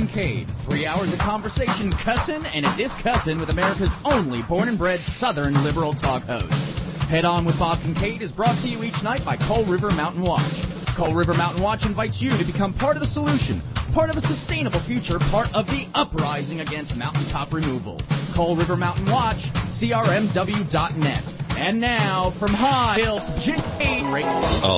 Kincaid. 3 hours of conversation, cussin' and a discussin' with America's only born and bred Southern liberal talk host. Head On with Bob Kincaid is brought to you each night by Coal River Mountain Watch. Coal River Mountain Watch invites you to become part of the solution, part of a sustainable future, part of the uprising against mountaintop removal. Coal River Mountain Watch, crmw.net. And now, from High Hills, Kincaid Radio.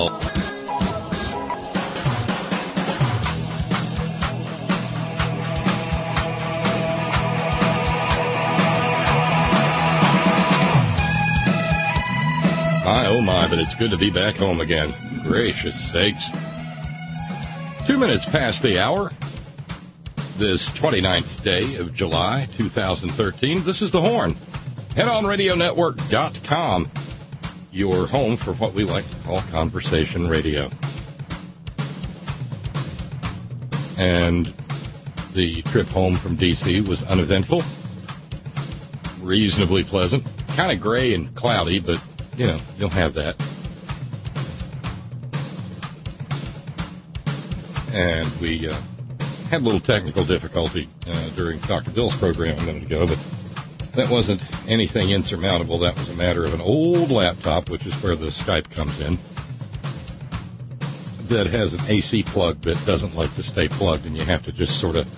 My, oh my, but it's good to be back home again. Gracious sakes. 2 minutes past the hour. This 29th day of July, 2013. This is The Horn. HeadOnRadioNetwork.com. Your home for what we like to call conversation radio. And the trip home from D.C. was uneventful. Reasonably pleasant. Kind of gray and cloudy, but you know, you'll have that. And we had a little technical difficulty during Dr. Bill's program a minute ago, but that wasn't anything insurmountable. That was a matter of an old laptop, which is where the Skype comes in, that has an AC plug that doesn't like to stay plugged, and you have to just sort of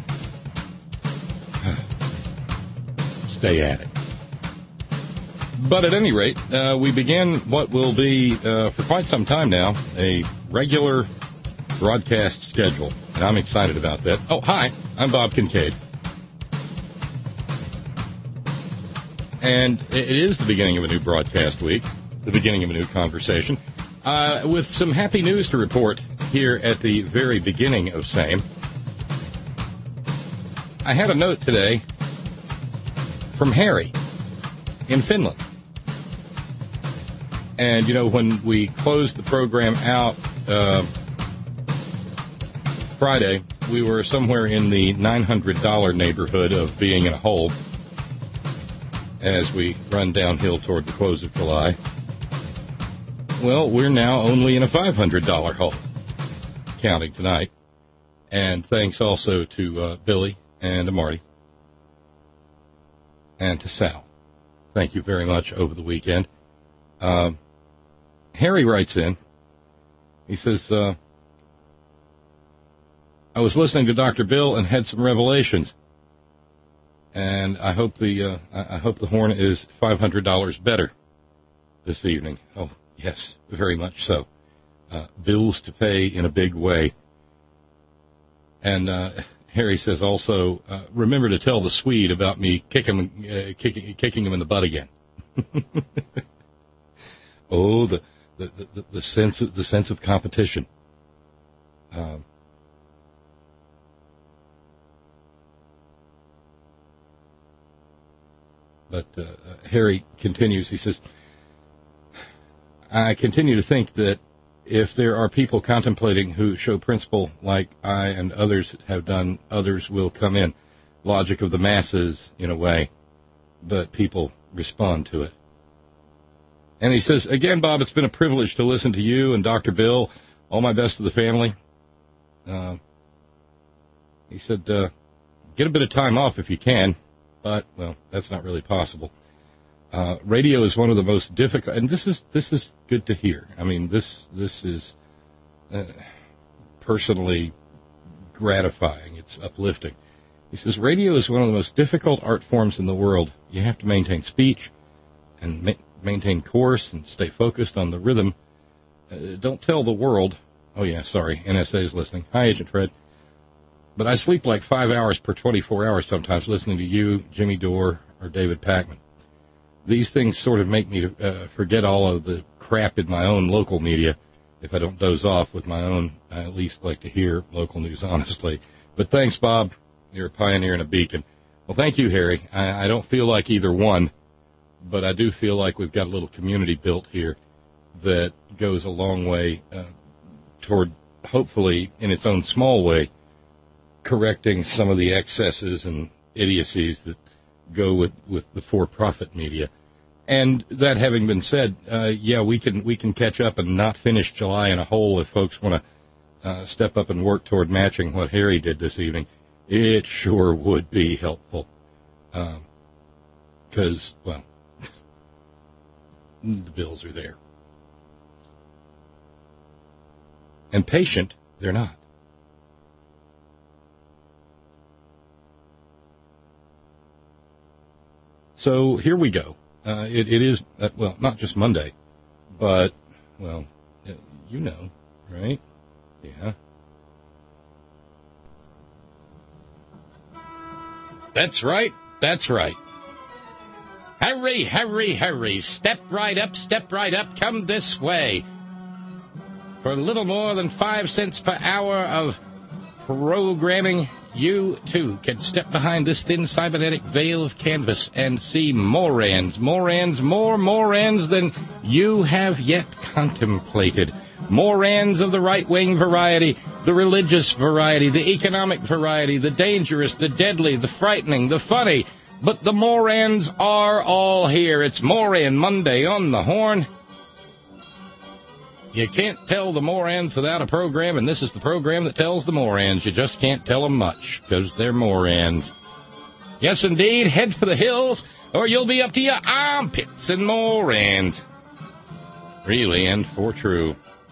stay at it. But at any rate, we begin what will be, for quite some time now, a regular broadcast schedule, and I'm excited about that. Oh, hi, I'm Bob Kincaid. And it is the beginning of a new broadcast week, the beginning of a new conversation, with some happy news to report here at the very beginning of same. I had a note today from Harry in Finland. And, you know, when we closed the program out Friday, we were somewhere in the $900 neighborhood of being in a hole as we run downhill toward the close of July. Well, we're now only in a $500 hole, counting tonight. And thanks also to Billy and to Marty and to Sal. Thank you very much over the weekend. Harry writes in. He says, I was listening to Dr. Bill and had some revelations. And I hope the Horn is $500 better this evening. Oh, yes, very much so. Bills to pay in a big way. And Harry says also, remember to tell the Swede about me kicking him in the butt again. Oh, the sense of competition. But Harry continues. He says, I continue to think that if there are people contemplating who show principle like I and others have done, others will come in. Logic of the masses, in a way, but people respond to it. And he says, again, Bob, it's been a privilege to listen to you and Dr. Bill. All my best to the family. He said, get a bit of time off if you can, but, well, that's not really possible. Radio is one of the most difficult, and this is good to hear. I mean, this is personally gratifying. It's uplifting. He says, radio is one of the most difficult art forms in the world. You have to maintain speech and maintain course and stay focused on the rhythm. Don't tell the world. Oh, yeah, sorry, NSA is listening. Hi, Agent Fred. But I sleep like 5 hours per 24 hours sometimes listening to you, Jimmy Dore, or David Pakman. These things sort of make me forget all of the crap in my own local media. If I don't doze off with my own, I at least like to hear local news honestly. But thanks, Bob. You're a pioneer and a beacon. Well, thank you, Harry. I don't feel like either one, but I do feel like we've got a little community built here that goes a long way toward, hopefully, in its own small way, correcting some of the excesses and idiocies that go with the for-profit media. And that having been said, yeah, we can catch up and not finish July in a hole if folks want to step up and work toward matching what Harry did this evening. It sure would be helpful. Because, well, the bills are there. And patient, they're not. So here we go. It is, well, not just Monday, but, well, you know, right? Yeah. That's right. That's right. Hurry, hurry, hurry. Step right up, come this way. For a little more than 5 cents per hour of programming, you, too, can step behind this thin cybernetic veil of canvas and see Morans, more Morans than you have yet contemplated. Morans of the right-wing variety, the religious variety, the economic variety, the dangerous, the deadly, the frightening, the funny. But the Morans are all here. It's Moran Monday on the Horn. You can't tell the Morans without a program, and this is the program that tells the Morans. You just can't tell them much, because they're Morans. Yes, indeed, head for the hills, or you'll be up to your armpits in Morans. Really and for true.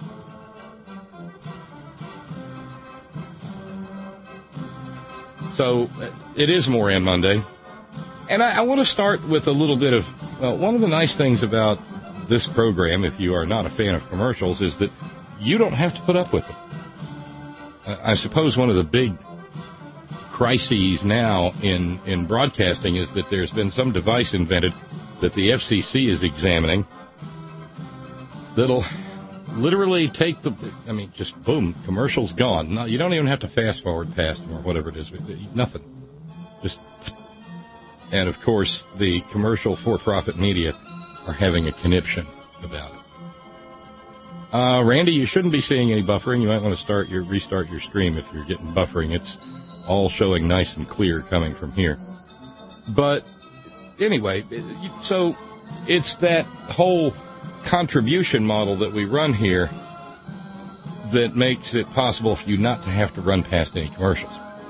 So, it is Moran Monday. And I want to start with a little bit of, well, one of the nice things about this program, if you are not a fan of commercials, is that you don't have to put up with them. I suppose one of the big crises now in broadcasting is that there's been some device invented that the FCC is examining that'll literally take just boom, commercials gone. No, you don't even have to fast forward past them or whatever it is. Nothing. Just, and of course, the commercial for-profit media are having a conniption about it. Randy, you shouldn't be seeing any buffering. You might want to restart your stream if you're getting buffering. It's all showing nice and clear coming from here. But anyway, so it's that whole contribution model that we run here that makes it possible for you not to have to run past any commercials.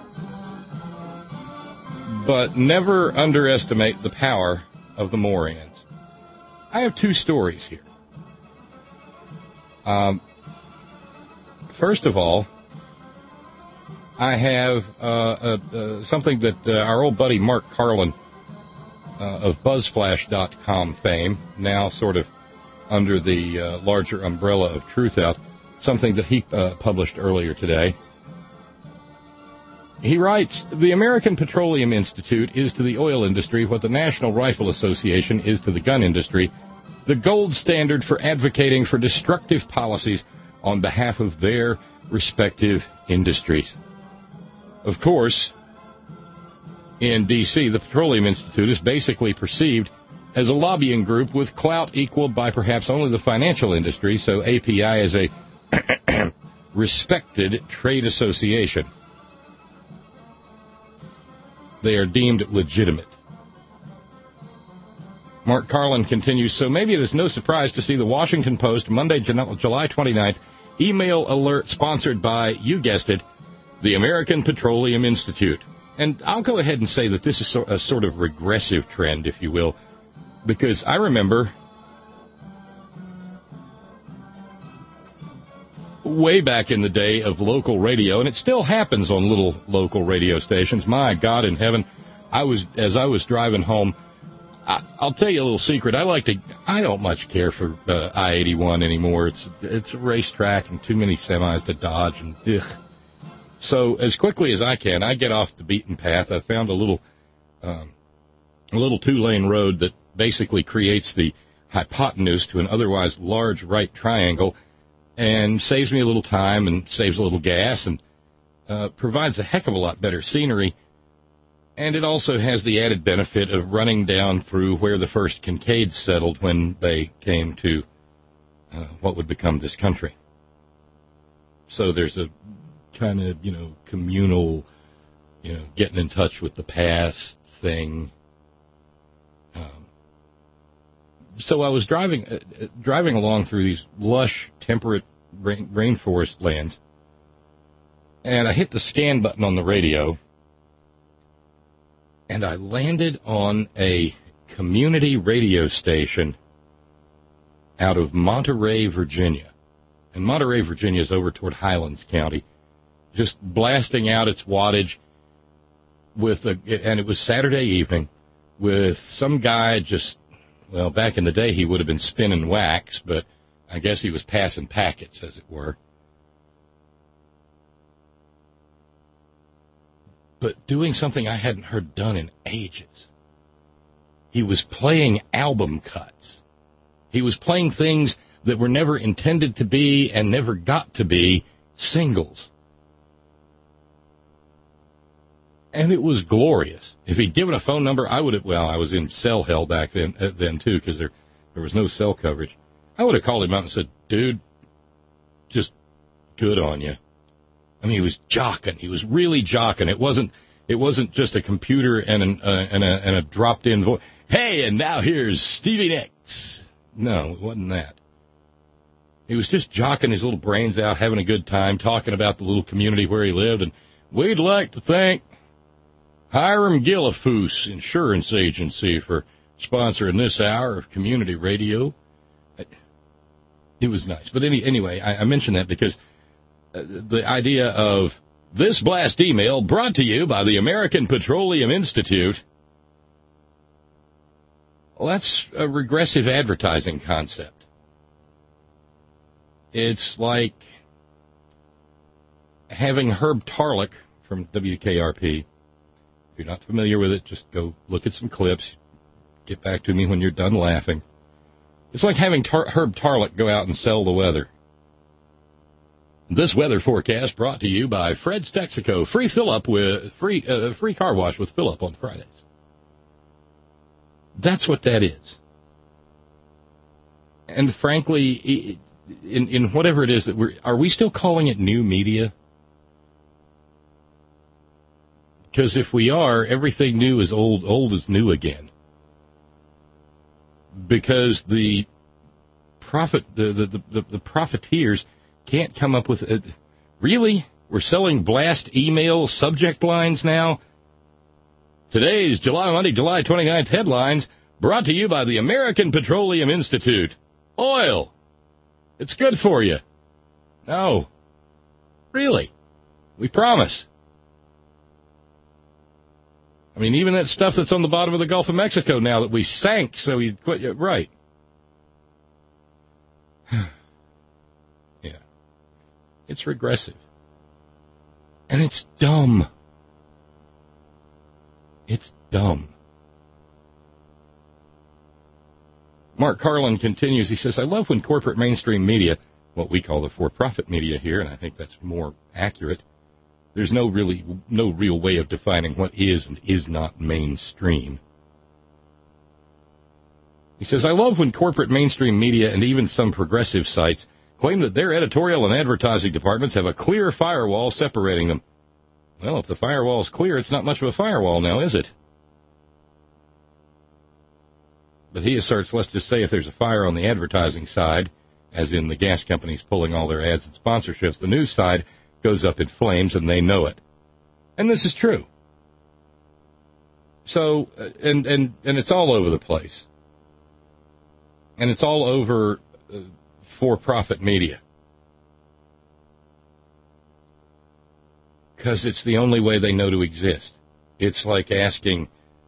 But never underestimate the power of the Morans. I have two stories here. First of all, I have something that our old buddy Mark Carlin of BuzzFlash.com fame, now sort of under the larger umbrella of Truth Out, something that he published earlier today. He writes, the American Petroleum Institute is to the oil industry what the National Rifle Association is to the gun industry, the gold standard for advocating for destructive policies on behalf of their respective industries. Of course, in D.C., the Petroleum Institute is basically perceived as a lobbying group with clout equaled by perhaps only the financial industry, so API is a respected trade association. They are deemed legitimate. Mark Carlin continues, so maybe it is no surprise to see the Washington Post, Monday, July 29th, email alert sponsored by, you guessed it, the American Petroleum Institute. And I'll go ahead and say that this is a sort of regressive trend, if you will, because I remember way back in the day of local radio, and it still happens on little local radio stations. My God in heaven, as I was driving home, I'll tell you a little secret. I don't much care for I-81 anymore. It's a racetrack and too many semis to dodge, and ugh. So as quickly as I can, I get off the beaten path. I found a little 2-lane road that basically creates the hypotenuse to an otherwise large right triangle, and saves me a little time and saves a little gas and provides a heck of a lot better scenery. And it also has the added benefit of running down through where the first Kincaids settled when they came to what would become this country. So there's a kind of, communal, getting in touch with the past thing. So I was driving along through these lush, temperate rainforest lands, and I hit the scan button on the radio, and I landed on a community radio station out of Monterey, Virginia. And Monterey, Virginia is over toward Highlands County, just blasting out its wattage and it was Saturday evening with some guy well, back in the day he would have been spinning wax, but I guess he was passing packets, as it were. But doing something I hadn't heard done in ages. He was playing album cuts. He was playing things that were never intended to be and never got to be singles. And it was glorious. If he'd given a phone number, I would have, well, I was in cell hell back then too, because there was no cell coverage. I would have called him out and said, dude, just good on you. I mean, he was jocking. He was really jocking. It wasn't just a computer and a dropped-in voice. Hey, and now here's Stevie Nicks. No, it wasn't that. He was just jocking his little brains out, having a good time, talking about the little community where he lived. And we'd like to thank Hiram Gillifoos Insurance Agency for sponsoring this hour of community radio. It was nice. But anyway, I mentioned that because the idea of this blast email brought to you by the American Petroleum Institute, well, that's a regressive advertising concept. It's like having Herb Tarlek from WKRP. If you're not familiar with it, just go look at some clips. Get back to me when you're done laughing. It's like having Herb Tarlek go out and sell the weather. This weather forecast brought to you by Fred's Texaco. Free fill-up with free car wash with fill-up on Fridays. That's what that is. And frankly, in whatever it is that are we still calling it new media? Because if we are, everything new is old is new again. Because the profiteers can't come up with really? We're selling blast email subject lines now? Today's Monday, July 29th headlines brought to you by the American Petroleum Institute. Oil. It's good for you. No. Really. We promise. I mean, even that stuff that's on the bottom of the Gulf of Mexico now that we sank so we quit. Right. Yeah. It's regressive. And it's dumb. It's dumb. Mark Carlin continues. He says, I love when corporate mainstream media, what we call the for-profit media here, and I think that's more accurate, there's no real way of defining what is and is not mainstream. He says, I love when corporate mainstream media and even some progressive sites claim that their editorial and advertising departments have a clear firewall separating them. Well, if the firewall's clear, it's not much of a firewall now, is it? But he asserts, let's just say if there's a fire on the advertising side, as in the gas companies pulling all their ads and sponsorships, the news side goes up in flames and they know it. And this is true. So, and it's all over the place. And it's all over for-profit media. Because it's the only way they know to exist. It's like asking,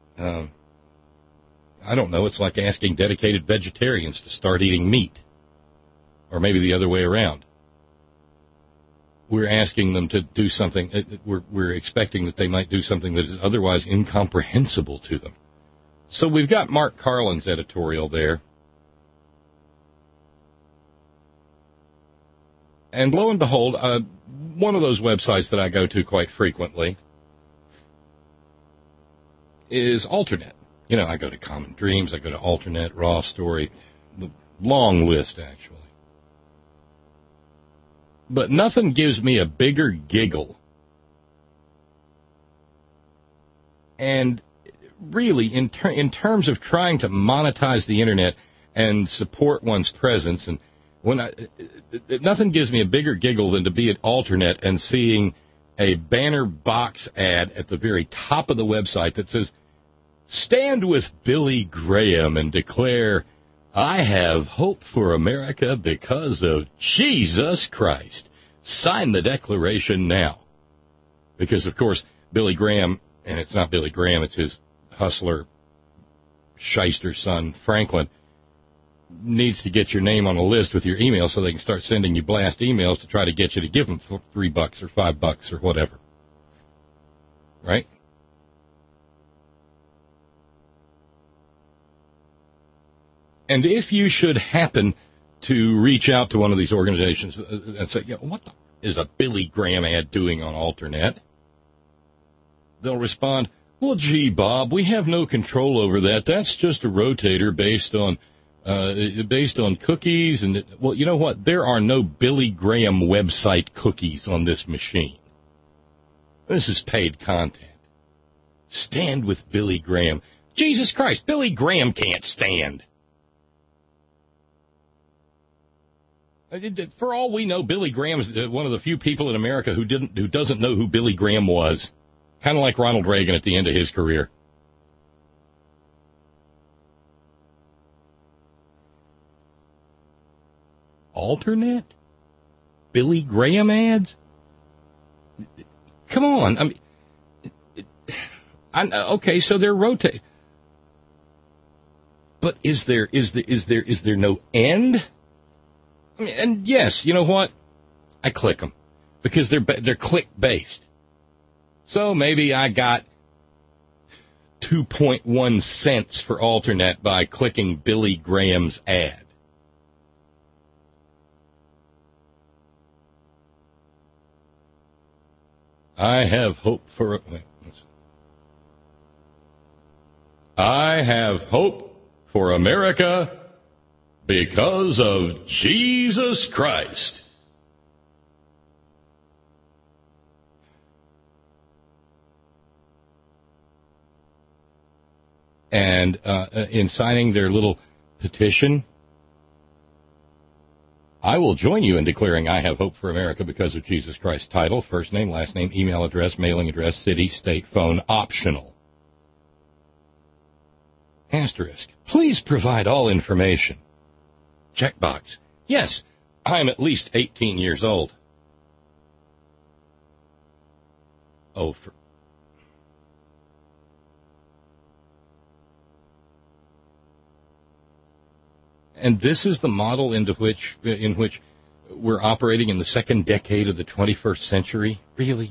it's like asking dedicated vegetarians to start eating meat. Or maybe the other way around. We're asking them to do something, we're expecting that they might do something that is otherwise incomprehensible to them. So we've got Mark Carlin's editorial there. And lo and behold, one of those websites that I go to quite frequently is Alternet. You know, I go to Common Dreams, I go to Alternet, Raw Story, the long list, actually. But nothing gives me a bigger giggle. And really, in terms of trying to monetize the Internet and support one's presence, and nothing gives me a bigger giggle than to be at Alternet and seeing a banner box ad at the very top of the website that says, Stand with Billy Graham and declare, I have hope for America because of Jesus Christ. Sign the declaration now. Because, of course, Billy Graham, and it's not Billy Graham, it's his hustler, shyster son, Franklin, needs to get your name on a list with your email so they can start sending you blast emails to try to get you to give them $3 or $5 or whatever. Right? And if you should happen to reach out to one of these organizations and say, what is a Billy Graham ad doing on Alternet? They'll respond, well, gee, Bob, we have no control over that. That's just a rotator based on cookies. And well, you know what? There are no Billy Graham website cookies on this machine. This is paid content. Stand with Billy Graham. Jesus Christ, Billy Graham can't stand. For all we know, Billy Graham is one of the few people in America who doesn't know who Billy Graham was. Kind of like Ronald Reagan at the end of his career. Alternet? Billy Graham ads? Come on. Okay, so they're rotating. But is there no end? I mean, and yes, you know what? I click them because they're click based. So maybe I got 2.1 cents for Alternet by clicking Billy Graham's ad. I have hope for America because of Jesus Christ. And in signing their little petition, I will join you in declaring I have hope for America because of Jesus Christ. Title, first name, last name, email address, mailing address, city, state, phone, optional. Asterisk, please provide all information. Checkbox, yes, I'm at least 18 years old. Oh, and this is the model in which we're operating in the second decade of the 21st century? Really?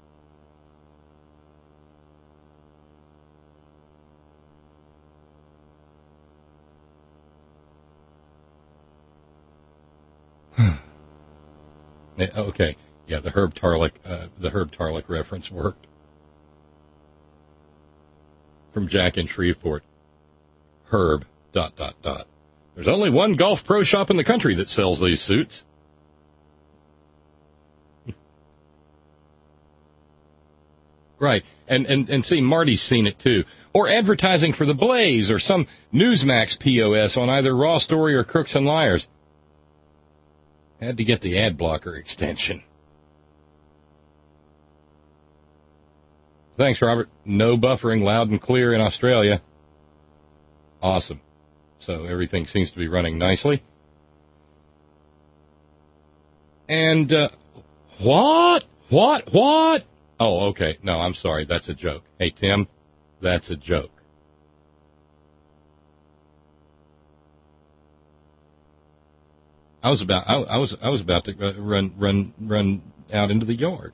Okay, yeah, the Herb Tarlick reference worked. From Jack in Shreveport. Herb, ... There's only one Golf Pro shop in the country that sells these suits. Right, and see, Marty's seen it too. Or advertising for the Blaze or some Newsmax POS on either Raw Story or Crooks and Liars. Had to get the ad blocker extension. Thanks, Robert. No buffering, loud and clear in Australia. Awesome. So everything seems to be running nicely. And, what? Oh, okay. No, I'm sorry. That's a joke. Hey, Tim, that's a joke. I was about to run out into the yard.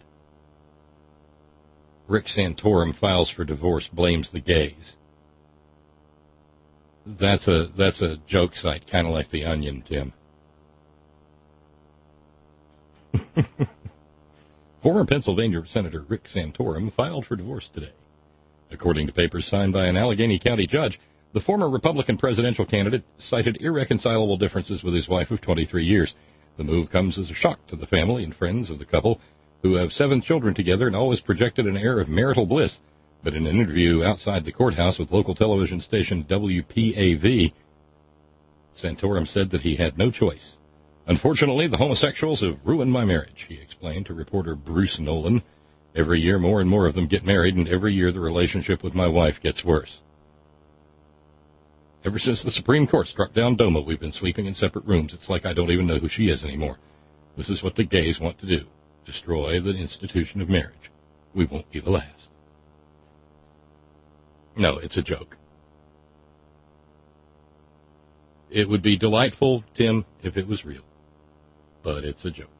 Rick Santorum files for divorce, blames the gays. That's a joke site, kind of like The Onion, Tim. Former Pennsylvania Senator Rick Santorum filed for divorce today. According to papers signed by an Allegheny County judge, the former Republican presidential candidate cited irreconcilable differences with his wife of 23 years. The move comes as a shock to the family and friends of the couple, who have 7 children together and always projected an air of marital bliss. But in an interview outside the courthouse with local television station WPAV, Santorum said that he had no choice. Unfortunately, the homosexuals have ruined my marriage, he explained to reporter Bruce Nolan. Every year, more and more of them get married, and every year the relationship with my wife gets worse. Ever since the Supreme Court struck down DOMA, we've been sleeping in separate rooms. It's like I don't even know who she is anymore. This is what the gays want to do. Destroy the institution of marriage. We won't be the last. No, it's a joke. It would be delightful, Tim, if it was real. But it's a joke.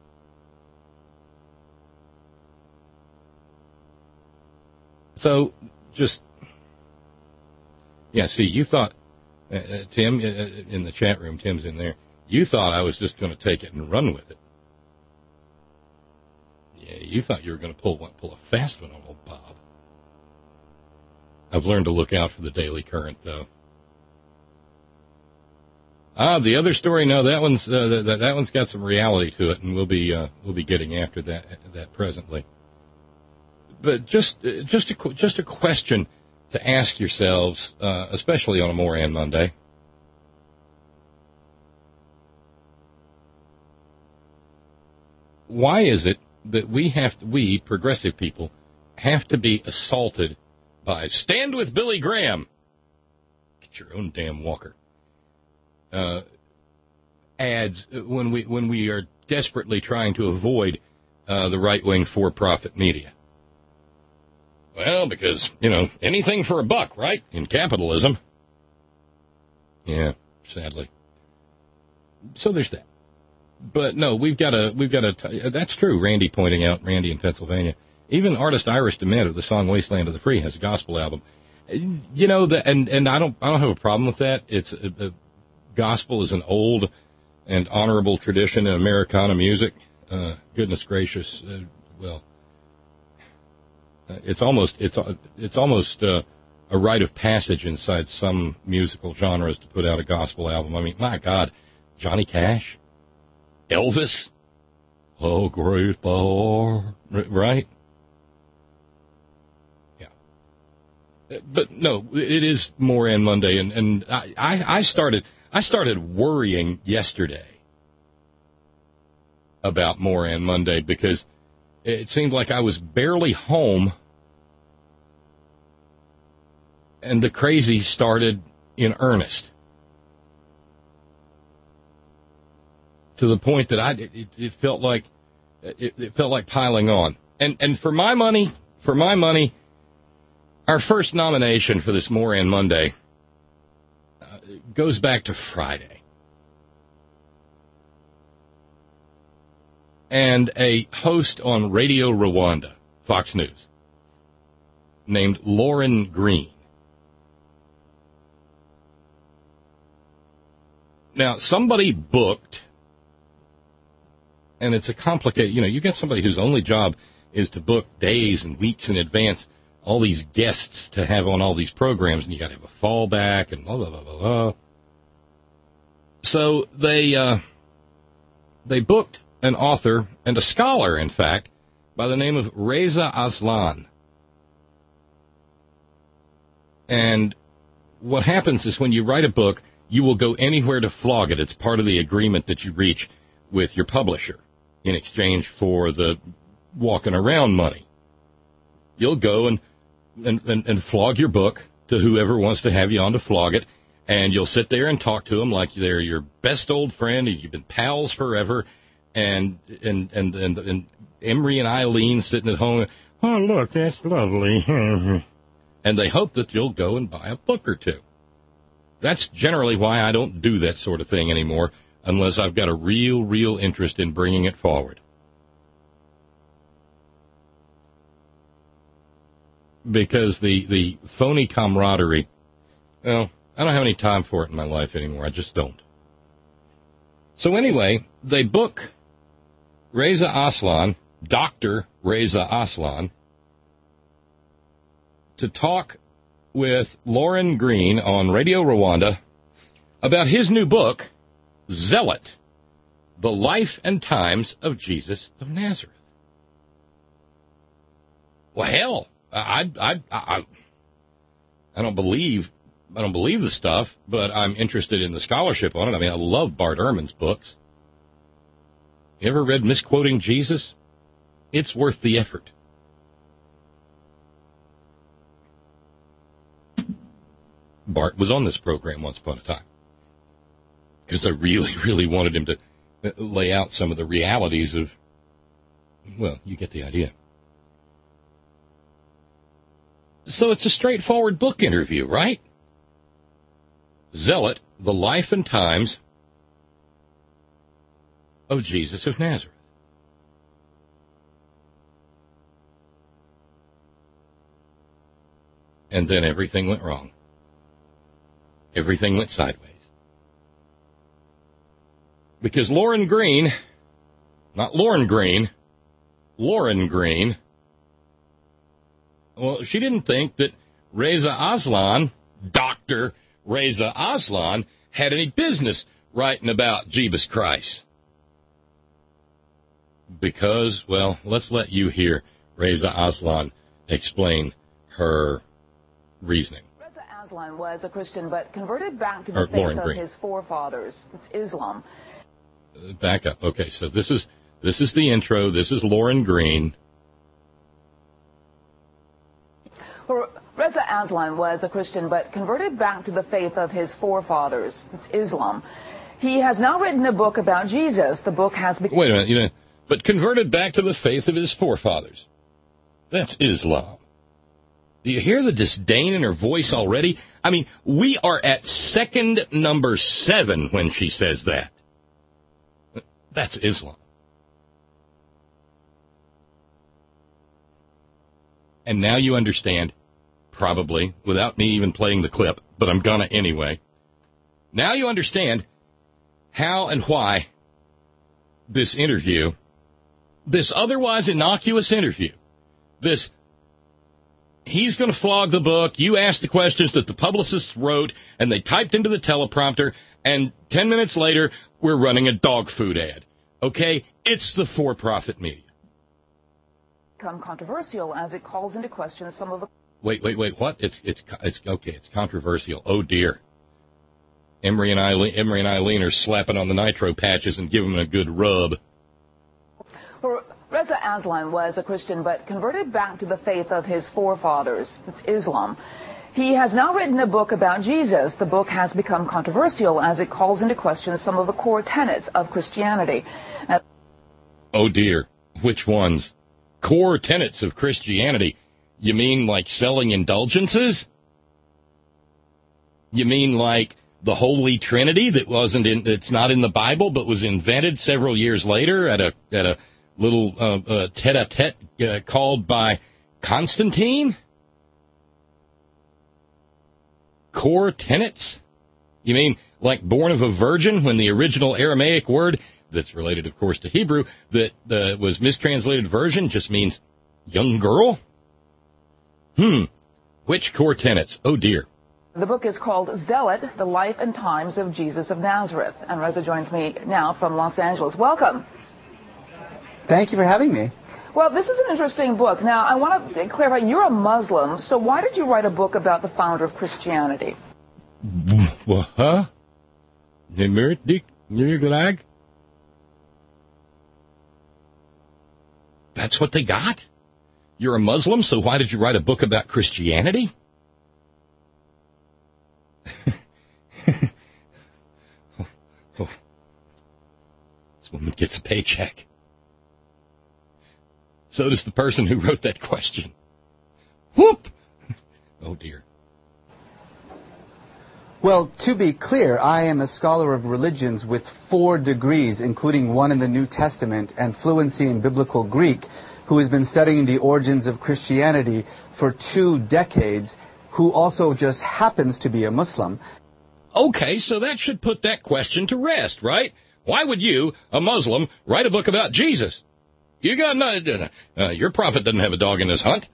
So, just... Yeah, see, you thought... Tim, in the chat room, Tim's in there. You thought I was just going to take it and run with it. Yeah, you thought you were going to pull a fast one on old Bob. I've learned to look out for the Daily Current, though. The other story, no, that one's got some reality to it, and we'll be getting after that presently. But just a question to ask yourselves, especially on a Moran Monday. Why is it that we progressive people have to be assaulted by Stand with Billy Graham? Get your own damn walker. Ads when we are desperately trying to avoid the right-wing for-profit media. Well, because, anything for a buck, right? In capitalism. Yeah, sadly. So there's that. But no, we've got to. That's true. Randy in Pennsylvania. Even artist Irish Dement of the song "Wasteland of the Free" has a gospel album. And I don't have a problem with that. It's gospel is an old and honorable tradition in Americana music. Goodness gracious, it's almost a rite of passage inside some musical genres to put out a gospel album. I mean, my God, Johnny Cash, Elvis, oh great thou, right? Yeah, but no, it is Moran Monday, and I started worrying yesterday about Moran Monday because it seemed like I was barely home, and the crazy started in earnest. To the point that it felt like piling on. And for my money, our first nomination for this Moran Monday goes back to Friday. And a host on Radio Rwanda, Fox News, named Lauren Green. Now, somebody booked, and it's a complicated, you get somebody whose only job is to book days and weeks in advance all these guests to have on all these programs, and you got to have a fallback and blah, blah, blah, blah, blah. So they booked an author and a scholar, in fact, by the name of Reza Aslan. And what happens is when you write a book, you will go anywhere to flog it. It's part of the agreement that you reach with your publisher in exchange for the walking around money. You'll go and flog your book to whoever wants to have you on to flog it, and you'll sit there and talk to them like they're your best old friend and you've been pals forever. And Emery and Eileen sitting at home, oh, look, that's lovely. And they hope that you'll go and buy a book or two. That's generally why I don't do that sort of thing anymore, unless I've got a real interest in bringing it forward. Because the phony camaraderie, well, I don't have any time for it in my life anymore. I just don't. So anyway, they book Reza Aslan, Dr. Reza Aslan, to talk with Lauren Green on Radio Rwanda about his new book, Zealot, The Life and Times of Jesus of Nazareth. Well, hell, I don't believe the stuff, but I'm interested in the scholarship on it. I mean, I love Bart Ehrman's books. You ever read Misquoting Jesus? It's worth the effort. Bart was on this program once upon a time. Because I really, really wanted him to lay out some of the realities of, well, you get the idea. So it's a straightforward book interview, right? Zealot, The Life and Times of Jesus of Nazareth. And then everything went wrong. Everything went sideways. Because Lauren Green, not Lauren Green, Lauren Green, well, she didn't think that Reza Aslan, Dr. Reza Aslan, had any business writing about Jeebus Christ. Because, well, let's let you hear Reza Aslan explain her reasoning. Reza Aslan was a Christian but converted back to the faith of his forefathers. It's Islam. Back up. Okay, so this is the intro. This is Lauren Green. Reza Aslan was a Christian but converted back to the faith of his forefathers. It's Islam. He has now written a book about Jesus. The book has become... Wait a minute, but converted back to the faith of his forefathers. That's Islam. Do you hear the disdain in her voice already? I mean, we are at second number 7 when she says that. That's Islam. And now you understand, probably, without me even playing the clip, but I'm gonna anyway. Now you understand how and why this interview, this otherwise innocuous interview, this, he's going to flog the book, you asked the questions that the publicists wrote, and they typed into the teleprompter, and 10 minutes later, we're running a dog food ad. Okay? It's the for-profit media. Become controversial as it calls into question some of the... Wait, what? It's okay, it's controversial. Oh, dear. Emery and Eileen are slapping on the nitro patches and giving them a good rub. Reza Aslan was a Christian but converted back to the faith of his forefathers. It's Islam. He has now written a book about Jesus. The book has become controversial as it calls into question some of the core tenets of Christianity. Oh, dear. Which ones? Core tenets of Christianity? You mean like selling indulgences? You mean like the Holy Trinity it's not in the Bible but was invented several years later at a little tete-a-tete called by Constantine? Core tenets? You mean like born of a virgin, when the original Aramaic word, that's related, of course, to Hebrew, that was mistranslated virgin just means young girl? Which core tenets? Oh, dear. The book is called Zealot, The Life and Times of Jesus of Nazareth. And Reza joins me now from Los Angeles. Welcome. Thank you for having me. Well, this is an interesting book. Now, I want to clarify, you're a Muslim, so why did you write a book about the founder of Christianity? Huh? That's what they got? You're a Muslim, so why did you write a book about Christianity? This woman gets a paycheck. So does the person who wrote that question. Whoop! Oh, dear. Well, to be clear, I am a scholar of religions with 4 degrees, including one in the New Testament, and fluency in Biblical Greek, who has been studying the origins of Christianity for 2 decades, who also just happens to be a Muslim. Okay, so that should put that question to rest, right? Why would you, a Muslim, write a book about Jesus? You got your prophet doesn't have a dog in his hunt.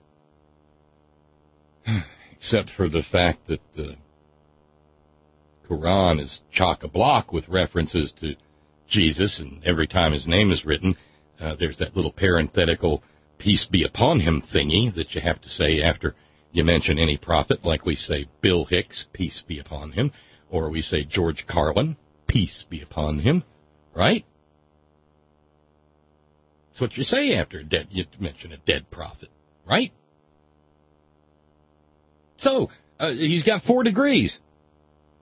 Except for the fact that the Quran is chock-a-block with references to Jesus, and every time his name is written, there's that little parenthetical peace be upon him thingy that you have to say after you mention any prophet, like we say Bill Hicks, peace be upon him, or we say George Carlin, peace be upon him, right? That's what you say after you mention a dead prophet, right? So, he's got 4 degrees.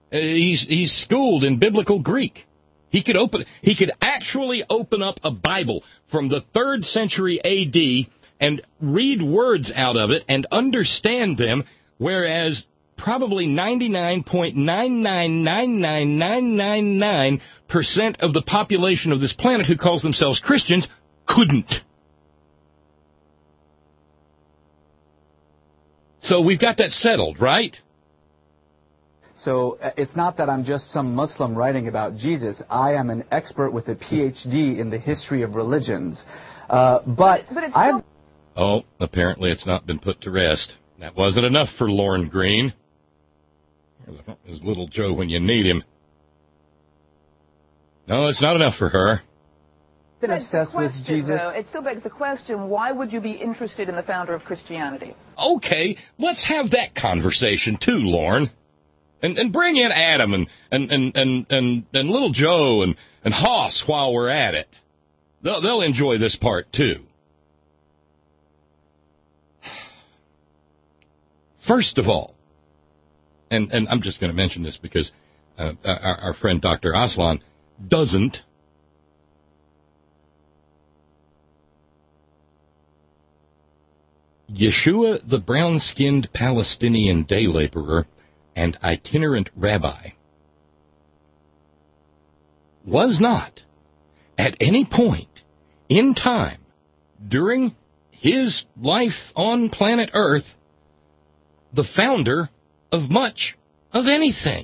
He's schooled in biblical Greek. He could actually open up a Bible from the 3rd century A.D. and read words out of it and understand them, whereas probably 99.9999999% of the population of this planet who calls themselves Christians couldn't. So we've got that settled, right? So it's not that I'm just some Muslim writing about Jesus. I am an expert with a PhD in the history of religions. But I've... Oh, apparently it's not been put to rest. That wasn't enough for Lorne Green. There's little Joe when you need him. No, it's not enough for her. Been obsessed with Jesus. Though, it still begs the question, why would you be interested in the founder of Christianity? Okay, let's have that conversation too, Lorne. And bring in Adam and little Joe and Hoss while we're at it. They'll enjoy this part too. First of all, and I'm just going to mention this because our friend Dr. Aslan doesn't. Yeshua, the brown-skinned Palestinian day laborer and itinerant rabbi, was not, at any point in time during his life on planet Earth, the founder of much of anything.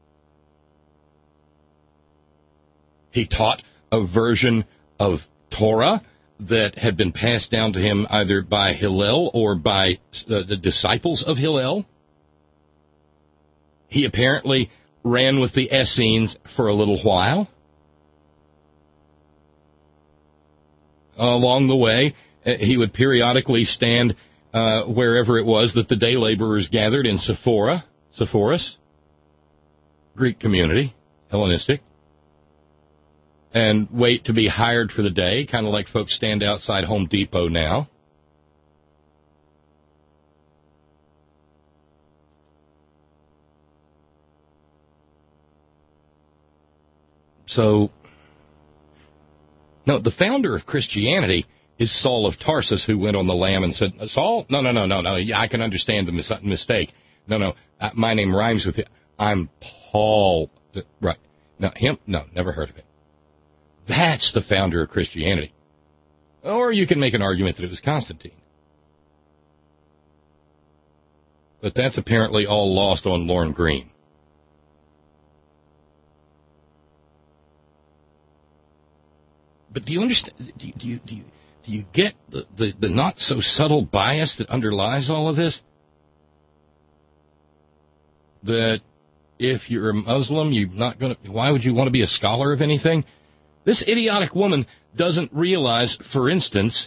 He taught a version of Torah that had been passed down to him either by Hillel or by the disciples of Hillel. He apparently ran with the Essenes for a little while. Along the way, he would periodically stand wherever it was that the day laborers gathered in Sepphoris, Greek community, Hellenistic, and wait to be hired for the day, kind of like folks stand outside Home Depot now. So, no, the founder of Christianity is Saul of Tarsus, who went on the lam and said, Saul? No, yeah, I can understand the mistake. No, my name rhymes with it. I'm Paul. Right. No, him? No, never heard of it. That's the founder of Christianity. Or you can make an argument that it was Constantine. But that's apparently all lost on Lorne Green. But do you understand? Do you get the not so subtle bias that underlies all of this? That if you're a Muslim, you're not going to. Why would you want to be a scholar of anything? This idiotic woman doesn't realize, for instance,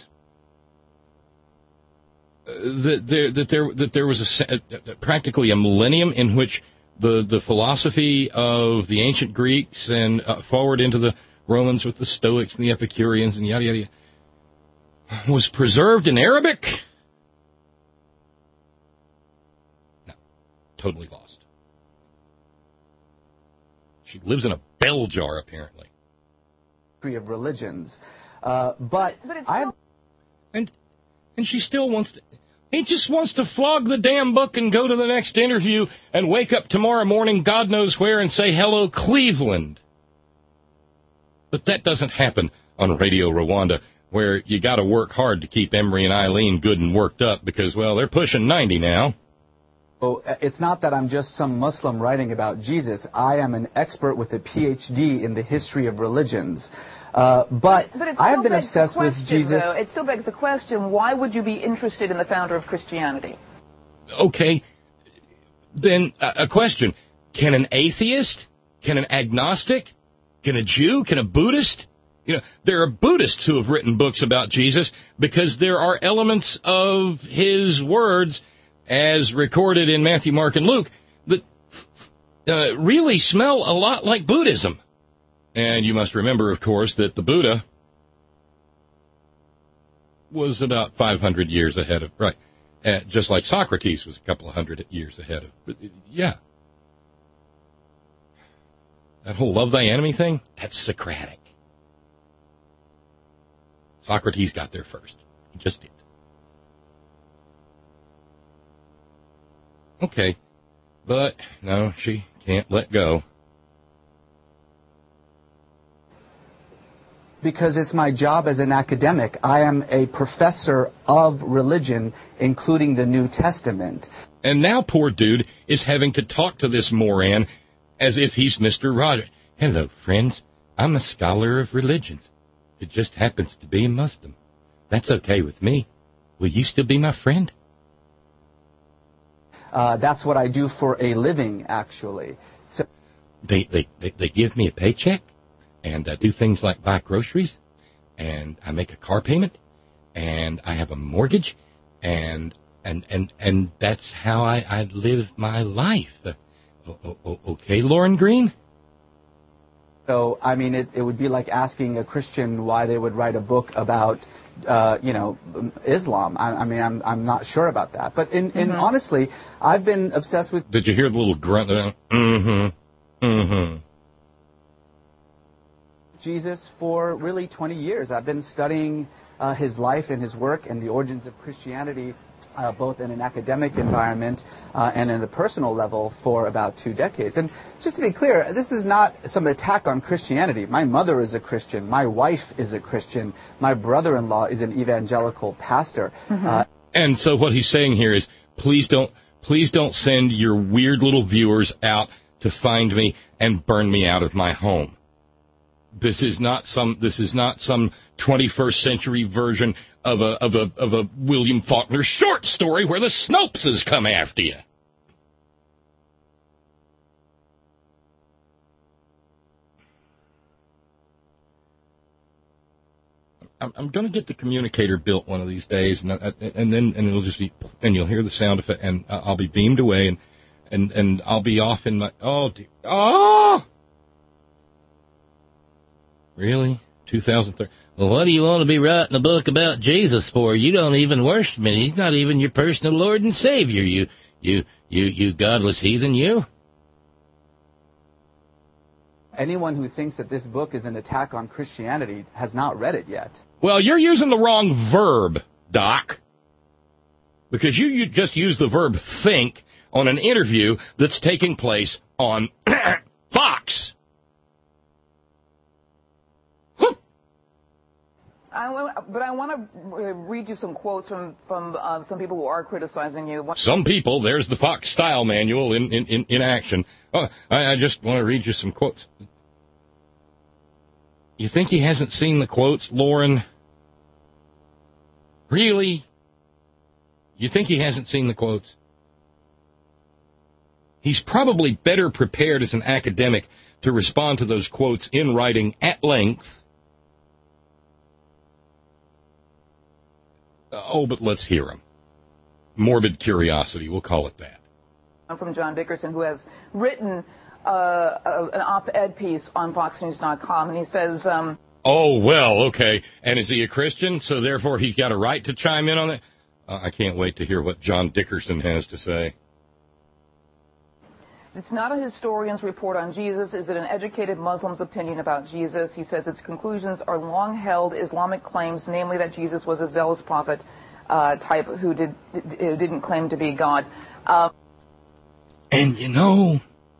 that there was practically a millennium in which the philosophy of the ancient Greeks and forward into the Romans with the Stoics and the Epicureans and yada yada yada was preserved in Arabic. No, totally lost. She lives in a bell jar, apparently. Of religions, but I and she still wants to. He just wants to flog the damn book and go to the next interview and wake up tomorrow morning, God knows where, and say hello, Cleveland. But that doesn't happen on Radio Rwanda, where you got to work hard to keep Emery and Eileen good and worked up because, well, they're pushing 90 now. Oh, it's not that I'm just some Muslim writing about Jesus. I am an expert with a PhD in the history of religions. But I have been obsessed with Jesus. Though, it still begs the question, why would you be interested in the founder of Christianity? Okay, then a question. Can an atheist, can an agnostic, can a Jew, can a Buddhist? You know, there are Buddhists who have written books about Jesus because there are elements of his words as recorded in Matthew, Mark, and Luke, that really smell a lot like Buddhism. And you must remember, of course, that the Buddha was about 500 years ahead of, right, just like Socrates was a couple of hundred years ahead of, yeah. That whole love thy enemy thing, that's Socratic. Socrates got there first. He just did. Okay, but no, she can't let go. Because it's my job as an academic. I am a professor of religion, including the New Testament. And now poor dude is having to talk to this moron as if he's Mr. Rogers. Hello, friends. I'm a scholar of religions. It just happens to be a Muslim. That's okay with me. Will you still be my friend? That's what I do for a living, actually. So They give me a paycheck, and I do things like buy groceries, and I make a car payment, and I have a mortgage, and that's how I live my life. Okay, Lauren Green? So, I mean, it would be like asking a Christian why they would write a book about, Islam. I'm not sure about that. But honestly, I've been obsessed with... Did you hear the little grunt? Jesus for really 20 years. I've been studying his life and his work and the origins of Christianity, both in an academic environment and in a personal level for about 2 decades. And just to be clear, this is not some attack on Christianity. My mother is a Christian. My wife is a Christian. My brother-in-law is an evangelical pastor. And so what he's saying here is, please don't send your weird little viewers out to find me and burn me out of my home. This is not some 21st century version of a William Faulkner short story where the Snopeses come after you. I'm going to get the communicator built one of these days, and it'll just be, and you'll hear the sound of it, and I'll be beamed away, and I'll be off in my Really? 2003? Well, what do you want to be writing a book about Jesus for? You don't even worship him. He's not even your personal Lord and Savior. You godless heathen, you. Anyone who thinks that this book is an attack on Christianity has not read it yet. Well, you're using the wrong verb, Doc. Because you just used the verb think on an interview that's taking place on Fox. But I want to read you some quotes from some people who are criticizing you. Some people, there's the Fox style manual in action. Oh, I just want to read you some quotes. You think he hasn't seen the quotes, Lauren? Really? You think he hasn't seen the quotes? He's probably better prepared as an academic to respond to those quotes in writing at length. But let's hear him. Morbid curiosity, we'll call it that. I'm from John Dickerson, who has written an op-ed piece on FoxNews.com, and he says... Oh, well, okay. And is he a Christian, so therefore he's got a right to chime in on it? I can't wait to hear what John Dickerson has to say. It's not a historian's report on Jesus. Is it an educated Muslim's opinion about Jesus? He says its conclusions are long-held Islamic claims, namely that Jesus was a zealous prophet type who didn't claim to be God. And you know,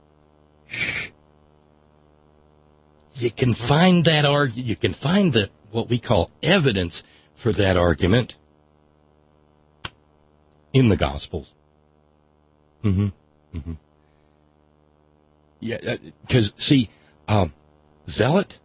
you can find that you can find the what we call evidence for that argument in the Gospels. Yeah, because, see, zealots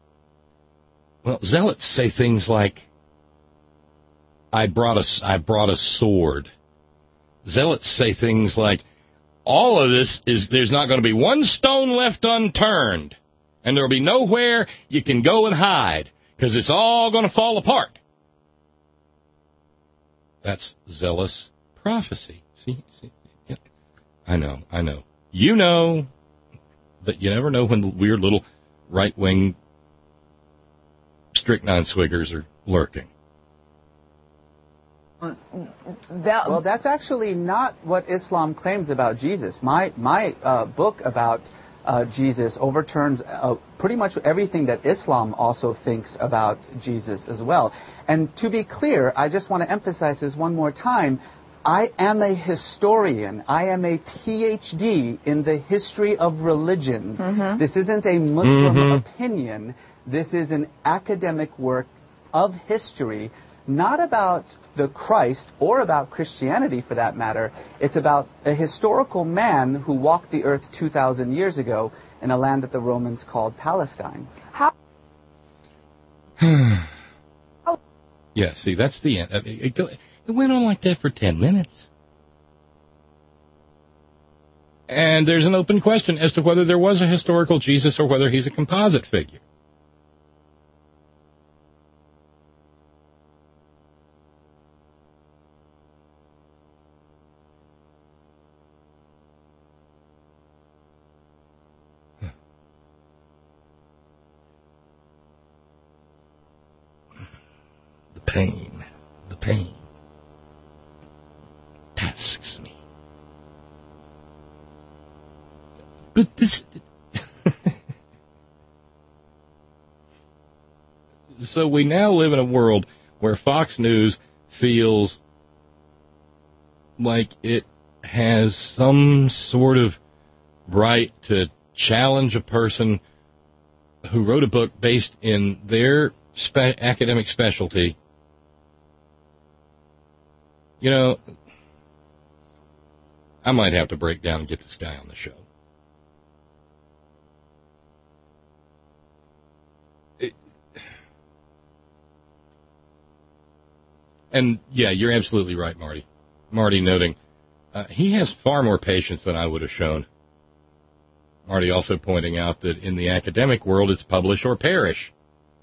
say things like, I brought a sword. Zealots say things like, all of this there's not going to be one stone left unturned, and there'll be nowhere you can go and hide, because it's all going to fall apart. That's zealous prophecy. See? Yeah. I know. You know. But you never know when the weird little right-wing strychnine swiggers are lurking. Well, that's actually not what Islam claims about Jesus. My book about Jesus overturns pretty much everything that Islam also thinks about Jesus as well. And to be clear, I just want to emphasize this one more time. I am a historian. I am a PhD in the history of religions. Mm-hmm. This isn't a Muslim opinion. This is an academic work of history, not about the Christ or about Christianity for that matter. It's about a historical man who walked the earth 2,000 years ago in a land that the Romans called Palestine. Yeah, see, that's the end. It went on like that for 10 minutes. And there's an open question as to whether there was a historical Jesus or whether he's a composite figure. The pain tasks me. But this... So we now live in a world where Fox News feels like it has some sort of right to challenge a person who wrote a book based in their academic specialty. You know, I might have to break down and get this guy on the show. And, yeah, you're absolutely right, Marty. Marty noting, he has far more patience than I would have shown. Marty also pointing out that in the academic world, it's publish or perish.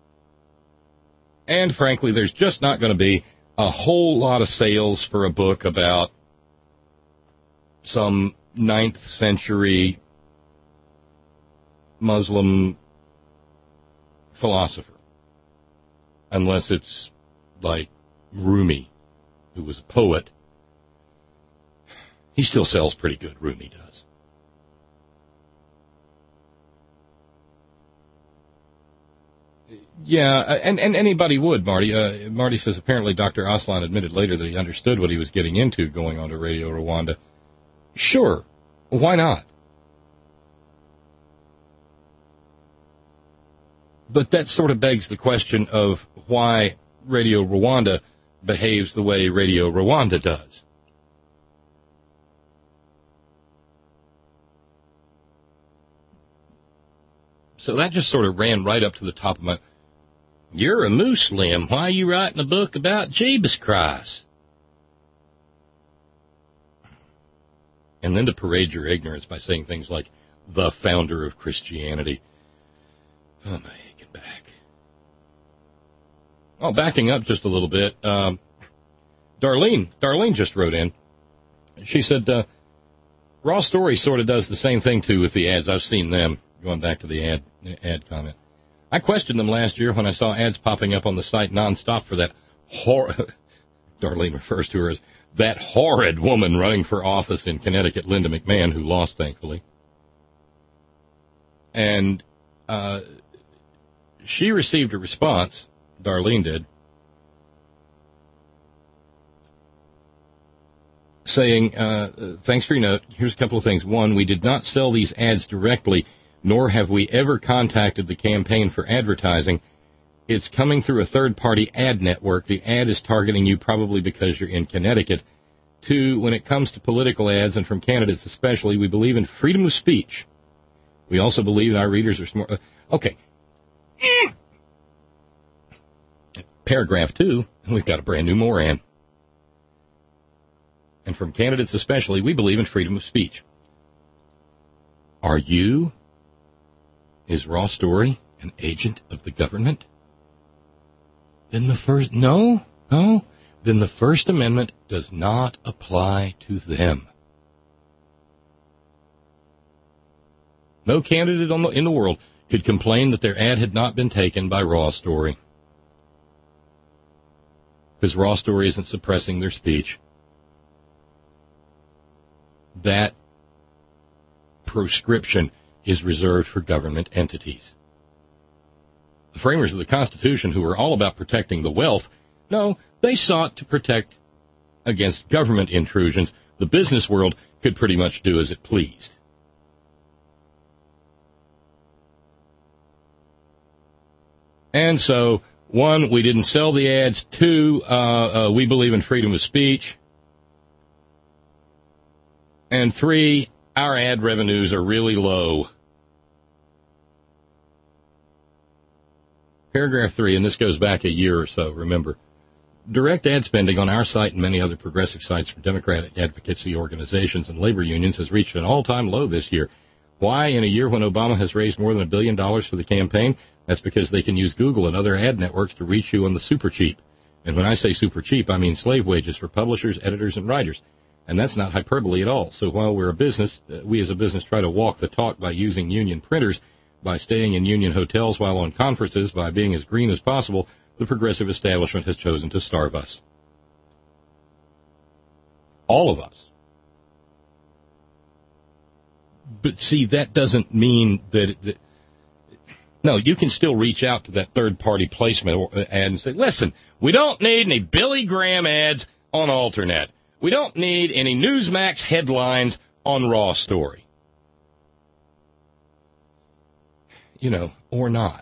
And, frankly, there's just not going to be a whole lot of sales for a book about some 9th century Muslim philosopher. Unless it's like Rumi, who was a poet. He still sells pretty good, Rumi does. Yeah, and anybody would, Marty. Marty says apparently Dr. Aslan admitted later that he understood what he was getting into going on to Radio Rwanda. Sure, why not? But that sort of begs the question of why Radio Rwanda behaves the way Radio Rwanda does. So that just sort of ran right up to the top of my... You're a Muslim. Why are you writing a book about Jesus Christ? And then to parade your ignorance by saying things like, the founder of Christianity. Oh, my aching back. Oh, backing up just a little bit, Darlene just wrote in. She said, Raw Story sort of does the same thing, too, with the ads. I've seen them, going back to the ad comment. I questioned them last year when I saw ads popping up on the site nonstop for that Darlene refers to her as that horrid woman running for office in Connecticut, Linda McMahon, who lost, thankfully. And she received a response, Darlene did, saying, thanks for your note. Here's a couple of things. One, we did not sell these ads directly, nor have we ever contacted the campaign for advertising. It's coming through a third-party ad network. The ad is targeting you probably because you're in Connecticut. Two, when it comes to political ads, and from candidates especially, we believe in freedom of speech. We also believe our readers are smart. Okay. Paragraph 2, we've got a brand new Moran. And from candidates especially, we believe in freedom of speech. Are you, is Raw Story, an agent of the government? Then then the First Amendment does not apply to them. No candidate in the world could complain that their ad had not been taken by Raw Story. Because Raw Story isn't suppressing their speech. That proscription is reserved for government entities. The framers of the Constitution, who were all about protecting the wealth, no, they sought to protect against government intrusions. The business world could pretty much do as it pleased. And so, 1, we didn't sell the ads. 2, we believe in freedom of speech. And 3, our ad revenues are really low. Paragraph 3, and this goes back a year or so, remember. Direct ad spending on our site and many other progressive sites for Democratic advocacy organizations and labor unions has reached an all-time low this year. Why? In a year when Obama has raised more than $1 billion for the campaign, that's because they can use Google and other ad networks to reach you on the super cheap. And when I say super cheap, I mean slave wages for publishers, editors, and writers. And that's not hyperbole at all. So while we're a business, we as a business try to walk the talk by using union printers, by staying in union hotels while on conferences, by being as green as possible, the progressive establishment has chosen to starve us. All of us. But see, that doesn't mean that... No, you can still reach out to that third-party placement ad and say, listen, we don't need any Billy Graham ads on Alternet. We don't need any Newsmax headlines on Raw Story. You know, or not.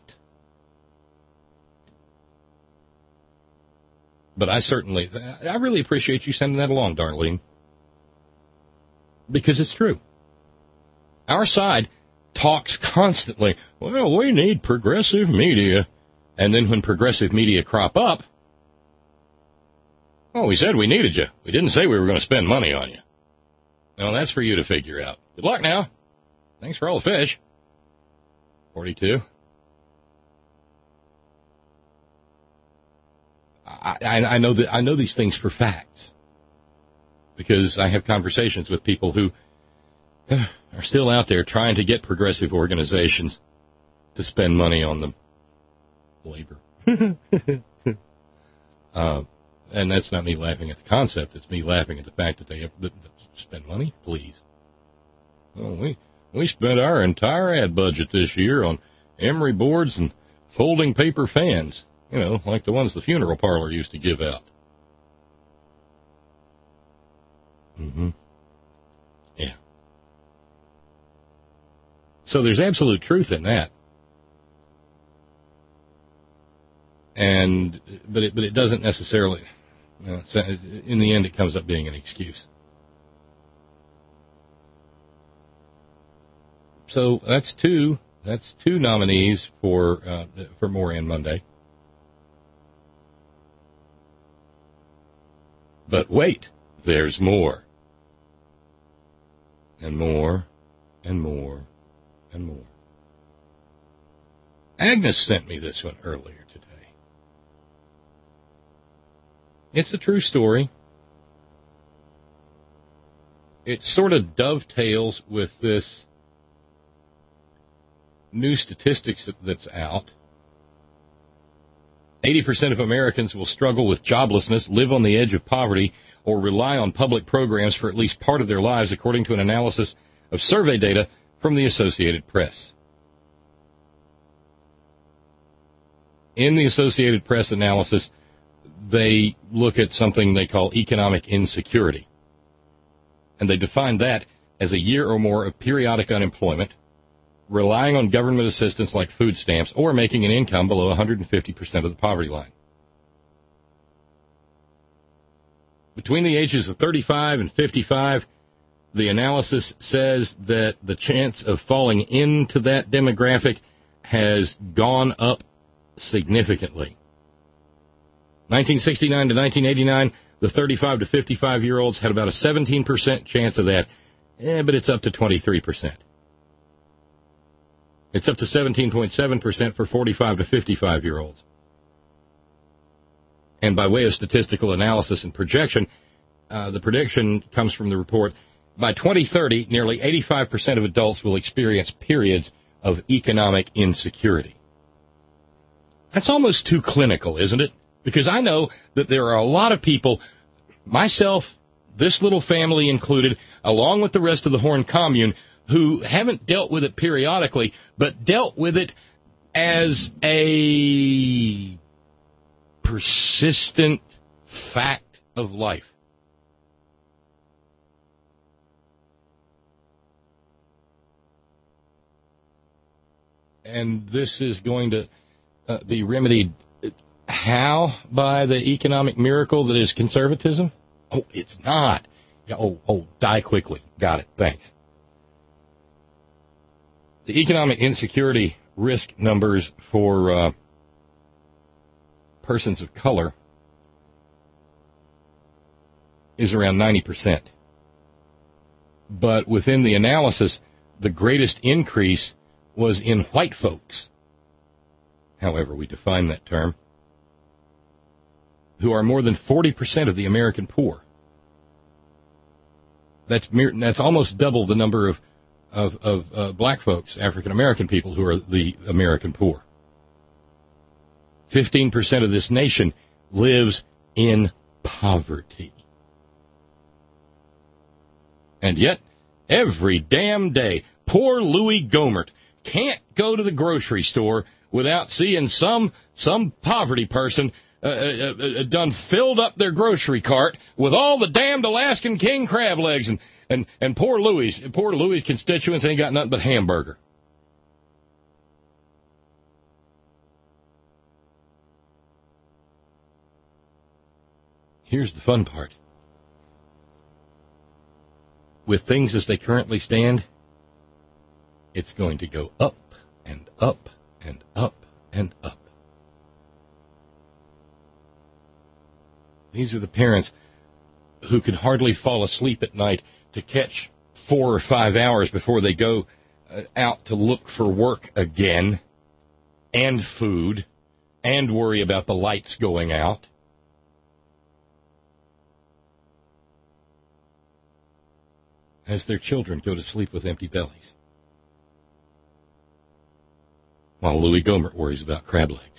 But I really appreciate you sending that along, Darlene. Because it's true. Our side talks constantly, well, we need progressive media. And then when progressive media crop up, well, we said we needed you. We didn't say we were going to spend money on you. Well, that's for you to figure out. Good luck now. Thanks for all the fish. 42. I know these things for facts because I have conversations with people who are still out there trying to get progressive organizations to spend money on them. Labor. And that's not me laughing at the concept. It's me laughing at the fact that they spend money. Please. Well, we spent our entire ad budget this year on emery boards and folding paper fans. You know, like the ones the funeral parlor used to give out. Mm-hmm. Yeah. So there's absolute truth in that. But it doesn't necessarily, in the end, it comes up being an excuse. So that's two nominees for Moran Monday. But wait, there's more. And more, and more, and more. Agnes sent me this one earlier today. It's a true story. It sort of dovetails with this new statistics that's out. 80% of Americans will struggle with joblessness, live on the edge of poverty, or rely on public programs for at least part of their lives, according to an analysis of survey data from the Associated Press. In the Associated Press analysis, they look at something they call economic insecurity. And they define that as a year or more of periodic unemployment, relying on government assistance like food stamps, or making an income below 150% of the poverty line. Between the ages of 35 and 55, the analysis says that the chance of falling into that demographic has gone up significantly. 1969 to 1989, the 35 to 55-year-olds had about a 17% chance of that, but it's up to 23%. It's up to 17.7% for 45 to 55-year-olds. And by way of statistical analysis and projection, the prediction comes from the report, by 2030, nearly 85% of adults will experience periods of economic insecurity. That's almost too clinical, isn't it? Because I know that there are a lot of people, myself, this little family included, along with the rest of the Horn Commune, who haven't dealt with it periodically, but dealt with it as a persistent fact of life. And this is going to be remedied how? By the economic miracle that is conservatism? Oh, it's not. Die quickly. Got it. Thanks. The economic insecurity risk numbers for persons of color is around 90%. But within the analysis, the greatest increase was in white folks, however we define that term, who are more than 40% of the American poor. That's almost double the number of black folks, African American people, who are the American poor. 15% of this nation lives in poverty. And yet, every damn day, poor Louis Gohmert can't go to the grocery store without seeing some poverty person done filled up their grocery cart with all the damned Alaskan king crab legs, and poor Louis' constituents ain't got nothing but hamburger. Here's the fun part. With things as they currently stand, it's going to go up and up and up and up. These are the parents who can hardly fall asleep at night to catch 4 or 5 hours before they go out to look for work again, and food, and worry about the lights going out. As their children go to sleep with empty bellies, while Louis Gohmert worries about crab legs.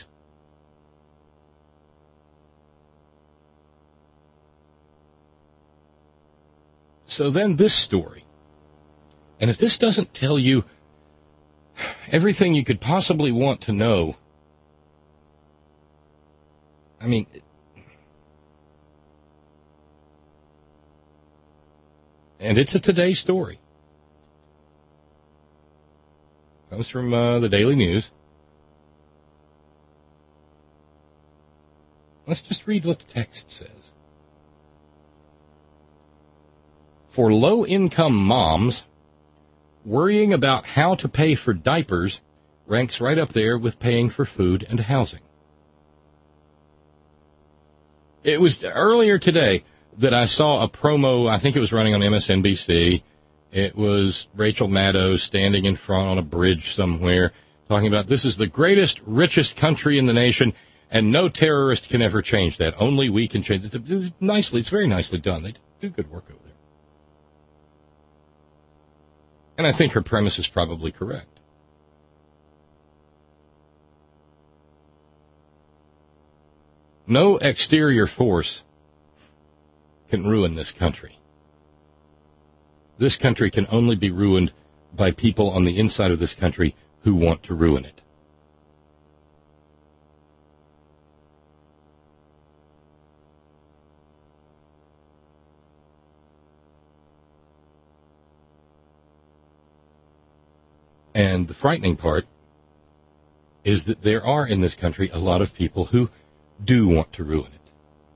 So then this story, and if this doesn't tell you everything you could possibly want to know, I mean, and it's a Today story. Comes from the Daily News. Let's just read what the text says. For low-income moms, worrying about how to pay for diapers ranks right up there with paying for food and housing. It was earlier today that I saw a promo, I think it was running on MSNBC. It was Rachel Maddow standing in front on a bridge somewhere talking about this is the greatest, richest country in the nation, and no terrorist can ever change that. Only we can change it. It's very nicely done. They do good work over there. And I think her premise is probably correct. No exterior force can ruin this country. This country can only be ruined by people on the inside of this country who want to ruin it. And the frightening part is that there are in this country a lot of people who do want to ruin it.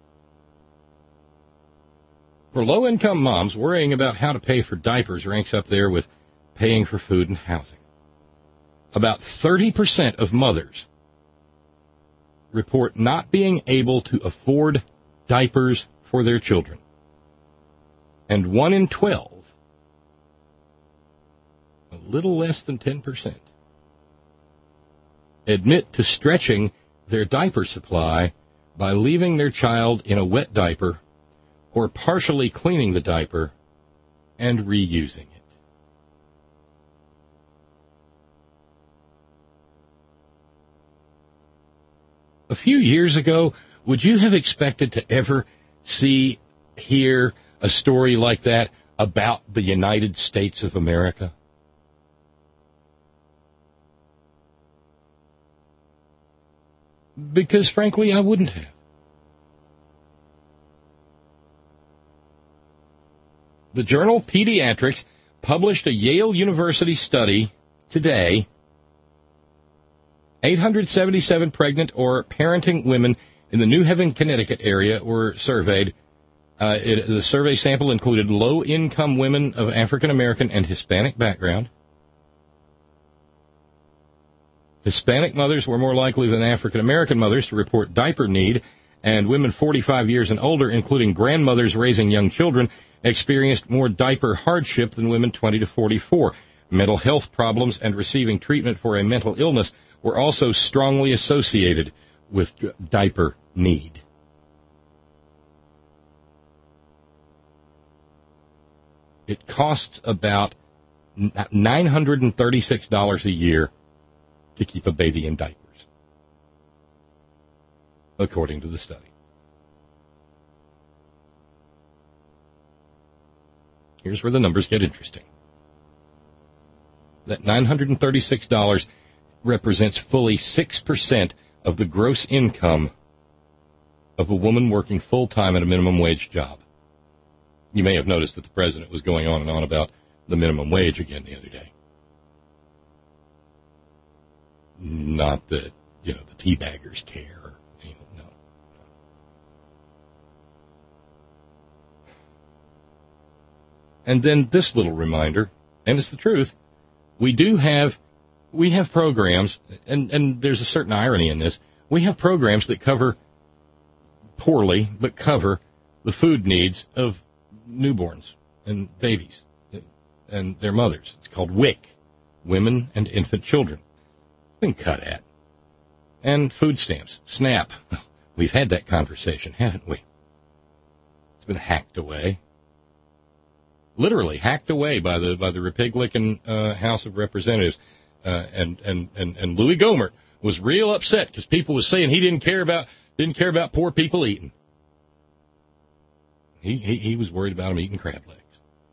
For low-income moms, worrying about how to pay for diapers ranks up there with paying for food and housing. About 30% of mothers report not being able to afford diapers for their children. And 1 in 12, a little less than 10%, admit to stretching their diaper supply by leaving their child in a wet diaper or partially cleaning the diaper and reusing it. A few years ago, would you have expected to ever hear a story like that about the United States of America? because, frankly, I wouldn't have. The journal Pediatrics published a Yale University study today. 877 pregnant or parenting women in the New Haven, Connecticut area were surveyed. The survey sample included low-income women of African American and Hispanic background. Hispanic mothers were more likely than African American mothers to report diaper need, and women 45 years and older, including grandmothers raising young children, experienced more diaper hardship than women 20 to 44. Mental health problems and receiving treatment for a mental illness were also strongly associated with diaper need. It costs about $936 a year to keep a baby in diapers, according to the study. Here's where the numbers get interesting. That $936 represents fully 6% of the gross income of a woman working full-time at a minimum wage job. You may have noticed that the president was going on and on about the minimum wage again the other day. Not that, the teabaggers care. No. And then this little reminder, and it's the truth, we have programs, and there's a certain irony in this. We have programs that cover poorly, but cover the food needs of newborns and babies and their mothers. It's called WIC, Women and Infant Children. Been cut at. And food stamps, SNAP. We've had that conversation, haven't we? It's been hacked away. Literally hacked away by the Republican House of Representatives. And Louis Gohmert was real upset because people was saying he didn't care about poor people eating. He was worried about them eating crab legs.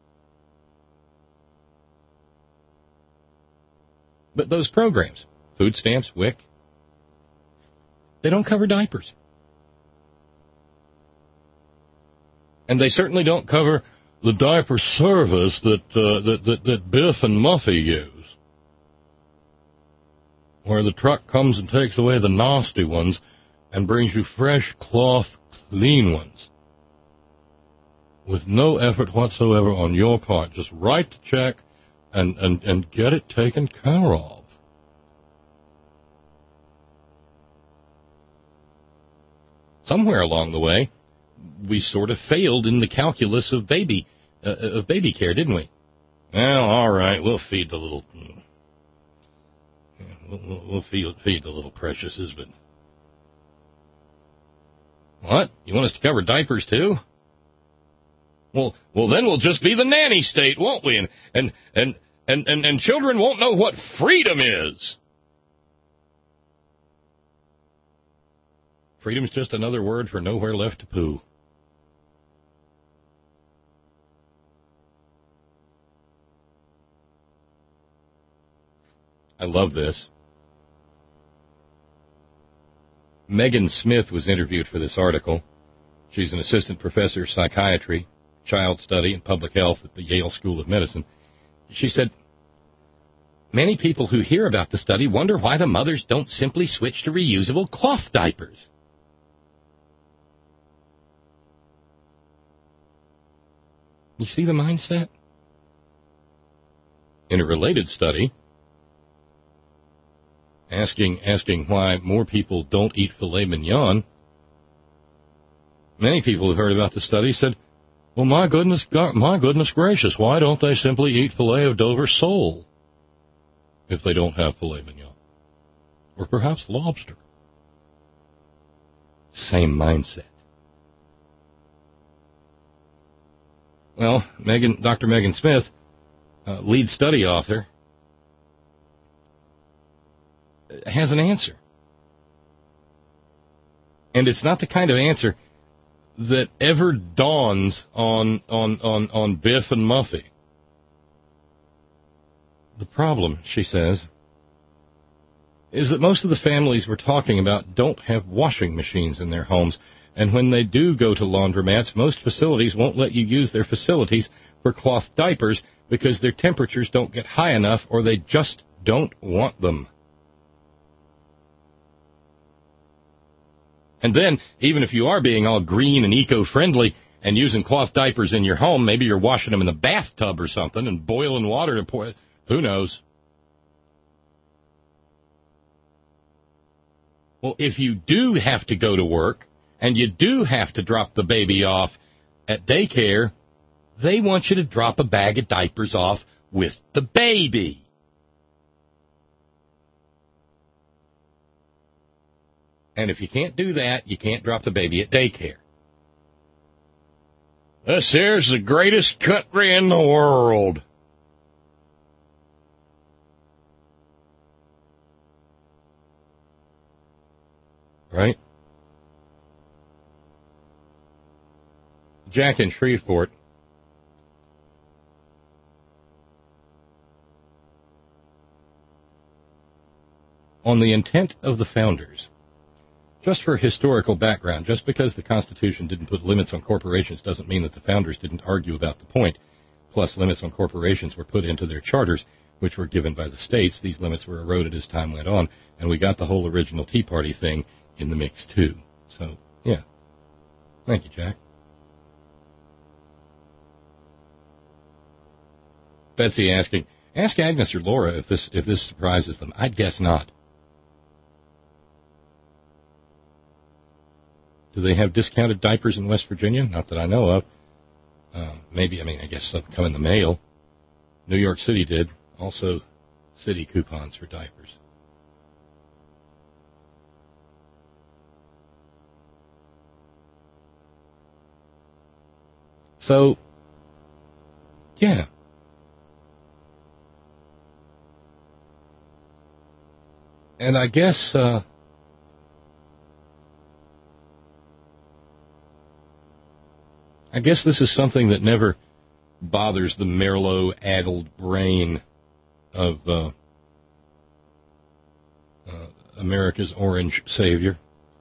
But those programs, food stamps, WIC, they don't cover diapers. And they certainly don't cover the diaper service that Biff and Muffy use, where the truck comes and takes away the nasty ones and brings you fresh cloth, clean ones, with no effort whatsoever on your part. Just write the check and get it taken care of. Somewhere along the way, we sort of failed in the calculus of baby care, didn't we? Well, all right, we'll feed the little, we'll feed the little preciouses, but what? You want us to cover diapers too? Well, then we'll just be the nanny state, won't we? And children won't know what freedom is. Freedom's just another word for nowhere left to poo. I love this. Megan Smith was interviewed for this article. She's an assistant professor of psychiatry, child study, and public health at the Yale School of Medicine. She said, many people who hear about the study wonder why the mothers don't simply switch to reusable cloth diapers. You see the mindset? In a related study, asking why more people don't eat filet mignon, many people who heard about the study said, well, my goodness gracious, why don't they simply eat filet of Dover sole if they don't have filet mignon? Or perhaps lobster. Same mindset. Well, Dr. Megan Smith, lead study author, has an answer. And it's not the kind of answer that ever dawns on Biff and Muffy. The problem, she says, is that most of the families we're talking about don't have washing machines in their homes. And when they do go to laundromats, most facilities won't let you use their facilities for cloth diapers because their temperatures don't get high enough or they just don't want them. And then, even if you are being all green and eco-friendly and using cloth diapers in your home, maybe you're washing them in the bathtub or something and boiling water to pour. Who knows? Well, if you do have to go to work and you do have to drop the baby off at daycare, they want you to drop a bag of diapers off with the baby. And if you can't do that, you can't drop the baby at daycare. This here's the greatest country in the world. Right? Jack in Shreveport. On the intent of the founders. Just for historical background, just because the Constitution didn't put limits on corporations doesn't mean that the founders didn't argue about the point. Plus, limits on corporations were put into their charters, which were given by the states. These limits were eroded as time went on, and we got the whole original Tea Party thing in the mix, too. So, yeah. Thank you, Jack. Betsy asking, ask Agnes or Laura if this surprises them. I'd guess not. Do they have discounted diapers in West Virginia? Not that I know of. Maybe, I guess some come in the mail. New York City did. Also, city coupons for diapers. So, yeah. And I guess, this is something that never bothers the Merlot-addled brain of America's orange savior.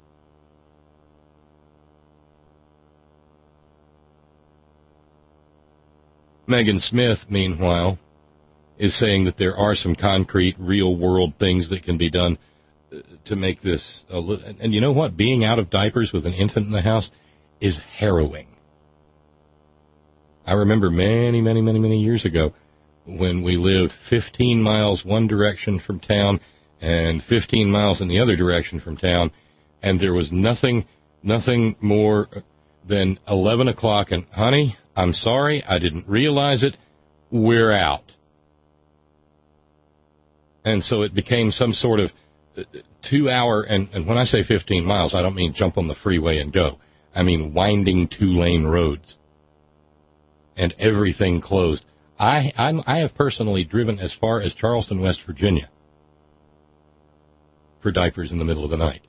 Megan Smith, meanwhile, is saying that there are some concrete, real-world things that can be done to make this... And you know what? Being out of diapers with an infant in the house is harrowing. I remember many years ago when we lived 15 miles one direction from town and 15 miles in the other direction from town, and there was nothing more than 11 o'clock, and, honey, I'm sorry, I didn't realize it, we're out. And so it became some sort of 2-hour, and when I say 15 miles, I don't mean jump on the freeway and go. I mean winding 2-lane roads. And everything closed. I have personally driven as far as Charleston, West Virginia for diapers in the middle of the night.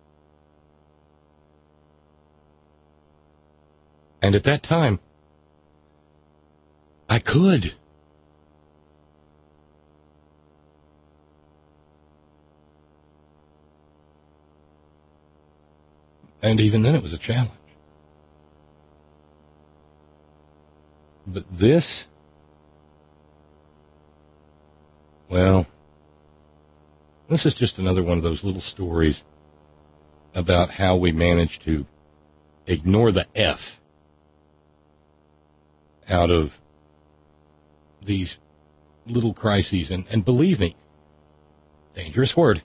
And at that time, I could. And even then it was a challenge. But this, well, this is just another one of those little stories about how we manage to ignore the F out of these little crises. And believe me, dangerous word,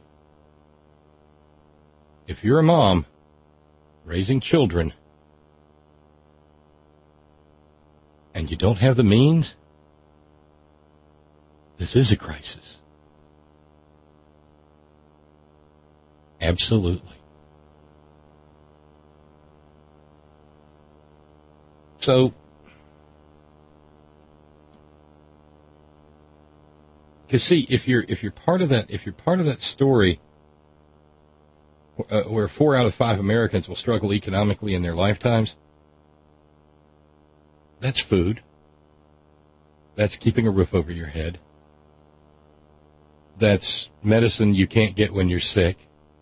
if you're a mom raising children and you don't have the means, this is a crisis. Absolutely. So, because see, if you're part of that story where 4 out of 5 Americans will struggle economically in their lifetimes, that's food. That's keeping a roof over your head. That's medicine you can't get when you're sick.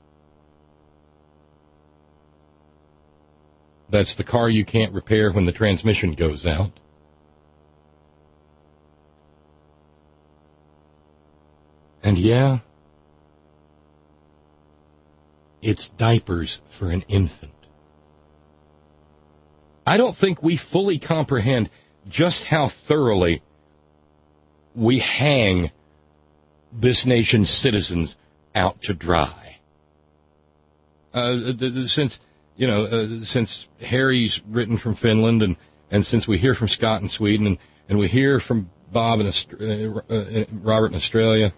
That's the car you can't repair when the transmission goes out. And yeah, it's diapers for an infant. I don't think we fully comprehend just how thoroughly we hang this nation's citizens out to dry. Since Harry's written from Finland, and since we hear from Scott in Sweden, and we hear from Bob and Robert in Australia,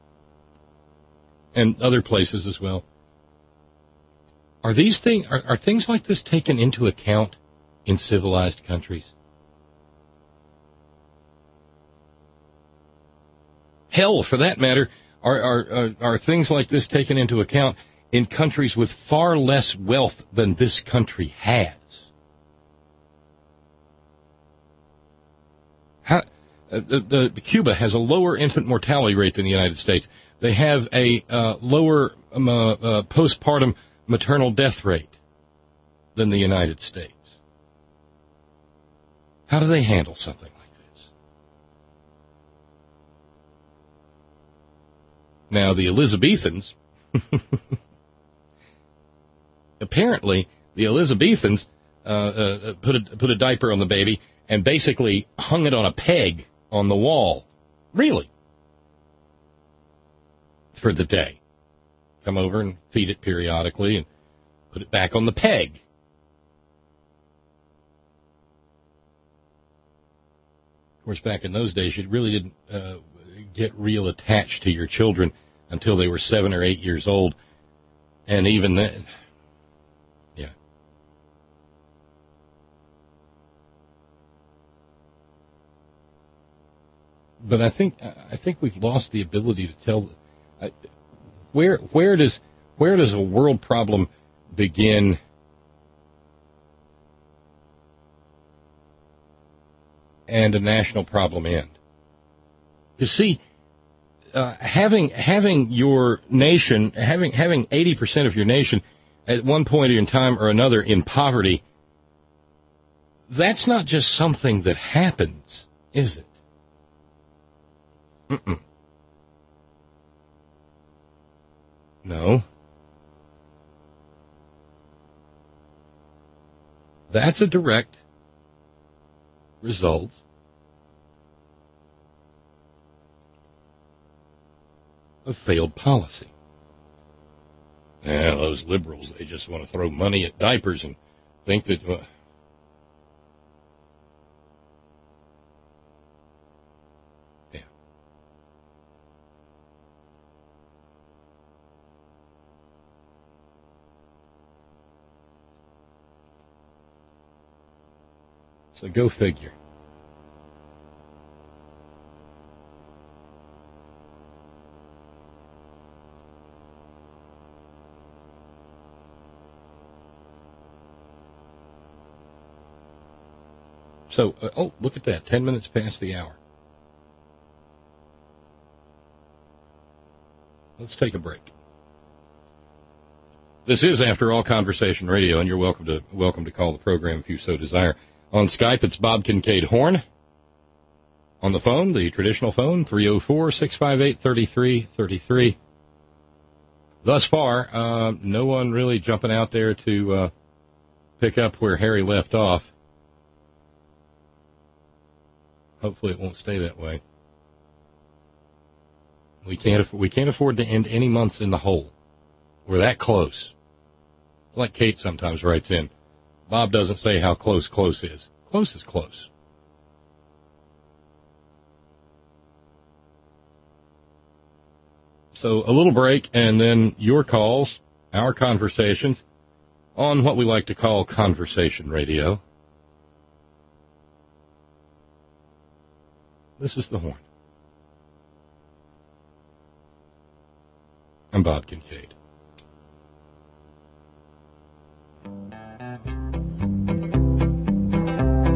and other places as well, are things like this taken into account in civilized countries? Hell, for that matter, are things like this taken into account in countries with far less wealth than this country has? Cuba has a lower infant mortality rate than the United States. They have a lower postpartum maternal death rate than the United States. How do they handle something like this? Now, the Elizabethans, apparently, the Elizabethans put a diaper on the baby and basically hung it on a peg on the wall. Really? For the day. Come over and feed it periodically and put it back on the peg. Of course, back in those days, you really didn't get real attached to your children until they were 7 or 8 years old. And even then, yeah. But I think we've lost the ability to tell where does a world problem begin and a national problem end. You see, having your nation, having 80% of your nation at one point in time or another in poverty, that's not just something that happens, is it? Mm-mm. No. That's a direct result of failed policy. Yeah, those liberals, they just want to throw money at diapers and think that... yeah. So go figure. So, look at that, 10 minutes past the hour. Let's take a break. This is, after all, Conversation Radio, and you're welcome to call the program if you so desire. On Skype, it's Bob Kincaid Horn. On the phone, the traditional phone, 304-658-3333. Thus far, no one really jumping out there to pick up where Harry left off. Hopefully it won't stay that way. We can't afford to end any months in the hole. We're that close. Like Kate sometimes writes in, Bob doesn't say how close is. Close is close. So a little break, and then your calls, our conversations, on what we like to call Conversation Radio. This is The Horn. I'm Bob Kincaid.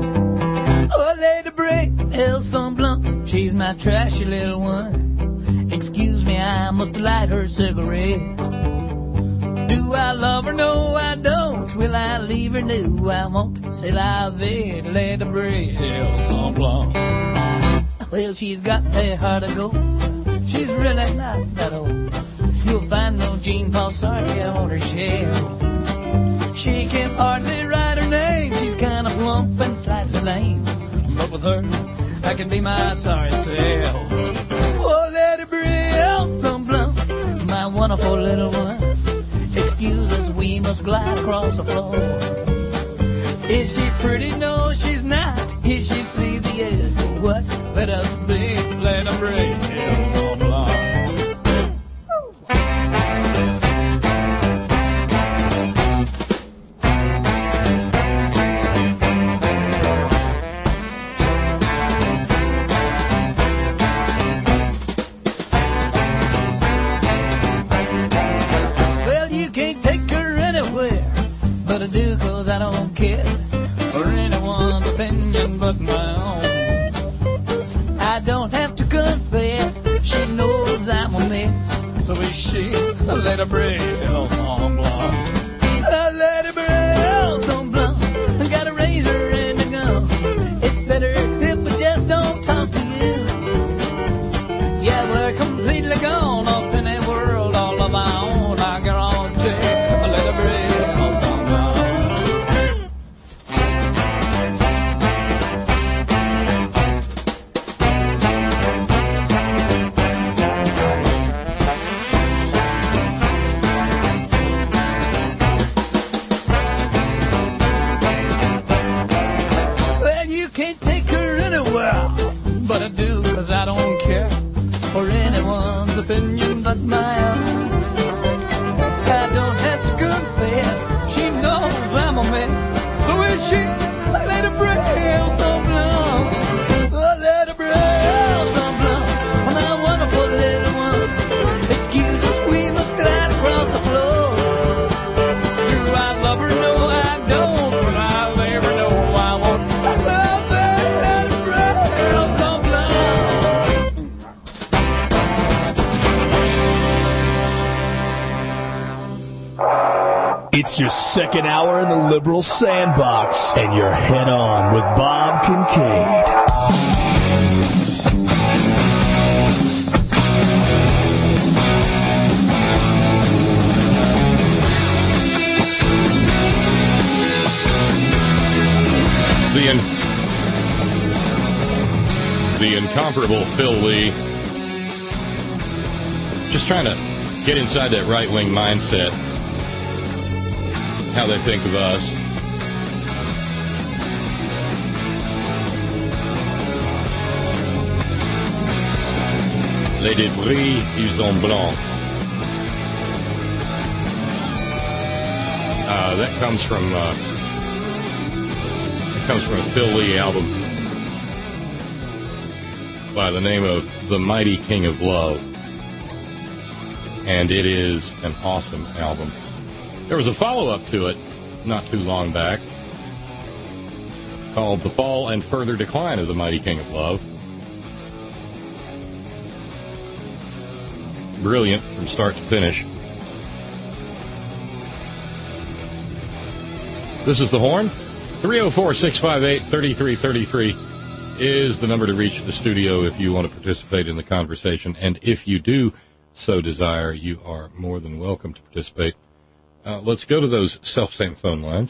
Oh, Lady Bray, Elle Saint Blanc, she's my trashy little one. Excuse me, I must light her cigarette. Do I love her? No, I don't. Will I leave her? No, I won't. C'est la vie, let the bread sans blanc. Well, she's got a heart of gold. She's really not that old. You'll find no Jean Paul Sartre on her shelf. She can hardly write her name. She's kind of plump and slightly lame. But with her, I can be my sorry self. Oh, let it breathe some blunt, my wonderful little one. Excuse us, we must glide across the floor. Is she pretty? No, she's not. Is she sleazy? Yes. What? Let us be, let her breathe some blunt. I don't care for anyone's opinion but my own. I don't have to confess, she knows I'm a mess. So is she, let her breathe some blunt. Let her breathe some blunt. Got a razor and a gun. It's better if I just don't talk to you. Yeah, we're completely gone up in a world all of our own. I guarantee, let her breathe. Opinion but my own. I don't have to confess, she knows I'm a mess. So is she, let her breathe some blunt. Let her breathe some blunt, my wonderful little one. Excuse us, we must glide across the floor. Do I love her? No, I don't. But I leave her? No, I won't. I said, let her breathe some blunt. It's your second hour in the Liberal Sandbox, and you're head on with Bob Kincaid. The incomparable Phil Lee. Just trying to get inside that right-wing mindset. How they think of us. Les débris du Zomblon. That comes from a Phil Lee album by the name of The Mighty King of Love. And it is an awesome album. There was a follow-up to it not too long back called The Fall and Further Decline of the Mighty King of Love. Brilliant from start to finish. This is The Horn. 304-658-3333 is the number to reach the studio if you want to participate in the conversation. And if you do so desire, you are more than welcome to participate. Let's go to those self-same phone lines.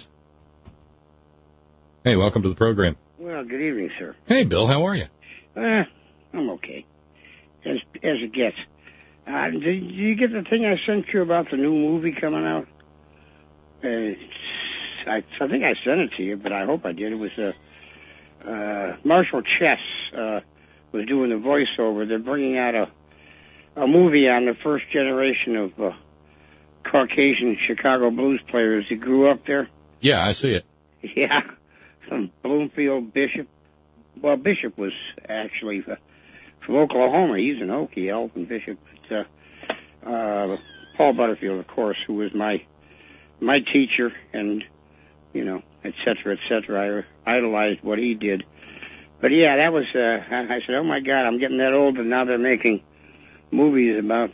Hey, welcome to the program. Well, good evening, sir. Hey, Bill, how are you? I'm okay, as it gets. Did you get the thing I sent you about the new movie coming out? I think I sent it to you, but I hope I did. It was Marshall Chess was doing the voiceover. They're bringing out a movie on the first generation of Caucasian Chicago blues players who grew up there. Yeah, I see it. Yeah, from Bloomfield, Bishop. Well, Bishop was actually from Oklahoma. He's an Okie, Elton Bishop. But, Paul Butterfield, of course, who was my teacher, and et cetera. I idolized what he did. But yeah, that was. I said, oh my God, I'm getting that old, and now they're making movies about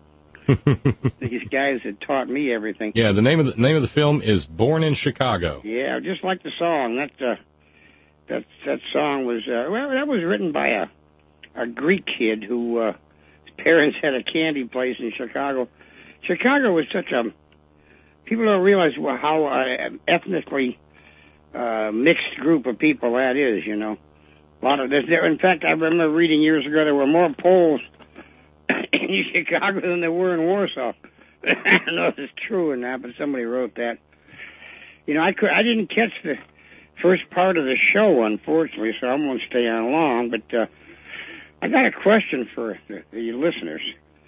these guys that taught me everything. Yeah, the name of the film is Born in Chicago. Yeah, just like the song. That song was that was written by a Greek kid who his parents had a candy place in Chicago. Chicago was such a people don't realize how ethnically mixed group of people that is. You know, a lot of there. In fact, I remember reading years ago there were more Poles in Chicago than there were in Warsaw. I don't know if it's true or not, but somebody wrote that. You know, I didn't catch the first part of the show, unfortunately, so I won't stay on long, but I got a question for the listeners.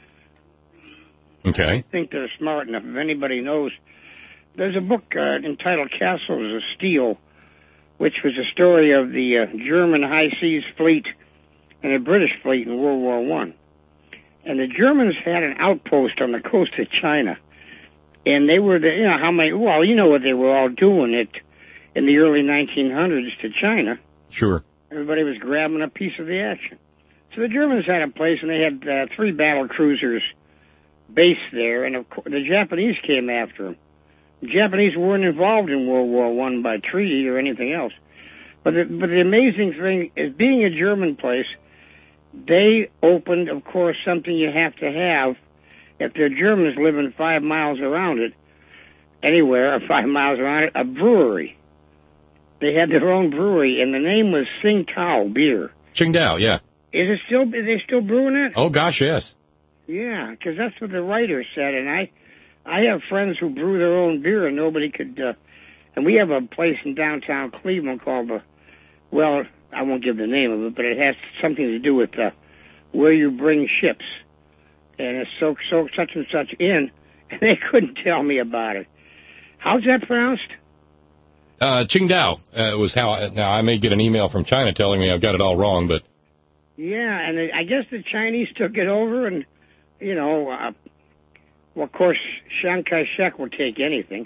Okay. I think they're smart enough. If anybody knows, there's a book entitled Castles of Steel, which was a story of the German High Seas Fleet and the British fleet in World War I. And the Germans had an outpost on the coast of China. And they were, you know what they were all doing in the early 1900s to China. Sure. Everybody was grabbing a piece of the action. So the Germans had a place, and they had 3 battle cruisers based there, and of course, the Japanese came after them. The Japanese weren't involved in World War I by treaty or anything else. But the amazing thing is, being a German place, they opened, of course, something you have to have if they're Germans living 5 miles around it, anywhere, or 5 miles around it, a brewery. They had their own brewery, and the name was Tsingtao Beer. Qingdao, yeah. Is they still brewing it? Oh, gosh, yes. Yeah, because that's what the writer said, and I have friends who brew their own beer, and nobody could, and we have a place in downtown Cleveland called I won't give the name of it, but it has something to do with where you bring ships. And it's so such and such in, and they couldn't tell me about it. How's that pronounced? Qingdao was how. Now, I may get an email from China telling me I've got it all wrong, but... Yeah, and I guess the Chinese took it over, and, of course, Chiang Kai-shek will take anything.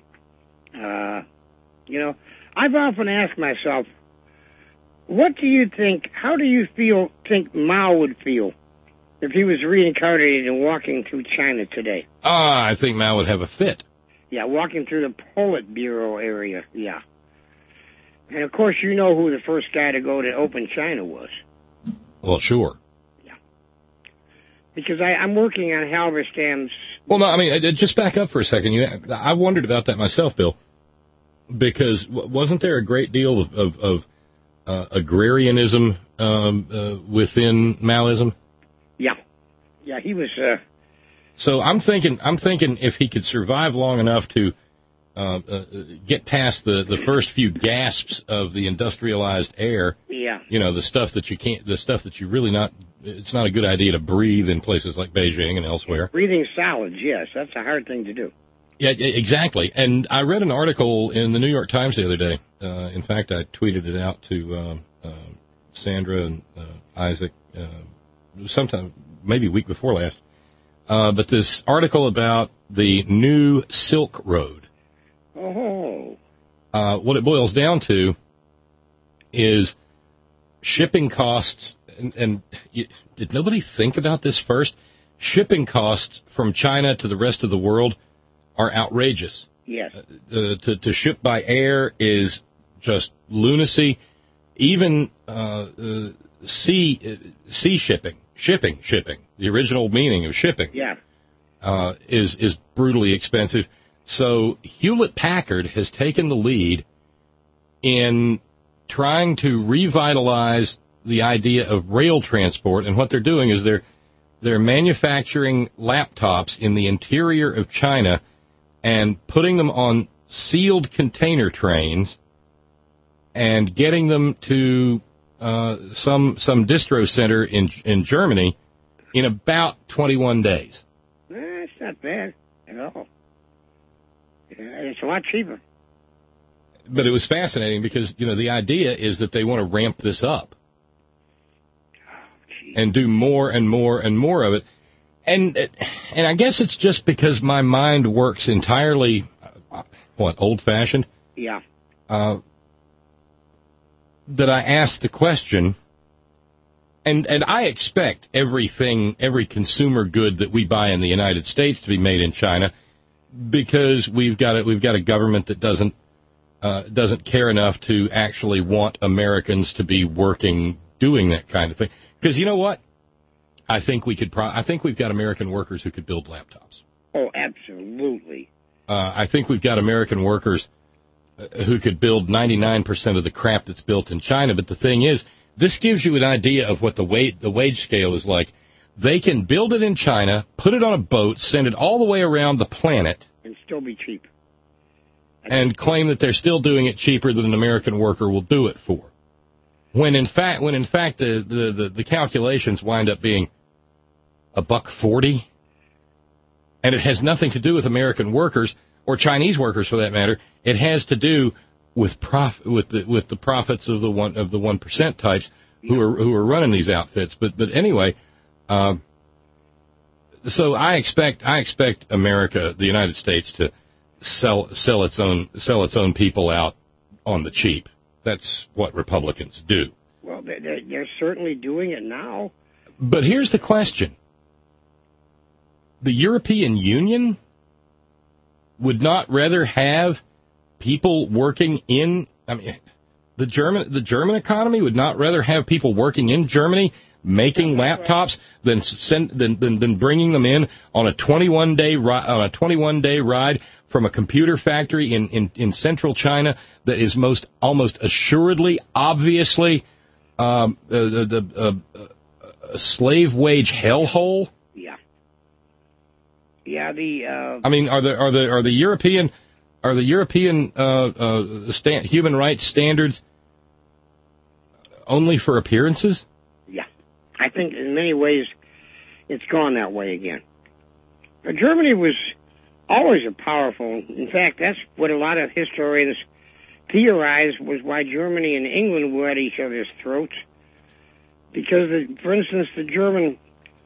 I've often asked myself, what do you think, how do you think Mao would feel if he was reincarnated and walking through China today? I think Mao would have a fit. Yeah, walking through the Politburo area, yeah. And, of course, you know who the first guy to go to open China was. Well, sure. Yeah. Because I'm working on Halberstam's... Well, no, I mean, just back up for a second. I wondered about that myself, Bill, because wasn't there a great deal of agrarianism within Maoism? Yeah. Yeah, he was... So I'm thinking if he could survive long enough to get past the first few gasps of the industrialized air, yeah, the stuff that you really not, it's not a good idea to breathe in places like Beijing and elsewhere. Breathing solids, yes, that's a hard thing to do. Yeah, exactly. And I read an article in the New York Times the other day. In fact, I tweeted it out to Sandra and Isaac sometime, maybe a week before last. But this article about the new Silk Road. Oh. What it boils down to is shipping costs, and did nobody think about this first? Shipping costs from China to the rest of the world are outrageous. Yes. To ship by air is just lunacy. Even sea shipping, the original meaning of shipping, is brutally expensive. So Hewlett-Packard has taken the lead in trying to revitalize the idea of rail transport, and what they're doing is they're manufacturing laptops in the interior of China and putting them on sealed container trains and getting them to some distro center in Germany in about 21 days. That's not bad at all. It's a lot cheaper. But it was fascinating because, the idea is that they want to ramp this up and do more and more and more of it. And I guess it's just because my mind works entirely, old-fashioned? Yeah. That I asked the question, And I expect every consumer good that we buy in the United States to be made in China, because we've got a government that doesn't care enough to actually want Americans to be working doing that kind of thing. Because you know what? I think we've got American workers who could build laptops. Oh, absolutely. I think we've got American workers who could build 99% of the crap that's built in China. But the thing is, this gives you an idea of what the wage scale is like. They can build it in China, put it on a boat, send it all the way around the planet, and still be cheap. And claim that they're still doing it cheaper than an American worker will do it for. When in fact the calculations wind up being $1.40, and it has nothing to do with American workers or Chinese workers for that matter. It has to do with the profits of the 1% types who are running these outfits. But anyway, so I expect America, the United States, to sell its own people out on the cheap. That's what Republicans do. Well, they're certainly doing it now. But here's the question. The European Union would not rather have people working in, the German economy would not rather have people working in Germany making laptops than bringing them in on a 21-day ride from a computer factory in central China that is almost assuredly, obviously, a slave wage hellhole. Yeah. Yeah. Are the European human rights standards only for appearances? Yeah. I think in many ways it's gone that way again. But Germany was always a powerful, in fact, that's what a lot of historians theorized was why Germany and England were at each other's throats. Because, for instance, the German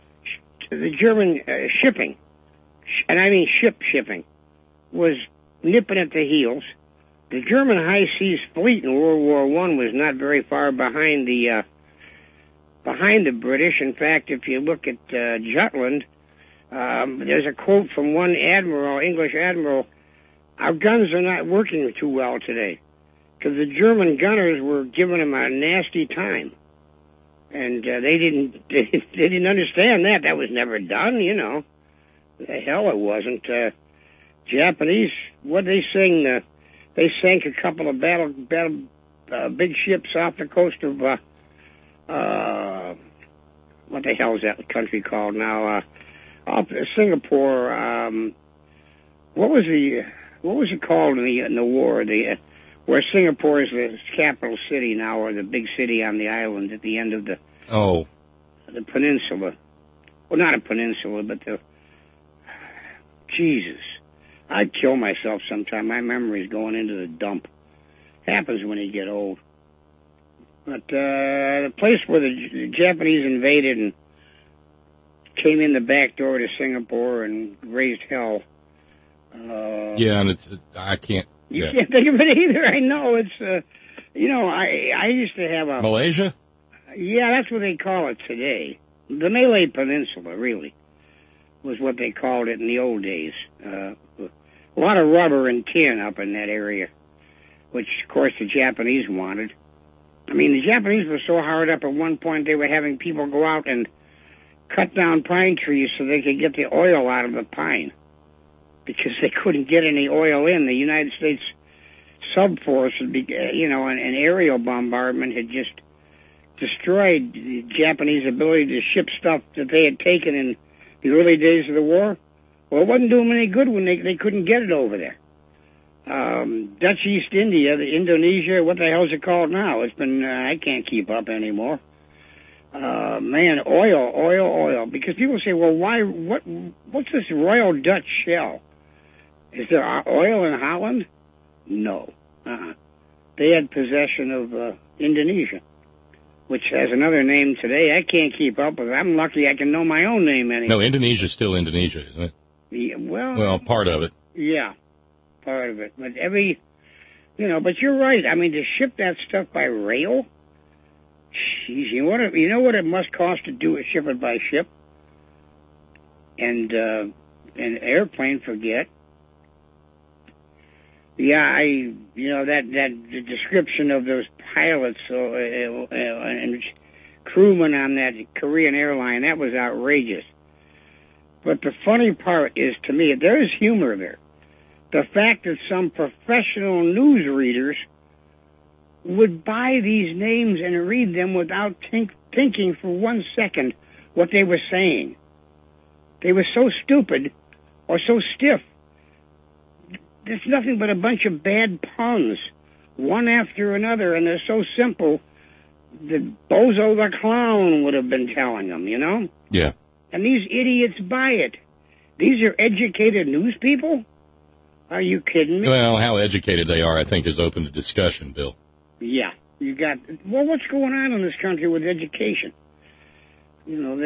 shipping, and I mean shipping, was nipping at the heels. The German high seas fleet in World War I was not very far behind the British. In fact, if you look at Jutland, there's a quote from one English admiral: "Our guns are not working too well today," because the German gunners were giving them a nasty time, and they didn't understand that. That was never done, you know. The hell it wasn't. Japanese, what they sing? They sank a couple of big ships off the coast of what the hell is that country called now? Off Singapore. What was it called in the war? Where Singapore is the capital city now, or the big city on the island at the end of the peninsula. Well, not a peninsula, but Jesus. I'd kill myself sometime. My memory's going into the dump. Happens when you get old. But the place where the Japanese invaded and came in the back door to Singapore and raised hell. And I can't. You can't think of it either. I know it's. I used to have a Malaysia. Yeah, that's what they call it today. The Malay Peninsula, really, was what they called it in the old days. A lot of rubber and tin up in that area, which, of course, the Japanese wanted. I mean, the Japanese were so hard up at one point they were having people go out and cut down pine trees so they could get the oil out of the pine, because they couldn't get any oil in. The United States subforce, an aerial bombardment had just destroyed the Japanese ability to ship stuff that they had taken in the early days of the war. Well, it wasn't doing them any good when they couldn't get it over there. Dutch East India, the Indonesia, what the hell is it called now? It's been, I can't keep up anymore. Man, oil. Because people say, well, what's this Royal Dutch Shell? Is there oil in Holland? No. They had possession of Indonesia, which has another name today. I can't keep up with it. I'm lucky I can know my own name anymore. No, Indonesia's still Indonesia, isn't it? Yeah, well, part of it. Yeah, part of it. But but you're right. I mean, to ship that stuff by rail, Jeez, you know what it must cost to do it, ship it by ship, and airplane, forget. Yeah, that the description of those pilots and crewmen on that Korean airline, that was outrageous. But the funny part is, to me, there is humor there. The fact that some professional news readers would buy these names and read them without thinking for 1 second what they were saying. They were so stupid or so stiff. There's nothing but a bunch of bad puns, one after another, and they're so simple that Bozo the Clown would have been telling them, you know? Yeah. And these idiots buy it. These are educated news people? Are you kidding me? Well, how educated they are, I think, is open to discussion, Bill. Yeah. What's going on in this country with education? You know,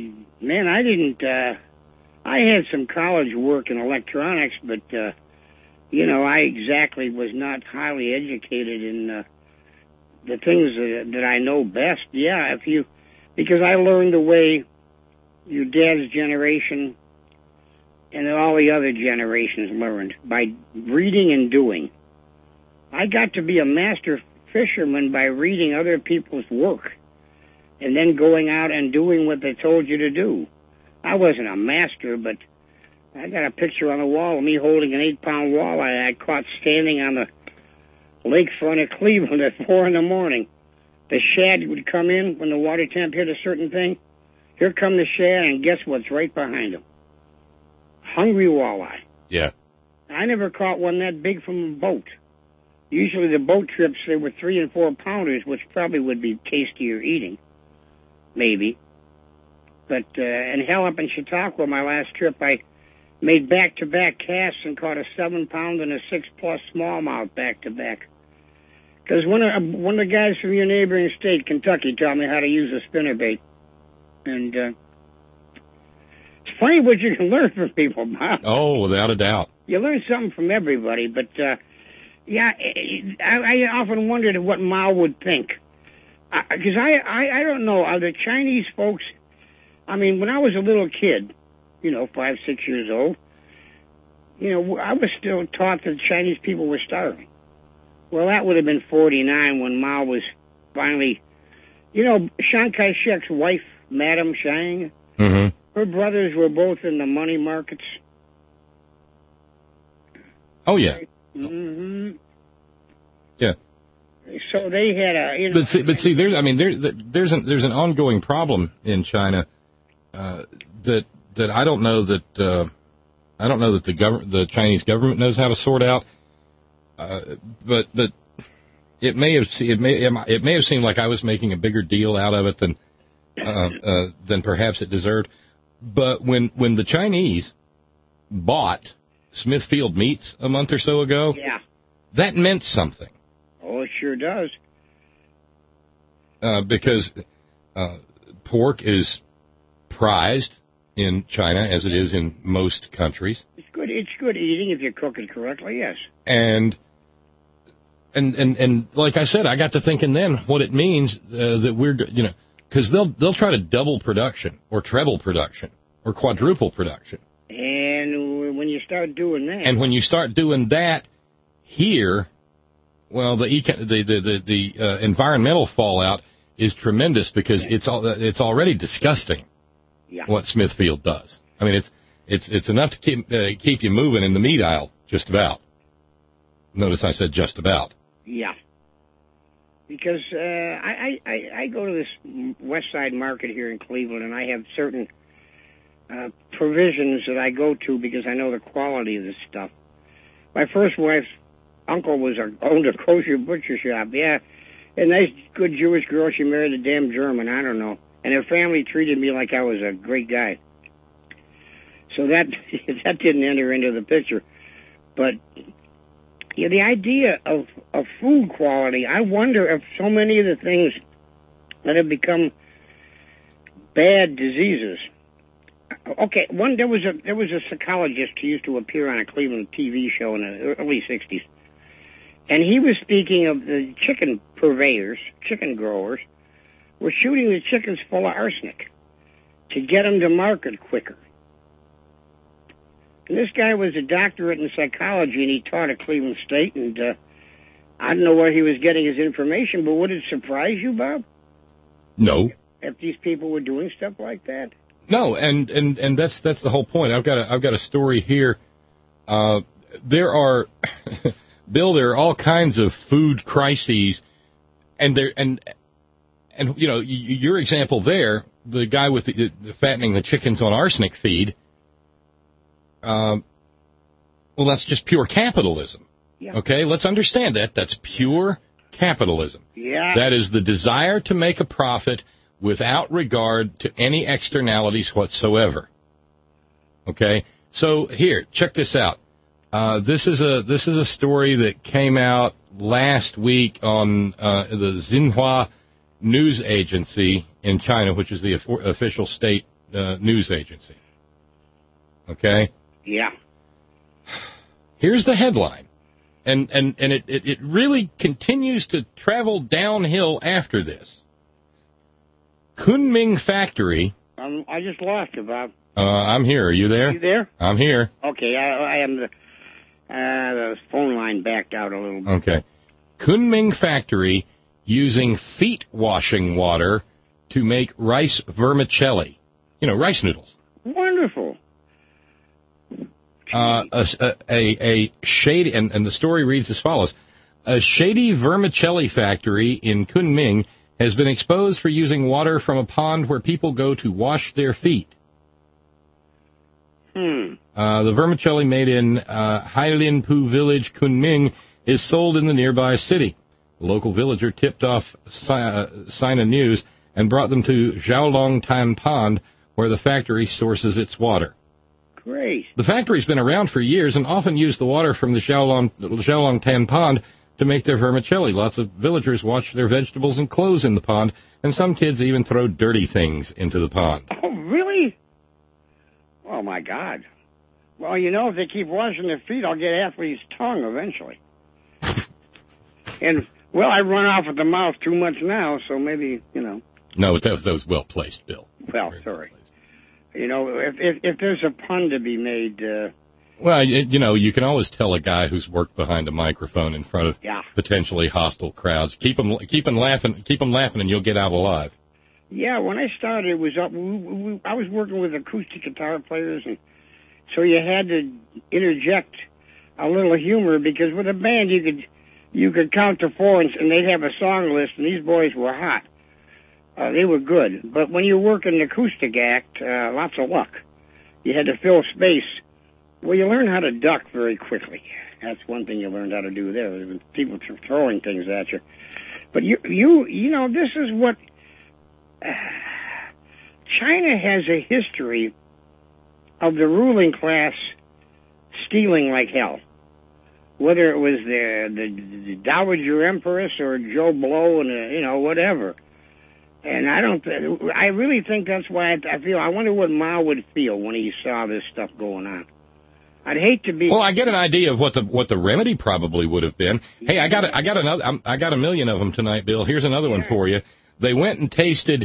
I had some college work in electronics, but, I exactly was not highly educated in the things that I know best. Yeah, because I learned the way your dad's generation and all the other generations learned, by reading and doing. I got to be a master fisherman by reading other people's work and then going out and doing what they told you to do. I wasn't a master, but I got a picture on the wall of me holding an 8-pound walleye I caught standing on the lakefront of Cleveland at 4 a.m. The shad would come in when the water temp hit a certain thing. Here come the shad, and guess what's right behind them? Hungry walleye. Yeah. I never caught one that big from a boat. Usually the boat trips, they were 3 and 4 pounders, which probably would be tastier eating. Maybe. But, and hell, up in Chautauqua, my last trip, I made back-to-back casts and caught a 7-pound and a 6+ smallmouth back-to-back. Because one of the guys from your neighboring state, Kentucky, taught me how to use a spinnerbait. And it's funny what you can learn from people, Bob. Oh, without a doubt. You learn something from everybody, but, I often wondered what Mao would think. Because I don't know, are the Chinese folks, I mean, when I was a little kid, 5, 6 years old, I was still taught that Chinese people were starving. Well, that would have been 49 when Mao was finally, Chiang Kai-shek's wife, Madame Chiang, her brothers were both in the money markets. Oh, yeah. Mm-hmm. Yeah. So they had a, But see, there's an ongoing problem in China that I don't know that the Chinese government knows how to sort out. But it may have seemed like I was making a bigger deal out of it than perhaps it deserved. But when the Chinese bought Smithfield Meats a month or so ago, that meant something. Oh, it sure does. Because pork is prized in China as it is in most countries. It's good eating if you cook it correctly, yes. And like I said, I got to thinking then what it means that we're, because they'll try to double production or treble production or quadruple production. And when you start doing that, here, well, the environmental fallout is tremendous because it's already disgusting. Yeah. What Smithfield does. I mean, it's enough to keep you moving in the meat aisle, just about. Notice I said just about. Yeah. Because I go to this West Side Market here in Cleveland, and I have certain provisions that I go to because I know the quality of this stuff. My first wife's uncle owned a kosher butcher shop. Yeah, a nice, good Jewish girl. She married a damn German. I don't know. And her family treated me like I was a great guy. So that didn't enter into the picture. But the idea of food quality, I wonder if so many of the things that have become bad diseases. Okay, there was a psychologist who used to appear on a Cleveland TV show in the early 60s. And he was speaking of the chicken purveyors, chicken growers, were shooting the chickens full of arsenic to get them to market quicker. And this guy was a doctorate in psychology, and he taught at Cleveland State, and I don't know where he was getting his information, but would it surprise you, Bob? No. If these people were doing stuff like that? No, and that's the whole point. I've got a story here. There are Bill, there are all kinds of food crises, and you know, your example there, the guy with the fattening the chickens on arsenic feed. Well, that's just pure capitalism. Yeah. Okay, let's understand that. That's pure capitalism. Yeah. That is the desire to make a profit without regard to any externalities whatsoever. Okay, so here, check this out. This is a story that came out last week on the Xinhua News Agency in China, which is the official state news agency. Okay. Yeah. Here's the headline, and it really continues to travel downhill after this. Kunming Factory. I just lost you, Bob. I'm here. Are you there? Are you there? I'm here. Okay, I am. The phone line backed out a little bit. Okay. Kunming Factory using feet washing water to make rice vermicelli. You know, rice noodles. Wonderful. A shady, and the story reads as follows. A shady vermicelli factory in Kunming has been exposed for using water from a pond where people go to wash their feet. The vermicelli made in Hailinpu Village, Kunming, is sold in the nearby city. The local villager tipped off Sina News and brought them to Xiaolongtan Pond, where the factory sources its water. Great. The factory's been around for years and often used the water from the Xiaolongtan Pond to make their vermicelli. Lots of villagers wash their vegetables and clothes in the pond, and some kids even throw dirty things into the pond. Oh, really? Oh, my God. Well, you know, if they keep washing their feet, I'll get athlete's tongue eventually. And, well, I run off at the mouth too much now, so maybe, you know. No, that was well placed, Bill. Well, sorry. You know, if there's a pun to be made... Well, you know, you can always tell a guy who's worked behind a microphone in front of potentially hostile crowds. Keep them laughing, and you'll get out alive. Yeah, when I started, it was up. I was working with acoustic guitar players, and so you had to interject a little humor because with a band you could count to four, and they'd have a song list, and these boys were hot. They were good, but when you work an acoustic act, lots of luck. You had to fill space. Well, you learn how to duck very quickly. That's one thing you learned how to do there. People throwing things at you. But you know, this is what China has a history of the ruling class stealing like hell. Whether it was the Dowager Empress or Joe Blow and you know, whatever. And I really think that's why I wonder what Mao would feel when he saw this stuff going on. I'd hate to be. Well, I get an idea of what the remedy probably would have been. Hey, I got a million of them tonight, Bill. Here's another one for you. They went and tested.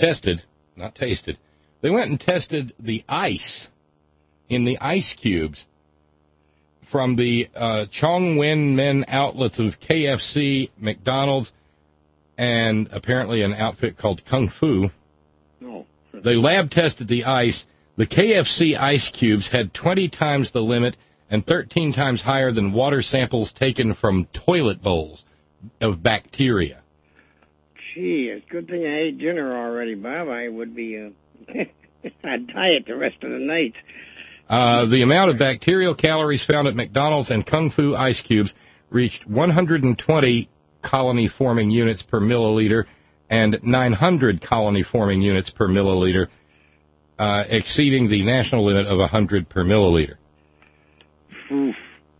They went and tested the ice in the ice cubes from the Chongwen outlets of KFC, McDonald's, and apparently an outfit called Kung Fu. No. They lab tested the ice. The KFC ice cubes had 20 times the limit and 13 times higher than water samples taken from toilet bowls of bacteria. Gee, it's a good thing I ate dinner already, Bob. I would be, I'd diet the rest of the night. The amount of bacterial calories found at McDonald's and Kung Fu ice cubes reached 120 colony-forming units per milliliter and 900 colony-forming units per milliliter, exceeding the national limit of 100 per milliliter. Oof.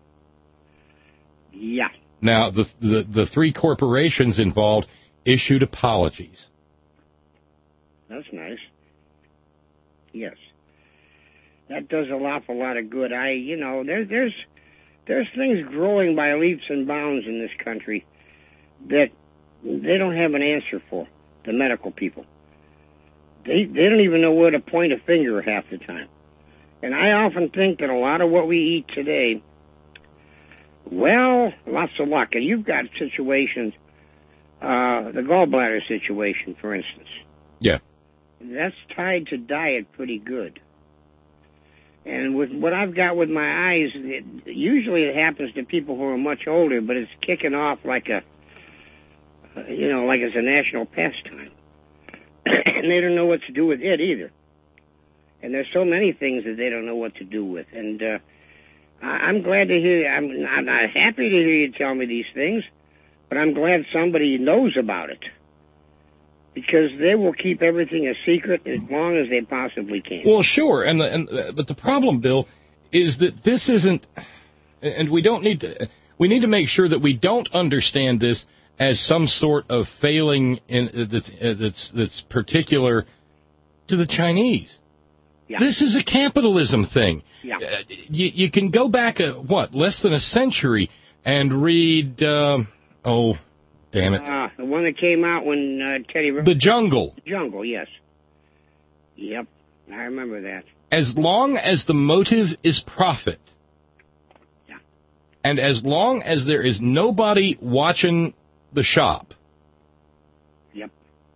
Yeah. Now, the three corporations involved issued apologies. That's nice. Yes. That does an awful lot of good. There's things growing by leaps and bounds in this country that they don't have an answer for. the medical people. They don't even know where to point a finger half the time. And I often think that a lot of what we eat today, well, lots of luck. And you've got situations, the gallbladder situation, for instance. Yeah. That's tied to diet pretty good. And with what I've got with my eyes, usually it happens to people who are much older, but it's kicking off like like it's a national pastime. And they don't know what to do with it either. And there's so many things that they don't know what to do with. And I'm glad to hear, I'm not happy to hear you tell me these things, but I'm glad somebody knows about it. Because they will keep everything a secret as long as they possibly can. Well, sure, but the problem, Bill, is that this isn't, and we need to make sure that we don't understand this as some sort of failing that's particular to the Chinese. Yeah. This is a capitalism thing. Yeah. You can go back less than a century and read damn it. The one that came out when Teddy... The Jungle. The Jungle, yes. Yep, I remember that. As long as the motive is profit, yeah, and as long as there is nobody watching the shop, yep.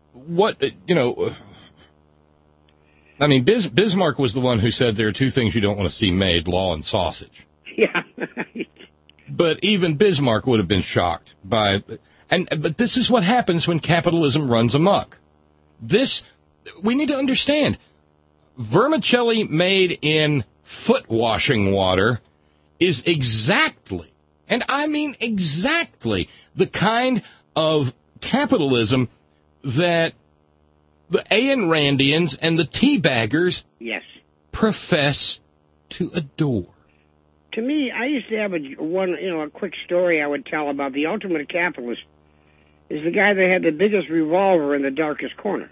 Bismarck was the one who said there are two things you don't want to see made, law and sausage. Yeah. But even Bismarck would have been shocked by... But this is what happens when capitalism runs amok. We need to understand. Vermicelli made in foot washing water is exactly, and I mean exactly, the kind of capitalism that the Ayn Randians and the teabaggers profess to adore. To me, I used to have a quick story I would tell about the ultimate capitalist is the guy that had the biggest revolver in the darkest corner.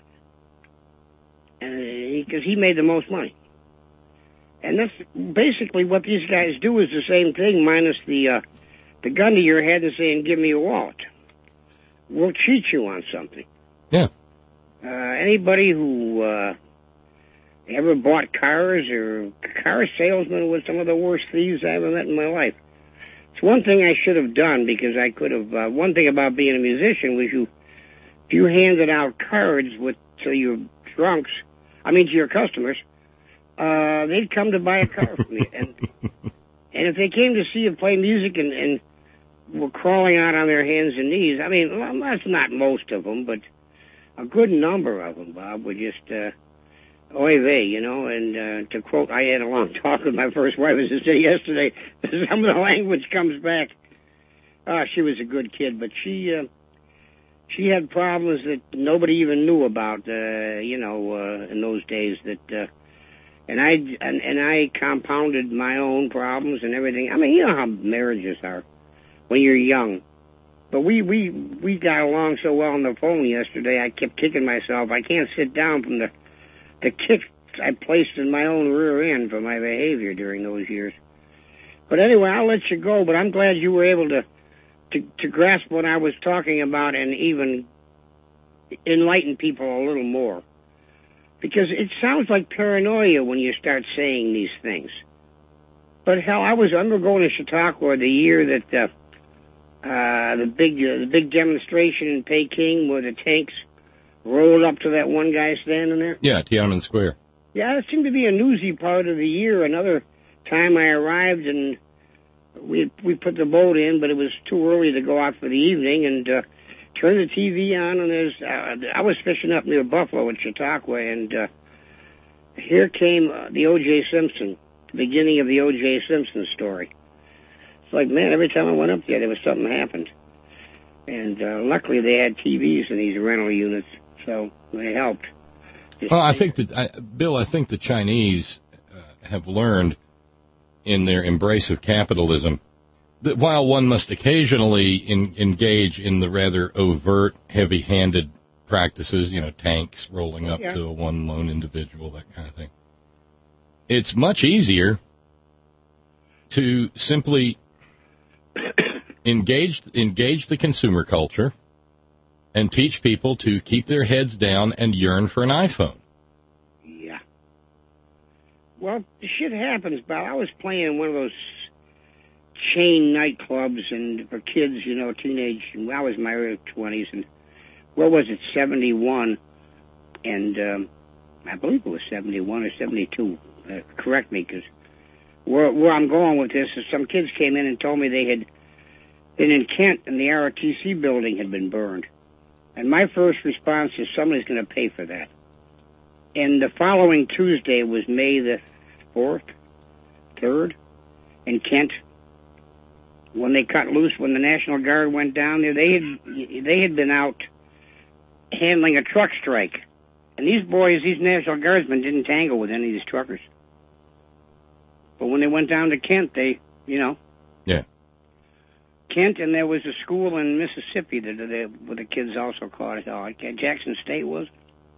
And because he made the most money. And that's basically what these guys do is the same thing, minus the gun to your head and saying, give me your wallet. We'll cheat you on something. Yeah. Anybody who ever bought cars or car salesmen was some of the worst thieves I ever met in my life. It's one thing I should have done because I could have. One thing about being a musician was you handed out cards to your drunks. To your customers. They'd come to buy a car from you, and if they came to see you play music and were crawling out on their hands and knees, that's not most of them, but a good number of them, Bob, were just oy vey, and to quote, I had a long talk with my first wife, as I said yesterday, some of the language comes back. She was a good kid, but she had problems that nobody even knew about, in those days. And I compounded my own problems and everything. You know how marriages are when you're young. But we got along so well on the phone yesterday. I kept kicking myself. I can't sit down from the kicks I placed in my own rear end for my behavior during those years. But anyway, I'll let you go. But I'm glad you were able to grasp what I was talking about and even enlighten people a little more. Because it sounds like paranoia when you start saying these things. But hell, I remember going to Chautauqua the year that the big demonstration in Peking where the tanks rolled up to that one guy standing there. Yeah, Tiananmen Square. Yeah, it seemed to be a newsy part of the year. Another time I arrived and we put the boat in, but it was too early to go out for the evening, and turned the TV on, and I was fishing up near Buffalo at Chautauqua, and here came the O.J. Simpson, the beginning of the O.J. Simpson story. It's like, man, every time I went up there was something happened. And luckily they had TVs in these rental units, so they helped. Well, I think Bill, I think the Chinese have learned in their embrace of capitalism that while one must occasionally engage in the rather overt, heavy-handed practices, tanks rolling up to one lone individual, that kind of thing, it's much easier to simply engage the consumer culture and teach people to keep their heads down and yearn for an iPhone. Yeah. Well, the shit happens, Bob. I was playing in one of those chain nightclubs and for kids, you know, teenage. I was in my early 20s, and what was it, 71? And I believe it was 71 or 72. Correct me, because where I'm going with this is some kids came in and told me they had been in Kent and the ROTC building had been burned. And my first response is somebody's going to pay for that. And the following Tuesday was May the 4th, 3rd, in Kent. When they cut loose, when the National Guard went down there, they had been out handling a truck strike. And these boys, these National Guardsmen, didn't tangle with any of these truckers. But when they went down to Kent, they, you know. Yeah. Kent, and there was a school in Mississippi where the kids also caught it. Oh, Jackson State was,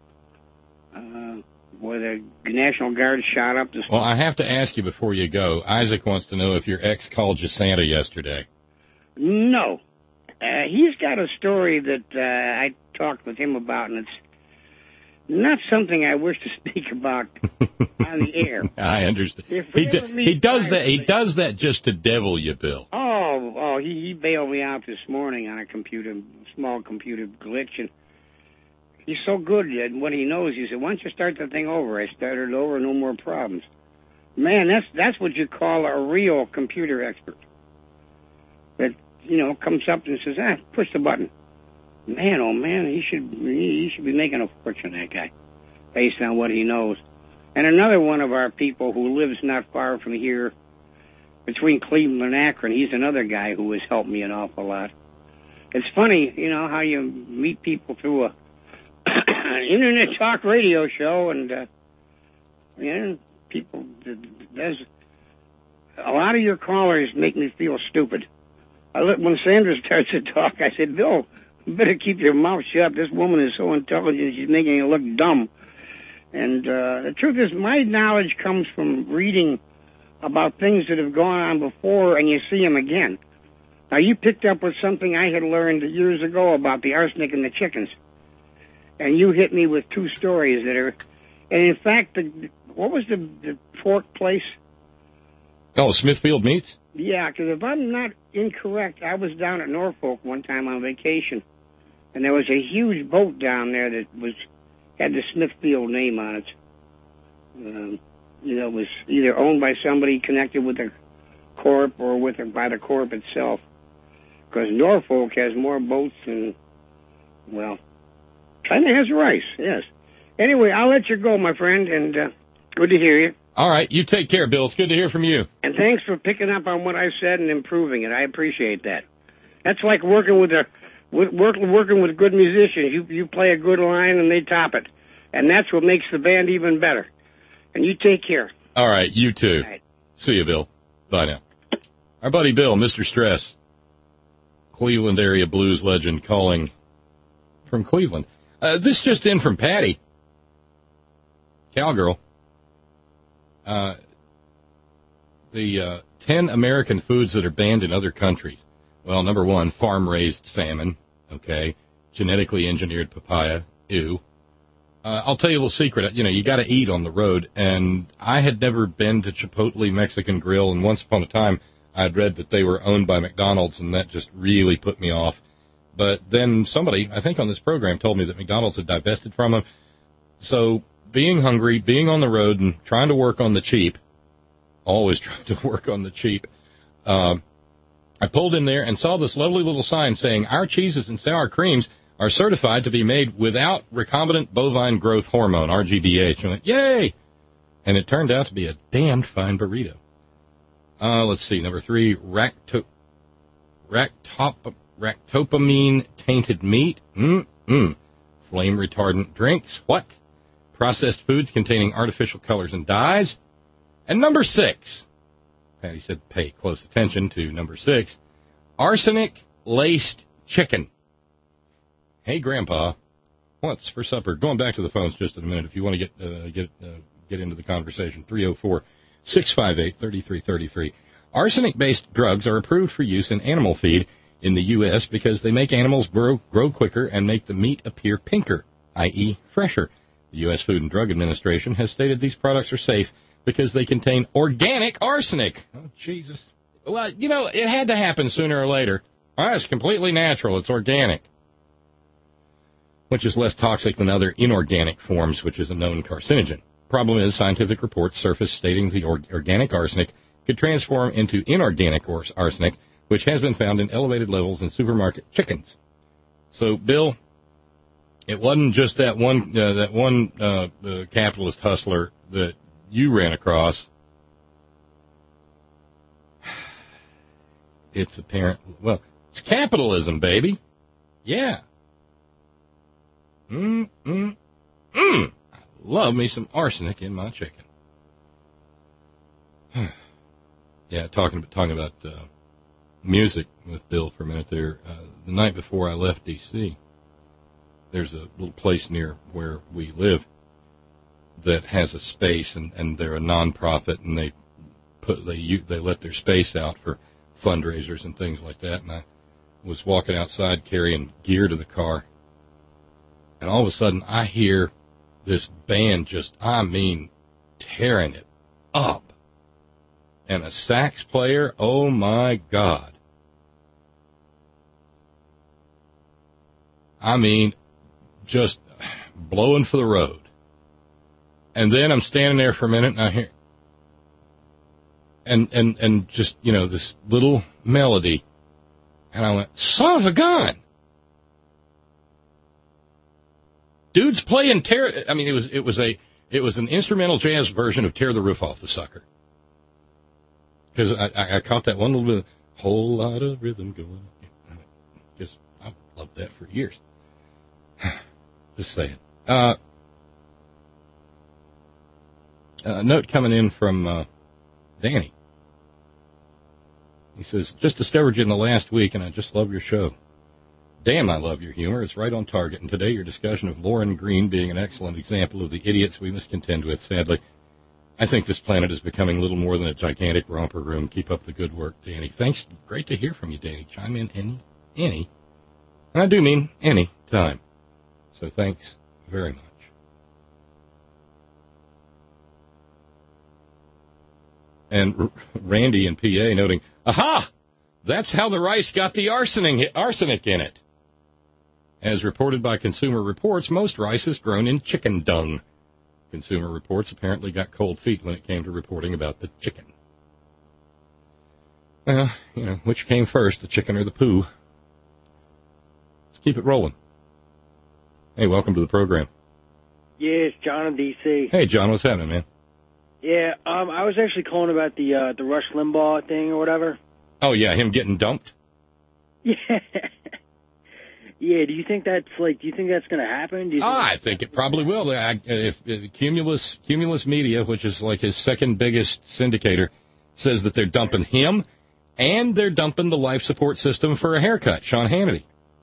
where the National Guard shot up the. Well, I have to ask you before you go. Isaac wants to know if your ex called you Santa yesterday. No, he's got a story that I talked with him about, and it's not something I wish to speak about on the air. I understand. He does that. He does that just to devil you, Bill. He bailed me out this morning on a small computer glitch, and he's so good at what he knows. He said, "Why don't you start the thing over?" I started over, no more problems. Man, that's what you call a real computer expert. That, you know, comes up and says, push the button. Man, oh man, he should be making a fortune, that guy, based on what he knows. And another one of our people who lives not far from here, between Cleveland and Akron, he's another guy who has helped me an awful lot. It's funny, you know, how you meet people through an internet talk radio show, and people. There's a lot of your callers make me feel stupid. When Sandra starts to talk, I said, "Bill, you better keep your mouth shut. This woman is so intelligent, she's making you look dumb." And the truth is, my knowledge comes from reading about things that have gone on before, and you see them again. Now, you picked up with something I had learned years ago about the arsenic and the chickens, and you hit me with two stories that are... And, in fact, what was the pork place? Oh, Smithfield Meats? Yeah, because if I'm not incorrect, I was down at Norfolk one time on vacation, and there was a huge boat down there that had the Smithfield name on it. It was either owned by somebody connected with the Corp or by the Corp itself. Because Norfolk has more boats than, well, China has rice, yes. Anyway, I'll let you go, my friend, and good to hear you. All right, you take care, Bill. It's good to hear from you. And thanks for picking up on what I said and improving it. I appreciate that. That's like working with good musicians. You play a good line and they top it. And that's what makes the band even better. And you take care. All right, you too. All right. See you, Bill. Bye now. Our buddy Bill, Mr. Stress, Cleveland area blues legend, calling from Cleveland. This just in from Patty, Cowgirl. The 10 American foods that are banned in other countries. Well, number one, farm-raised salmon. Okay. Genetically engineered papaya. Ew. I'll tell you a little secret. You know, you got to eat on the road, and I had never been to Chipotle Mexican Grill, and once upon a time I'd read that they were owned by McDonald's, and that just really put me off. But then somebody, I think on this program, told me that McDonald's had divested from them. So being hungry, being on the road, and trying to work on the cheap, always trying to work on the cheap, I pulled in there and saw this lovely little sign saying, "Our cheeses and sour creams are certified to be made without recombinant bovine growth hormone, RGBH." I went, yay! And it turned out to be a damn fine burrito. Let's see, number 3, ractopamine-tainted meat. Flame retardant drinks. What? Processed foods containing artificial colors and dyes. And number 6, Patty said pay close attention to number 6, arsenic-laced chicken. Hey, Grandpa, what's for supper? Going back to the phones just in a minute if you want to get into the conversation. 304-658-3333. Arsenic-based drugs are approved for use in animal feed in the U.S. because they make animals grow quicker and make the meat appear pinker, i.e. fresher. The U.S. Food and Drug Administration has stated these products are safe because they contain organic arsenic. Oh, Jesus. Well, you know, it had to happen sooner or later. It's completely natural. It's organic, which is less toxic than other inorganic forms, which is a known carcinogen. Problem is, scientific reports surfaced stating the organic arsenic could transform into inorganic arsenic, which has been found in elevated levels in supermarket chickens. So, Bill, it wasn't just that one capitalist hustler that you ran across. It's apparent. Well, it's capitalism, baby. Yeah. I love me some arsenic in my chicken. Yeah, talking about music with Bill for a minute there. The night before I left D.C., there's a little place near where we live that has a space, and they're a nonprofit, and they let their space out for fundraisers and things like that. And I was walking outside carrying gear to the car, and all of a sudden I hear this band just, tearing it up. And a sax player, oh my God. Just blowing for the road. And then I'm standing there for a minute, and I hear, and just, you know, this little melody, and I went, son of a gun! Dude's playing it was an instrumental jazz version of Tear the Roof Off the Sucker. Because I caught that one little bit, whole lot of rhythm going. I've loved that for years. Just saying. A note coming in from Danny. He says, just discovered you in the last week, and I just love your show. Damn, I love your humor. It's right on target. And today your discussion of Lauren Green being an excellent example of the idiots we must contend with, sadly. I think this planet is becoming little more than a gigantic romper room. Keep up the good work, Danny. Thanks. Great to hear from you, Danny. Chime in any, and I do mean any time. So thanks very much. And Randy in PA noting, aha! That's how the rice got the arsenic in it. As reported by Consumer Reports, most rice is grown in chicken dung. Consumer Reports apparently got cold feet when it came to reporting about the chicken. Well, you know, which came first, the chicken or the poo? Let's keep it rolling. Hey, welcome to the program. Yes, John in D.C. Hey, John, what's happening, man? Yeah, I was actually calling about the Rush Limbaugh thing or whatever. Oh, yeah, him getting dumped? Yeah. Yeah, do you think that's going to happen? I think it probably will. If Cumulus Media, which is like his second biggest syndicator, says that they're dumping him and they're dumping the life support system for a haircut, Sean Hannity.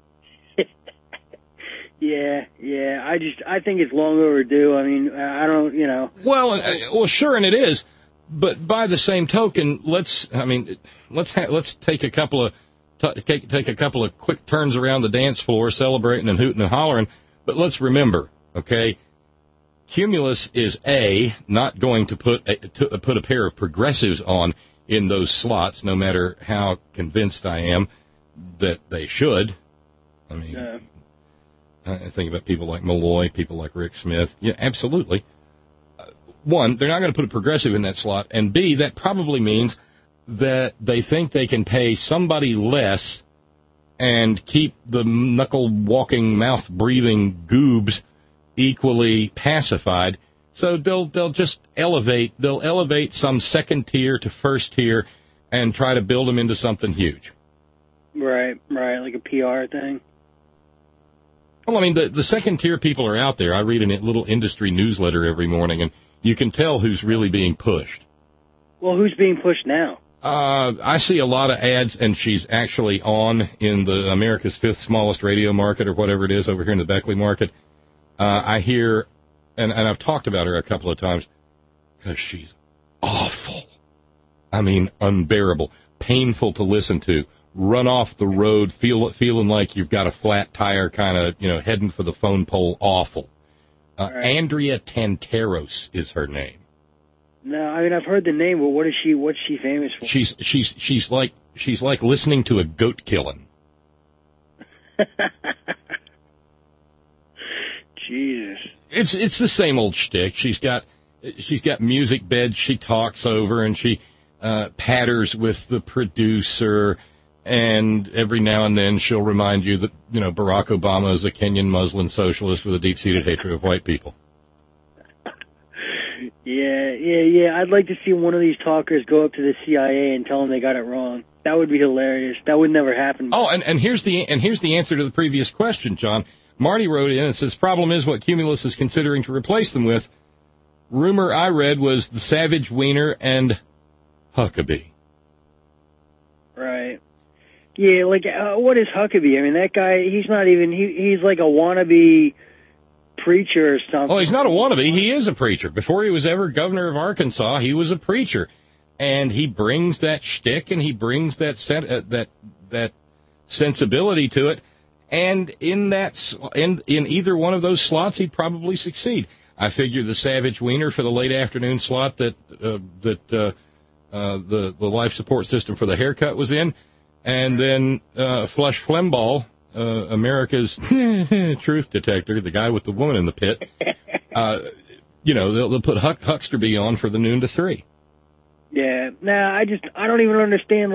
Yeah. I think it's long overdue. I mean, I don't, you know. Well, sure, and it is. But by the same token, let's take a couple of take a couple of quick turns around the dance floor, celebrating and hooting and hollering. But let's remember, okay, Cumulus is not going to put a pair of progressives on in those slots, no matter how convinced I am that they should. I mean, I think about people like Malloy, people like Rick Smith. Yeah, absolutely. One, they're not going to put a progressive in that slot, and B, that probably means that they think they can pay somebody less and keep the knuckle-walking, mouth-breathing goobs equally pacified. So they'll just elevate some second tier to first tier and try to build them into something huge. Right, like a PR thing. Well, I mean, the second tier people are out there. I read a little industry newsletter every morning, and you can tell who's really being pushed. Well, who's being pushed now? I see a lot of ads, and she's actually on in the America's fifth smallest radio market or whatever it is over here in the Beckley market. I hear, and I've talked about her a couple of times, because she's awful. I mean, unbearable, painful to listen to, run off the road feeling like you've got a flat tire, kind of, heading for the phone pole. Awful. Right. Andrea Tantaros is her name. No, I mean, I've heard the name, but what's she famous for? She's like listening to a goat killing. Jesus. It's the same old shtick. She's got music beds she talks over, and she patters with the producer, and every now and then she'll remind you that, Barack Obama is a Kenyan Muslim socialist with a deep-seated hatred of white people. Yeah. I'd like to see one of these talkers go up to the CIA and tell them they got it wrong. That would be hilarious. That would never happen. Oh, and here's the answer to the previous question, John. Marty wrote in and says, problem is what Cumulus is considering to replace them with. Rumor I read was the Savage Wiener and Huckabee. Right. Yeah, what is Huckabee? I mean, that guy, he's not even, he's like a wannabe preacher or something. Oh, he's not a wannabe. He is a preacher. Before he was ever governor of Arkansas, he was a preacher. And he brings that shtick, and he brings that sensibility to it. And in either one of those slots, he'd probably succeed. I figure the Savage Wiener for the late afternoon slot that the life support system for the haircut was in, and then Flush Flemball, America's truth detector, the guy with the woman in the pit. They'll put Hucksterby on for the noon to 3. Yeah. Nah, I don't even understand.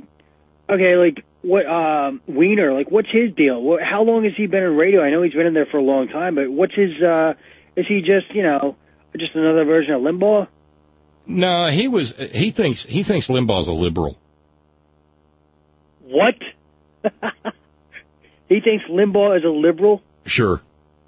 What Wiener? What's his deal? How long has he been in radio? I know he's been in there for a long time, but what's his? Is he just just another version of Limbaugh? No, he thinks Limbaugh's a liberal. What? He thinks Limbaugh is a liberal? Sure.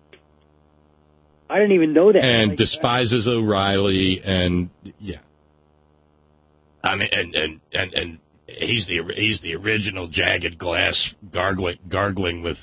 I didn't even know that. And despises O'Reilly, and yeah. I mean, and he's the original jagged glass gargling with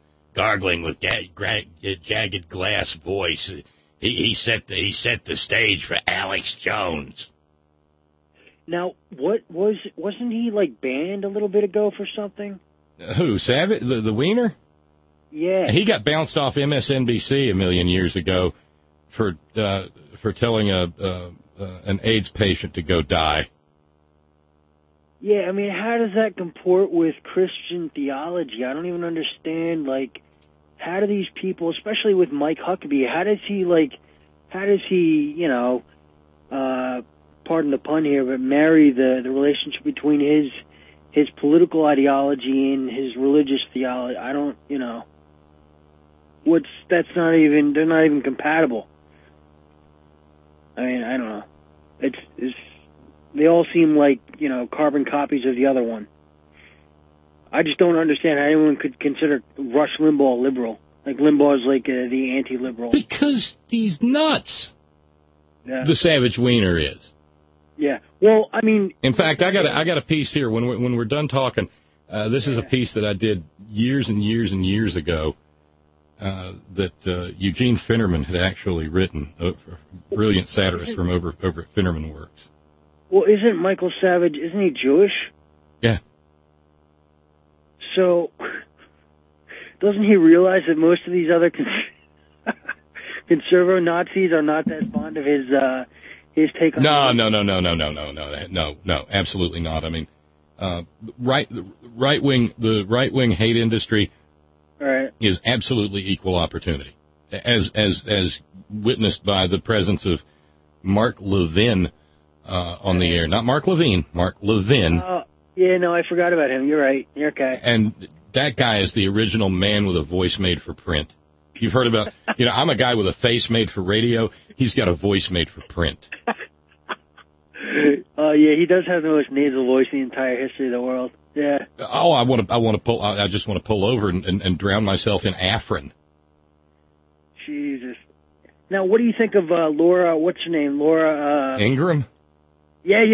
jagged glass voice. He set the stage for Alex Jones. Now, wasn't he banned a little bit ago for something? Who, Savage, the Wiener? Yeah. He got bounced off MSNBC a million years ago for telling an AIDS patient to go die. Yeah, I mean, how does that comport with Christian theology? I don't even understand, how do these people, especially with Mike Huckabee, how does he, pardon the pun here, but marry the relationship between his political ideology and his religious theology? I don't, they're not even compatible. I mean, I don't know. They all seem like, carbon copies of the other one. I just don't understand how anyone could consider Rush Limbaugh liberal. Limbaugh is the anti-liberal. Because he's nuts. Yeah. The Savage Wiener is. Yeah. Well, I mean... In fact, I got a piece here. When we're done talking, this is a piece that I did years and years and years ago that Eugene Finnerman had actually written, a brilliant satirist from over at Finnerman Works. Well, isn't Michael Savage, isn't he Jewish? Yeah. So, doesn't he realize that most of these other conservative Nazis are not that fond of his take on... No, absolutely not. I mean, the right wing hate industry is absolutely equal opportunity, as witnessed by the presence of Mark Levin on the air. Not Mark Levine, Mark Levin. Yeah, no, I forgot about him. You're right. You're okay. And that guy is the original man with a voice made for print. You've heard about, I'm a guy with a face made for radio. He's got a voice made for print. Yeah, he does have the most nasal voice in the entire history of the world. Yeah. Oh, I just want to pull over and drown myself in Afrin. Jesus. Now, what do you think of Laura? What's her name? Laura Ingraham. Yeah.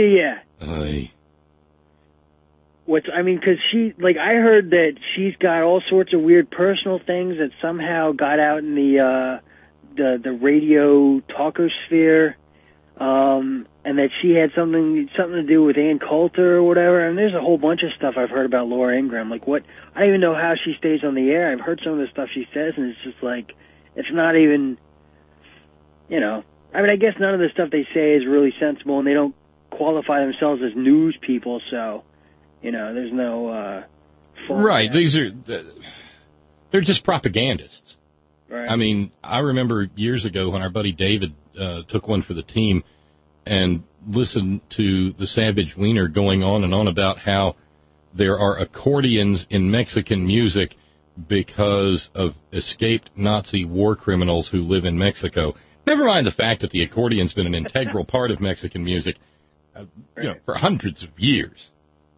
Because she, I heard that she's got all sorts of weird personal things that somehow got out in the radio talkosphere. and that she had something to do with Ann Coulter or whatever. And there's a whole bunch of stuff I've heard about Laura Ingraham. Like, what? I don't even know how she stays on the air. I've heard some of the stuff she says, and it's just like, it's not even, you know. I mean, I guess none of the stuff they say is really sensible, and they don't qualify themselves as news people, so, you know, there's no... Right, they're just propagandists. Right. I mean, I remember years ago when our buddy David took one for the team and listened to the Savage Wiener going on and on about how there are accordions in Mexican music because of escaped Nazi war criminals who live in Mexico. Never mind the fact that the accordion's been an integral part of Mexican music, for hundreds of years.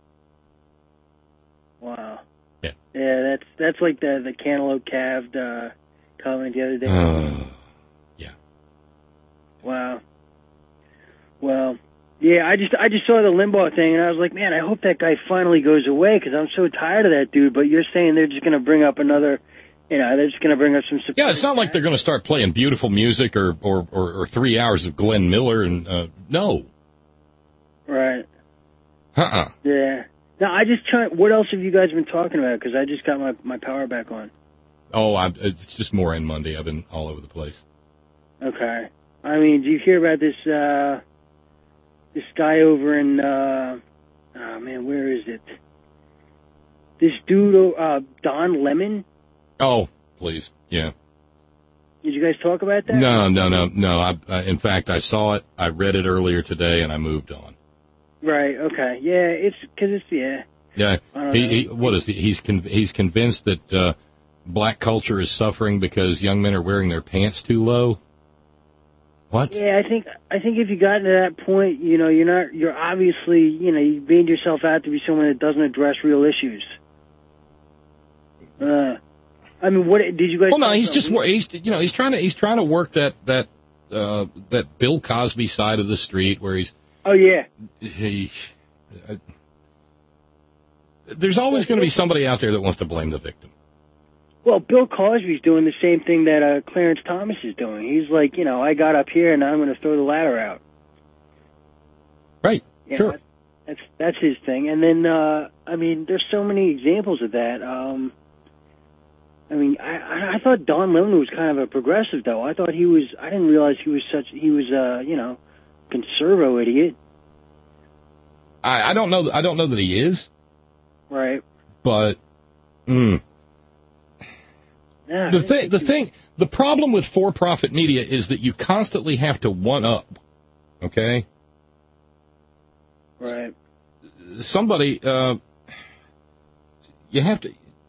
Wow. Yeah. Yeah, that's like the Cantaloupe Calved comment the other day. Yeah. Wow. Well, yeah, I just saw the Limbaugh thing, and I was like, man, I hope that guy finally goes away, because I'm so tired of that dude. But you're saying they're just going to bring up another, they're just going to bring up some... Yeah, it's not like they're going to start playing beautiful music or 3 hours of Glenn Miller, and no. Right. Uh-uh. Yeah. Now, what else have you guys been talking about? Because I just got my power back on. Oh, it's just more on Monday. I've been all over the place. Okay. I mean, do you hear about this guy over in, where is it? This dude, Don Lemon? Oh, please, yeah. Did you guys talk about that? No. In fact, I saw it, I read it earlier today, and I moved on. Right, okay. Yeah, yeah. Yeah, he's convinced that black culture is suffering because young men are wearing their pants too low. What? Yeah, I think if you got to that point, you're obviously, you made yourself out to be someone that doesn't address real issues. I mean, what did you guys? Well, no, he's trying to work that Bill Cosby side of the street where he's. Oh yeah. There's always going to be somebody out there that wants to blame the victim. Well, Bill Cosby's doing the same thing that Clarence Thomas is doing. He's like, I got up here and I'm going to throw the ladder out. Right. Sure. That's his thing. And then, there's so many examples of that. I thought Don Lemon was kind of a progressive, though. I didn't realize he was conservo idiot. I don't know that he is. Right. But the problem with for-profit media is that you constantly have to one up. Okay? Right. Somebody you have to.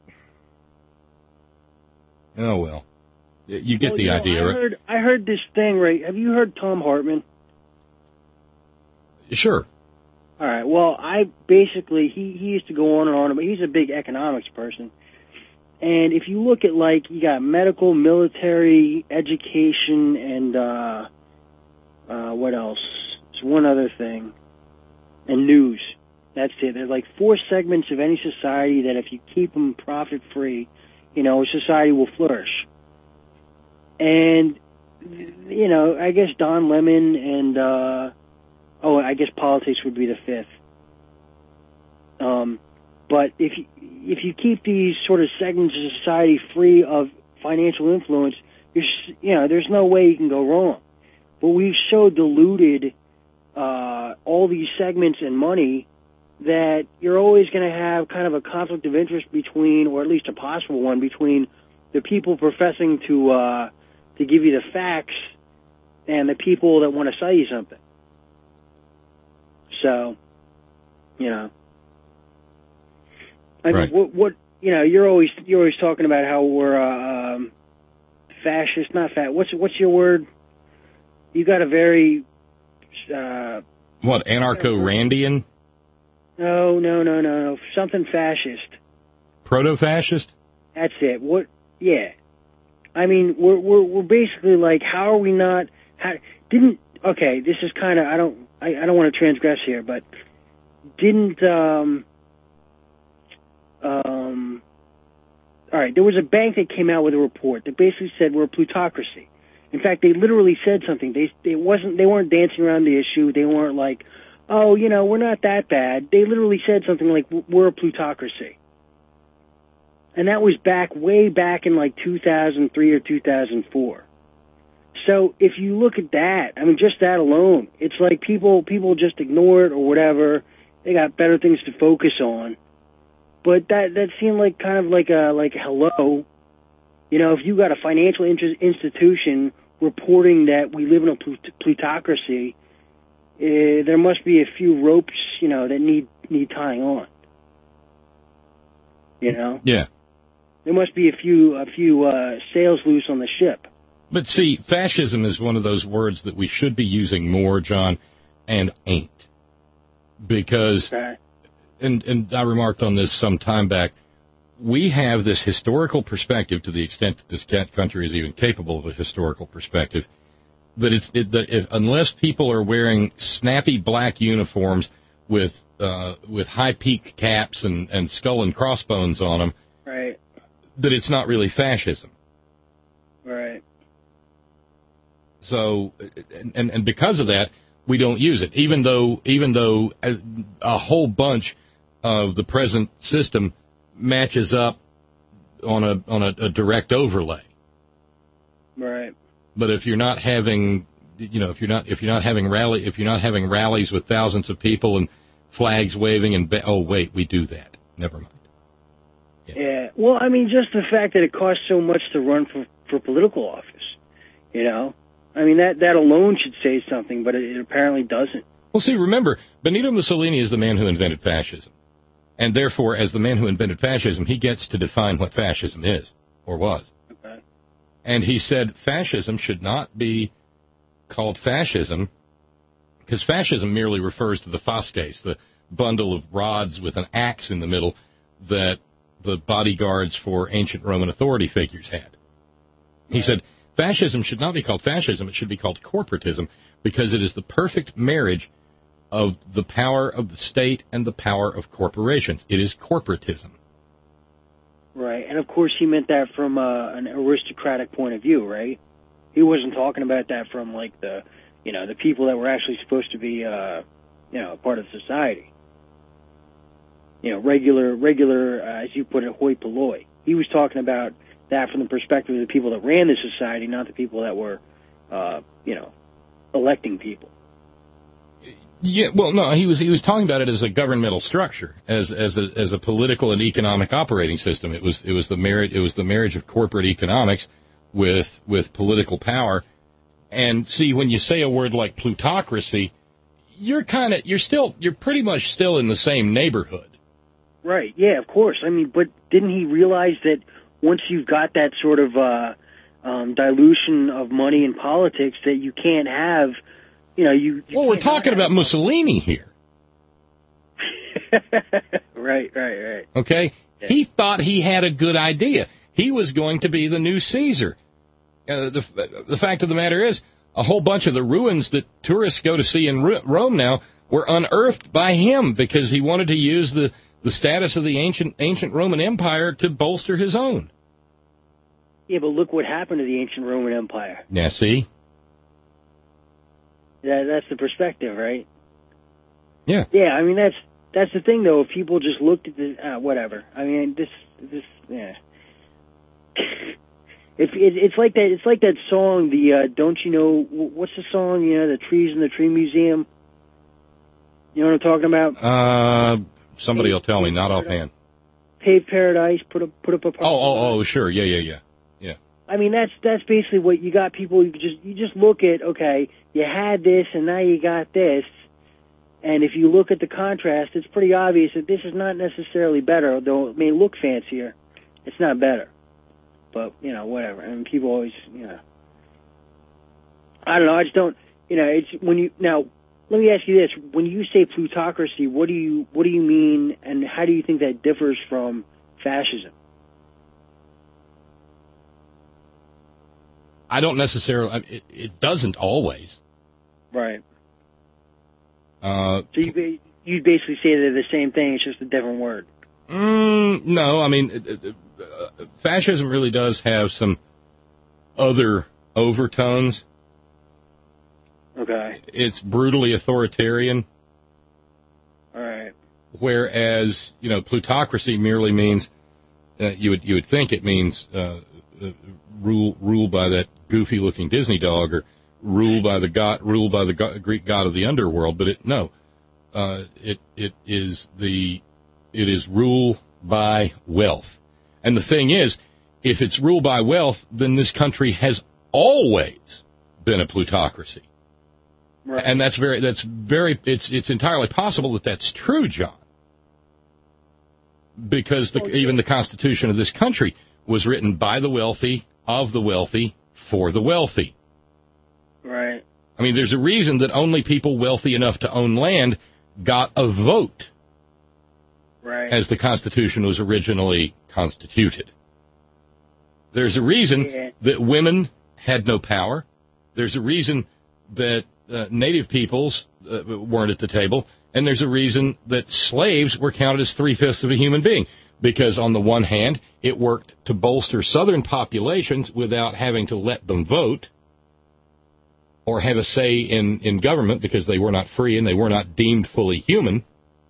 Oh well. You get the idea, right? I heard this thing, right? Have you heard Tom Hartman? Sure. All right. Well, he used to go on and on, but he's a big economics person. And if you look at, you got medical, military, education, and what else? There's one other thing. And news. That's it. There's 4 segments of any society that if you keep them profit-free, society will flourish. And, I guess Don Lemon and, I guess politics would be the 5th. But if you keep these sort of segments of society free of financial influence, there's no way you can go wrong. But we've so diluted all these segments and money that you're always going to have kind of a conflict of interest between, or at least a possible one, between the people professing to give you the facts and the people that want to sell you something. So, right. what you're always talking about how we're fascist, not fat. What's your word? You got a very what, anarcho-Randian? No. Something fascist. Proto-fascist? That's it. What? Yeah. I mean, we're basically how are we not? Okay, this is kind of I don't want to transgress here, but didn't all right, there was a bank that came out with a report that basically said we're a plutocracy. In fact, they literally said something. They weren't dancing around the issue. They weren't like, oh, we're not that bad. They literally said something like, we're a plutocracy. And that was way back in like 2003 or 2004. So if you look at that, I mean, just that alone, it's like people just ignore it or whatever. They got better things to focus on. But that seemed like kind of like hello. If you got a financial institution reporting that we live in a plutocracy, there must be a few ropes, that need tying on. Yeah. There must be a few sails loose on the ship. But see, fascism is one of those words that we should be using more, John, and ain't. Because, and I remarked on this some time back, we have this historical perspective, to the extent that this country is even capable of a historical perspective, that unless people are wearing snappy black uniforms with high peak caps and skull and crossbones on them, right, that it's not really fascism. Right. So, and because of that, we don't use it, even though a whole bunch of the present system matches up on a direct overlay. Right. But if you're not having, if you're not having rallies with thousands of people and flags waving and we do that. Never mind. Yeah. Well, I mean, just the fact that it costs so much to run for political office, I mean, that alone should say something, but it apparently doesn't. Well, see, remember, Benito Mussolini is the man who invented fascism. And therefore, as the man who invented fascism, he gets to define what fascism is, or was. Okay. And he said fascism should not be called fascism, because fascism merely refers to the fasces, the bundle of rods with an axe in the middle that the bodyguards for ancient Roman authority figures had. He said, fascism should not be called fascism, it should be called corporatism, because it is the perfect marriage of the power of the state and the power of corporations. It is corporatism. Right, and of course he meant that from an aristocratic point of view, right? He wasn't talking about that from like the people that were actually supposed to be, part of society. Regular, as you put it, hoi polloi. He was talking about that from the perspective of the people that ran the society, not the people that were, electing people. Yeah, well, no, he was talking about it as a governmental structure, as a political and economic operating system. It was the marriage of corporate economics with political power. And see, when you say a word like plutocracy, you're pretty much still in the same neighborhood. Right. Yeah, of course. I mean, but didn't he realize that once you've got that sort of dilution of money in politics, that you can't have, Well, we're talking about Mussolini here. Right. Okay? Yeah. He thought he had a good idea. He was going to be the new Caesar. The fact of the matter is, a whole bunch of the ruins that tourists go to see in Rome now were unearthed by him because he wanted to use the status of the ancient Roman Empire to bolster his own. Yeah, but look what happened to the ancient Roman Empire. Yeah, see? That's the perspective, right? Yeah. Yeah, I mean, that's the thing, though. If people just looked at the... whatever. I mean, this yeah. It's like that. It's like that song. Don't you know what's the song? The trees in the tree museum. You know what I'm talking about? Somebody will tell me, not offhand. Paved paradise. Put up a. Oh, sure. Yeah. I mean, that's basically what you got. People, you just look at. Okay, you had this, and now you got this. And if you look at the contrast, it's pretty obvious that this is not necessarily better, though it may look fancier. It's not better. But, whatever. I mean, people always, I don't know. I just don't, it's when you, now, let me ask you this. When you say plutocracy, what do you mean, and how do you think that differs from fascism? I don't necessarily, it doesn't always. Right. So you'd basically say they're the same thing, it's just a different word. No, I mean, fascism really does have some other overtones. Okay. It's brutally authoritarian. All right. Whereas, plutocracy merely means you would think it means rule by that goofy-looking Disney dog, or rule by the Greek god of the underworld. But it is rule by wealth. And the thing is, if it's rule by wealth, then this country has always been a plutocracy. Right. And it's entirely possible that that's true, John. Because even the Constitution of this country was written by the wealthy, of the wealthy, for the wealthy. Right. I mean, there's a reason that only people wealthy enough to own land got a vote. Right. As the Constitution was originally constituted. There's a reason that women had no power. There's a reason that native peoples weren't at the table. And there's a reason that slaves were counted as 3/5 of a human being. Because on the one hand, it worked to bolster southern populations without having to let them vote or have a say in government, because they were not free and they were not deemed fully human.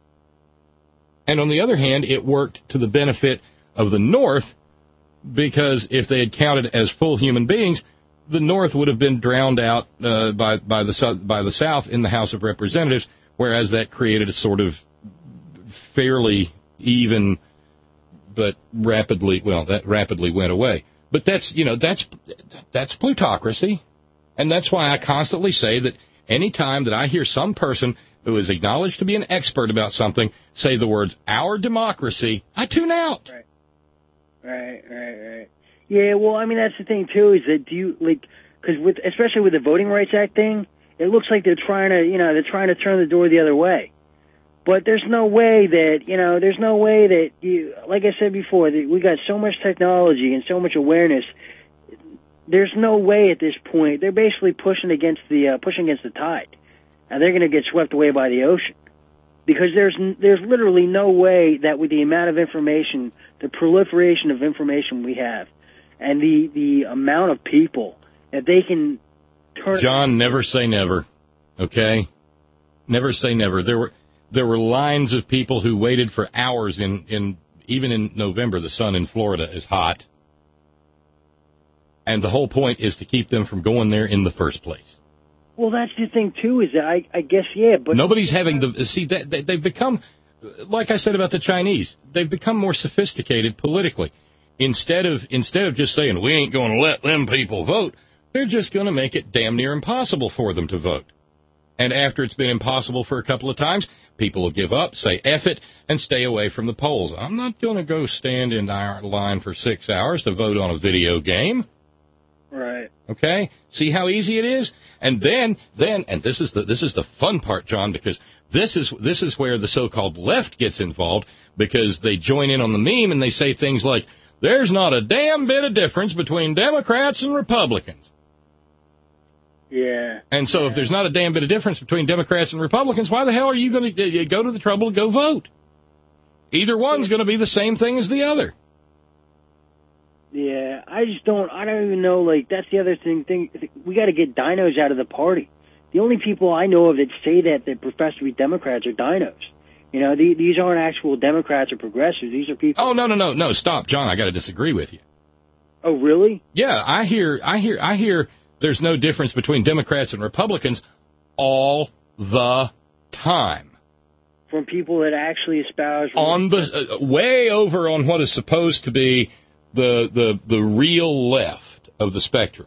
And on the other hand, it worked to the benefit of the North, because if they had counted as full human beings, the North would have been drowned out by the South in the House of Representatives, whereas that created a sort of fairly even, but rapidly went away. But that's plutocracy, and that's why I constantly say that any time that I hear some person who is acknowledged to be an expert about something say the words "our democracy," I tune out. Right. Yeah, well, I mean, that's the thing too, is that because especially with the Voting Rights Act thing, it looks like they're trying to turn the door the other way. But there's no way that like I said before, that we got so much technology and so much awareness. There's no way at this point. They're basically pushing against the tide. And they're going to get swept away by the ocean, because there's literally no way that with the amount of information, the proliferation of information we have, and the amount of people that they can turn. John, never say never, okay? Never say never. There were lines of people who waited for hours even in November. The sun in Florida is hot, and the whole point is to keep them from going there in the first place. Well, that's the thing too. Is that I guess but nobody's having they've become, like I said about the Chinese, they've become more sophisticated politically. Instead of just saying we ain't going to let them people vote, they're just going to make it damn near impossible for them to vote. And after it's been impossible for a couple of times, people will give up, say F it, and stay away from the polls. I'm not going to go stand in our line for 6 hours to vote on a video game. Right. Okay? See how easy it is? And then and this is the fun part, John, because this is where the so-called left gets involved, because they join in on the meme and they say things like, there's not a damn bit of difference between Democrats and Republicans. Yeah. And so if there's not a damn bit of difference between Democrats and Republicans, why the hell are you going to go to the trouble to go vote? Either one's going to be the same thing as the other. Yeah, I don't even know, that's the other thing. We got to get dinos out of the party. The only people I know of that say that profess to be Democrats are dinos. These aren't actual Democrats or progressives. These are people. Oh, no, stop, John, I got to disagree with you. Oh, really? Yeah, I hear there's no difference between Democrats and Republicans all the time. From people that actually espouse on the way over on what is supposed to be the real left of the spectrum.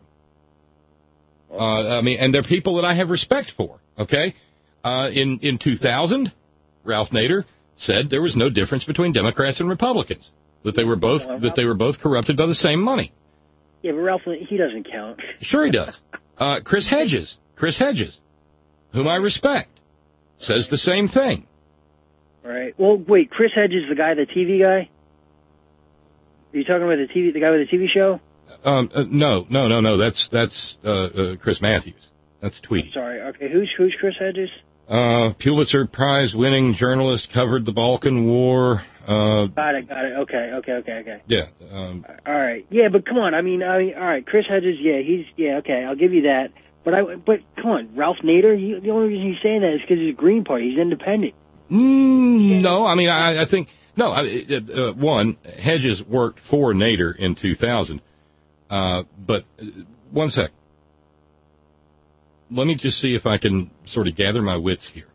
And they're people that I have respect for. Okay, in 2000, Ralph Nader said there was no difference between Democrats and Republicans. That they were both corrupted by the same money. Yeah, but Ralph, he doesn't count. Sure he does. Chris Hedges, whom I respect, says the same thing. Right. Well, wait, Chris Hedges, the TV guy? Are you talking about the guy with the TV show? No. That's Chris Matthews. That's Tweety. Sorry. Okay. Who's Chris Hedges? Pulitzer Prize winning journalist, covered the Balkan War. Got it. Okay. Yeah. All right. Yeah, but come on. I mean, all right. Chris Hedges. Yeah, okay. I'll give you that. But come on, Ralph Nader. The only reason he's saying that is because he's a Green Party. He's independent. No, I mean, I think no. One, Hedges worked for Nader in 2000. But one sec. Let me just see if I can sort of gather my wits here.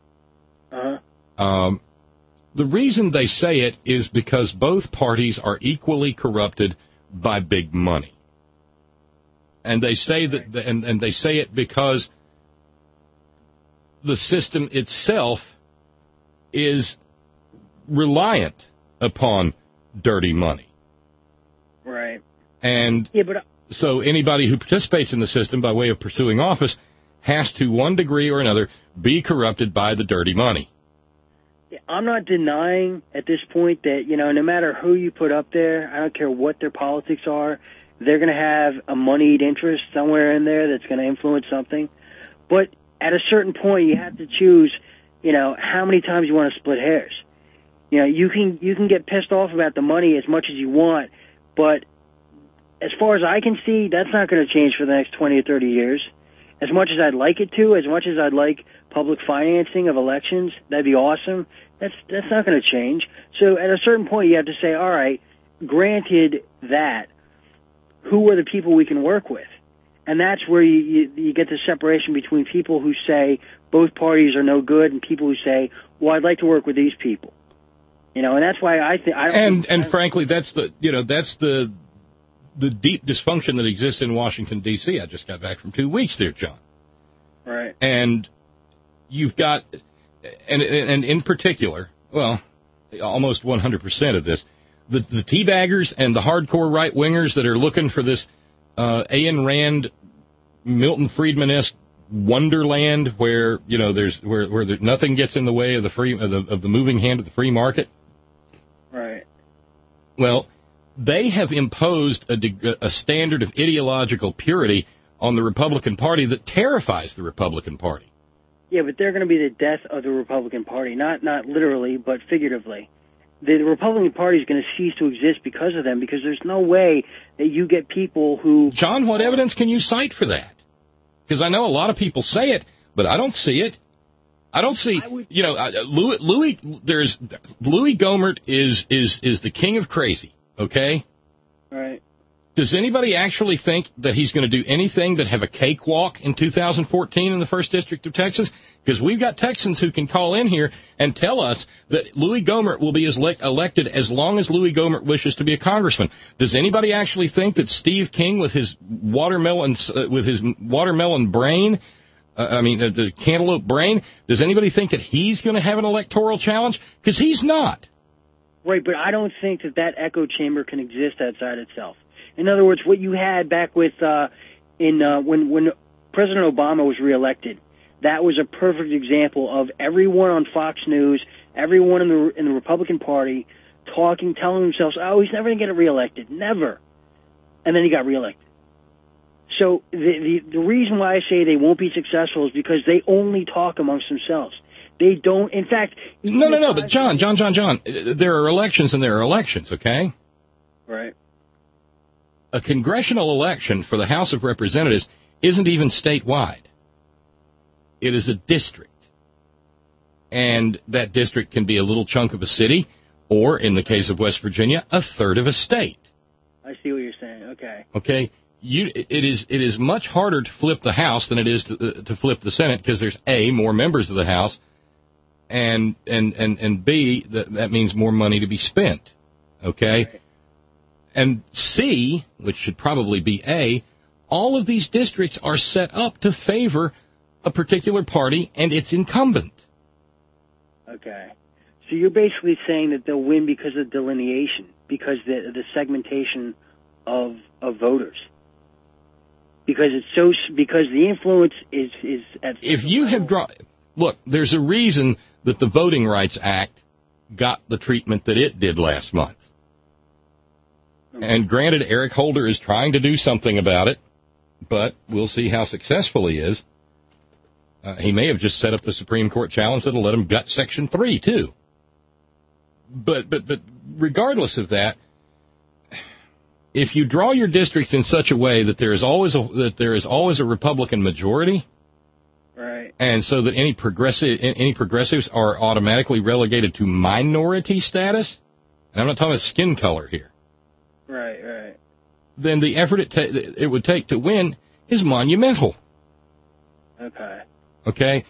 The reason they say it is because both parties are equally corrupted by big money. And they say that, and they say it because the system itself is reliant upon dirty money. Right. And so anybody who participates in the system by way of pursuing office has to, one degree or another, be corrupted by the dirty money. I'm not denying at this point that, no matter who you put up there, I don't care what their politics are, they're going to have a moneyed interest somewhere in there that's going to influence something. But at a certain point, you have to choose, how many times you want to split hairs. You can get pissed off about the money as much as you want, but as far as I can see, that's not going to change for the next 20 or 30 years. As much as I'd like it to, as much as I'd like public financing of elections, that'd be awesome. That's not going to change. So at a certain point, you have to say, all right, granted that, who are the people we can work with? And that's where you get the separation between people who say both parties are no good and people who say, well, I'd like to work with these people. And that's why I think... And frankly, that's the deep dysfunction that exists in Washington, D.C. I just got back from 2 weeks there, John. Right. And you've got, and in particular, well, almost 100% of this, the teabaggers and the hardcore right-wingers that are looking for this Ayn Rand, Milton Friedman-esque wonderland where, where nothing gets in the way of the moving hand of the free market. Right. Well, they have imposed a standard of ideological purity on the Republican Party that terrifies the Republican Party. Yeah, but they're going to be the death of the Republican Party, not literally, but figuratively. The Republican Party is going to cease to exist because of them, because there's no way that you get people who... John, what evidence can you cite for that? Because I know a lot of people say it, but I don't see it. I don't see, Louis Gohmert is the king of crazy. Okay? Right. Does anybody actually think that he's going to do anything that have a cakewalk in 2014 in the 1st District of Texas? Because we've got Texans who can call in here and tell us that Louis Gohmert will be elected as long as Louis Gohmert wishes to be a congressman. Does anybody actually think that Steve King with his watermelon brain, the cantaloupe brain, does anybody think that he's going to have an electoral challenge? Because he's not. Right, but I don't think that echo chamber can exist outside itself. In other words, what you had back with when President Obama was reelected, that was a perfect example of everyone on Fox News, everyone in the Republican Party telling themselves, "Oh, he's never going to get reelected, never," and then he got reelected. So the reason why I say they won't be successful is because they only talk amongst themselves. They don't, in fact... No, but John, there are elections and there are elections, okay? Right. A congressional election for the House of Representatives isn't even statewide. It is a district. And that district can be a little chunk of a city, or, in the case of West Virginia, a third of a state. I see what you're saying, okay. Okay? It is much harder to flip the House than it is to flip the Senate, because there's, A, more members of the House, and B, that means more money to be spent, okay? Right. And C, which should probably be A, all of these districts are set up to favor a particular party and its incumbent. Okay. So you're basically saying that they'll win because of delineation, because the segmentation of voters. Because the influence is at... If you have look, there's a reason that the Voting Rights Act got the treatment that it did last month. And granted, Eric Holder is trying to do something about it, but we'll see how successful he is. He may have just set up the Supreme Court challenge that'll let him gut Section 3, too. But regardless of that, if you draw your districts in such a way that there is always a Republican majority, right, and so that any progressives are automatically relegated to minority status, and I'm not talking about skin color here, right, then the effort it would take to win is monumental. Okay.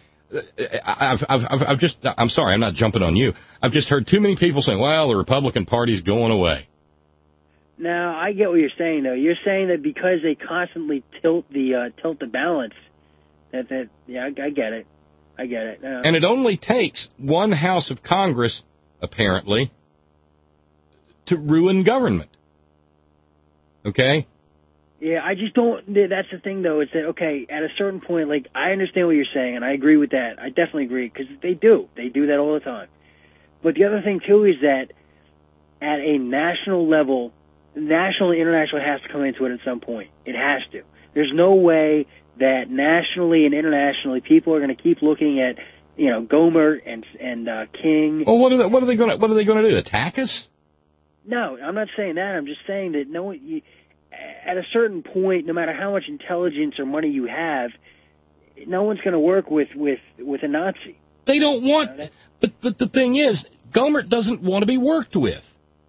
I'm sorry, I'm not jumping on you. I've just heard too many people saying, well, the Republican Party's going away. Now, I get what you're saying, though. You're saying that because they constantly tilt the balance, I get it. And it only takes one house of Congress, apparently, to ruin government. Okay? Yeah, I just don't. That's the thing, though. Is that okay? At a certain point, like I understand what you're saying, and I agree with that. I definitely agree because they do that all the time. But the other thing too is that at a national level, national and international has to come into it at some point. It has to. There's no way that nationally and internationally people are going to keep looking at Gohmert and King. Well, what are they going to do? Attack us? No, I'm not saying that. I'm just saying that at a certain point, no matter how much intelligence or money you have, no one's going to work with a Nazi. They don't want. But the thing is, Gohmert doesn't want to be worked with.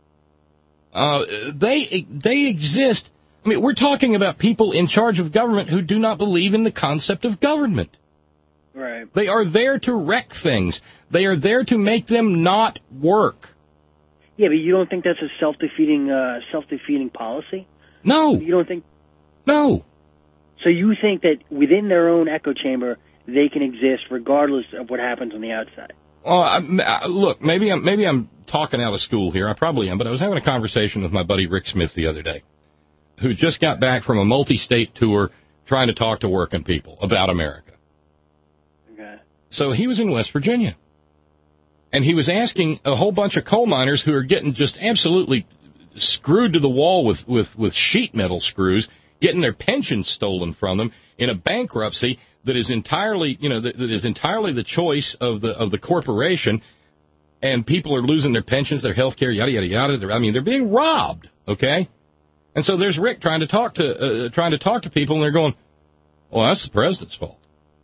They exist. I mean, we're talking about people in charge of government who do not believe in the concept of government. Right. They are there to wreck things. They are there to make them not work. Yeah, but you don't think that's a self-defeating policy? No. You don't think? No. So you think that within their own echo chamber, they can exist regardless of what happens on the outside? Look, maybe I'm talking out of school here. I probably am, but I was having a conversation with my buddy Rick Smith the other day, who just got back from a multi-state tour trying to talk to working people about America. Okay. So he was in West Virginia, and he was asking a whole bunch of coal miners who are getting just absolutely screwed to the wall with sheet metal screws, getting their pensions stolen from them in a bankruptcy that is entirely, that is entirely the choice of the corporation, and people are losing their pensions, their health care, yada yada yada. They're being robbed. Okay, and so there's Rick trying to talk to people, and they're going, "Well, that's the president's fault."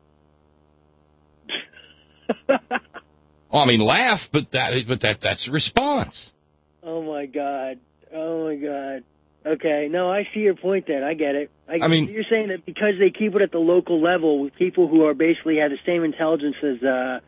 Laugh, but that's the response. Oh my God. Okay, no, I see your point then. I get it. You're saying that because they keep it at the local level with people who are basically have the same intelligence as a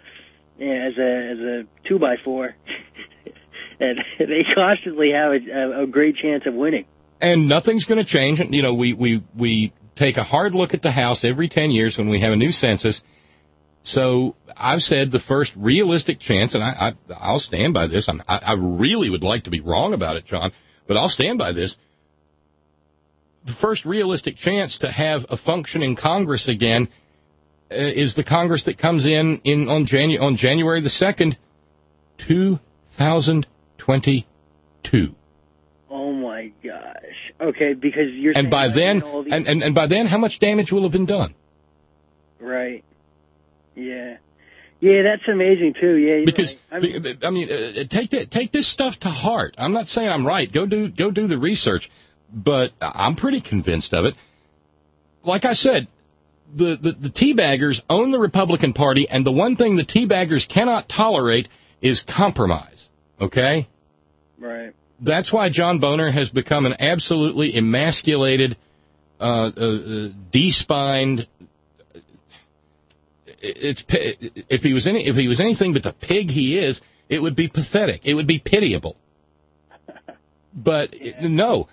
2x4, and they constantly have a great chance of winning. And nothing's going to change. We take a hard look at the House every 10 years when we have a new census. So I've said the first realistic chance, and I'll stand by this. I really would like to be wrong about it, John, but I'll stand by this. The first realistic chance to have a functioning Congress again is the Congress that comes in on January the 2nd, 2022. Oh my gosh! Okay, because you're and by then, and by then, how much damage will have been done? Right. Yeah, that's amazing too. Yeah, because take this stuff to heart. I'm not saying I'm right. Go do the research, but I'm pretty convinced of it. Like I said, the teabaggers own the Republican Party, and the one thing the teabaggers cannot tolerate is compromise. Okay? Right. That's why John Boehner has become an absolutely emasculated, de-spined. If he was anything but the pig he is, it would be pathetic. It would be pitiable. But no,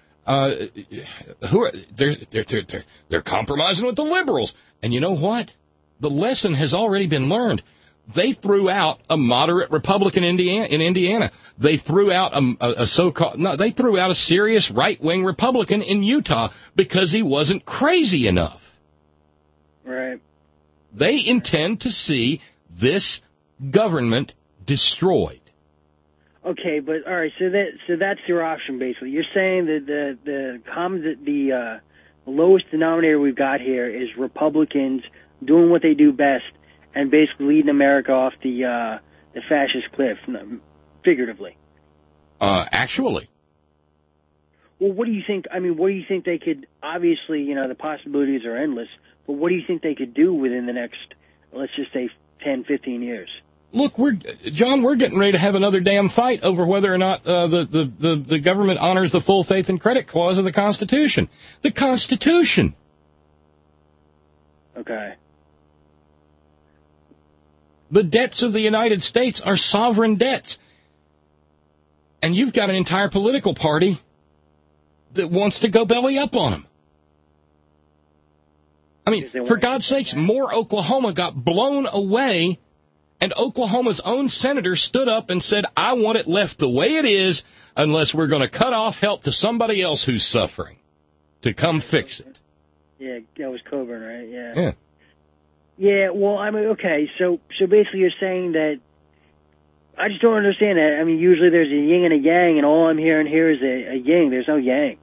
they're compromising with the liberals. And you know what? The lesson has already been learned. They threw out a moderate Republican in Indiana. They threw out they threw out a serious right-wing Republican in Utah because he wasn't crazy enough. Right. They intend to see this government destroyed. Okay, but all right, so that's your option basically. You're saying that the lowest denominator we've got here is Republicans doing what they do best and basically leading America off the fascist cliff, figuratively. Actually. Well, what do you think? I mean, what do you think they could? Obviously, the possibilities are endless. But what do you think they could do within the next, let's just say, 10, 15 years? Look, John, we're getting ready to have another damn fight over whether or not the government honors the full faith and credit clause of the Constitution. The Constitution. Okay. The debts of the United States are sovereign debts. And you've got an entire political party that wants to go belly up on them. I mean, for God's sakes, Moore, Oklahoma got blown away, and Oklahoma's own senator stood up and said, I want it left the way it is unless we're going to cut off help to somebody else who's suffering to come fix it. Yeah, that was Coburn, right? Yeah. Yeah. Yeah, well, I mean, okay, so basically you're saying that, I just don't understand that. I mean, usually there's a yin and a yang, and all I'm hearing here is a yin. There's no yang.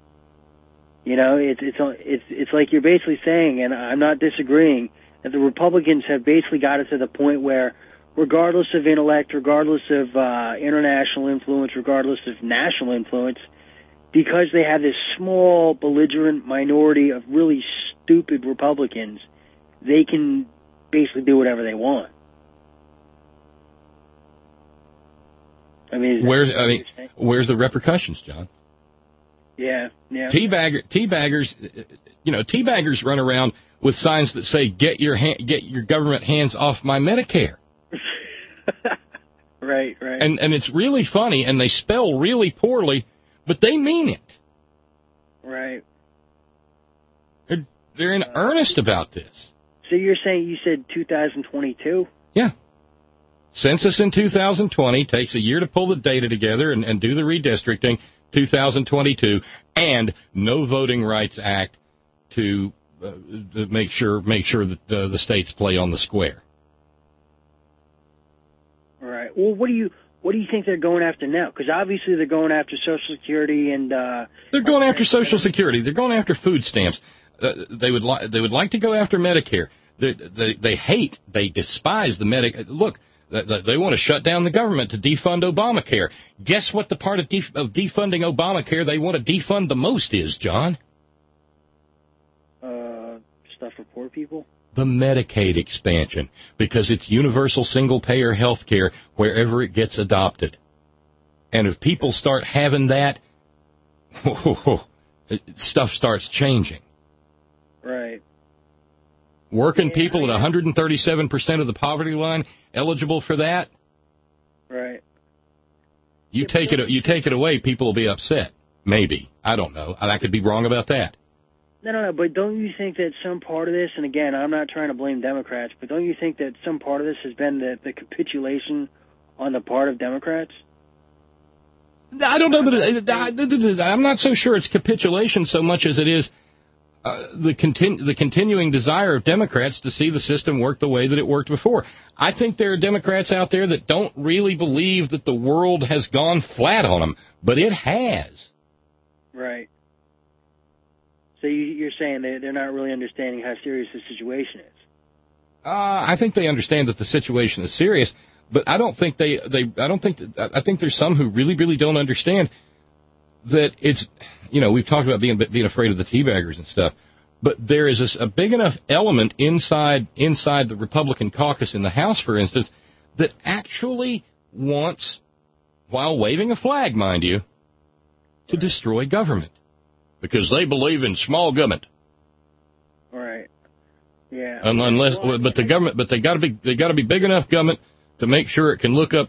It's like you're basically saying, and I'm not disagreeing, that the Republicans have basically got it to the point where, regardless of intellect, regardless of international influence, regardless of national influence, because they have this small, belligerent minority of really stupid Republicans, they can basically do whatever they want. I mean, where's the repercussions, John? Yeah. Teabaggers run around with signs that say "Get your government hands off my Medicare." Right. And it's really funny, and they spell really poorly, but they mean it. Right. They're in earnest about this. So you said 2022? Yeah. Census in 2020 takes a year to pull the data together and do the redistricting. 2022, and no Voting Rights Act to make sure that the states play on the square. All right. Well, what do you think they're going after now? Because obviously they're going after Social Security and they're going after Social Security. They're going after food stamps. They would like to go after Medicare. They despise the Medicare. Look. They want to shut down the government to defund Obamacare. Guess what the part of defunding Obamacare they want to defund the most is, John? Stuff for poor people? The Medicaid expansion, because it's universal single-payer health care wherever it gets adopted. And if people start having that, stuff starts changing. Right. Working people at 137% of the poverty line eligible for that. Right. You take it away, people will be upset. Maybe. I don't know. I could be wrong about that. No. But don't you think that some part of this, and again, I'm not trying to blame Democrats, but don't you think that some part of this has been the capitulation on the part of Democrats? I don't know that I'm not so sure it's capitulation so much as it is the continuing desire of Democrats to see the system work the way that it worked before. I think there are Democrats out there that don't really believe that the world has gone flat on them, but it has. Right. So you're saying they're not really understanding how serious the situation is? I think they understand that the situation is serious, but I think there's some who really, really don't understand that it's, we've talked about being afraid of the teabaggers and stuff, but there is a big enough element inside the Republican caucus in the House, for instance, that actually wants, while waving a flag, mind you, to destroy government because they believe in small government. Right. Yeah. But they got to be big enough government to make sure it can look up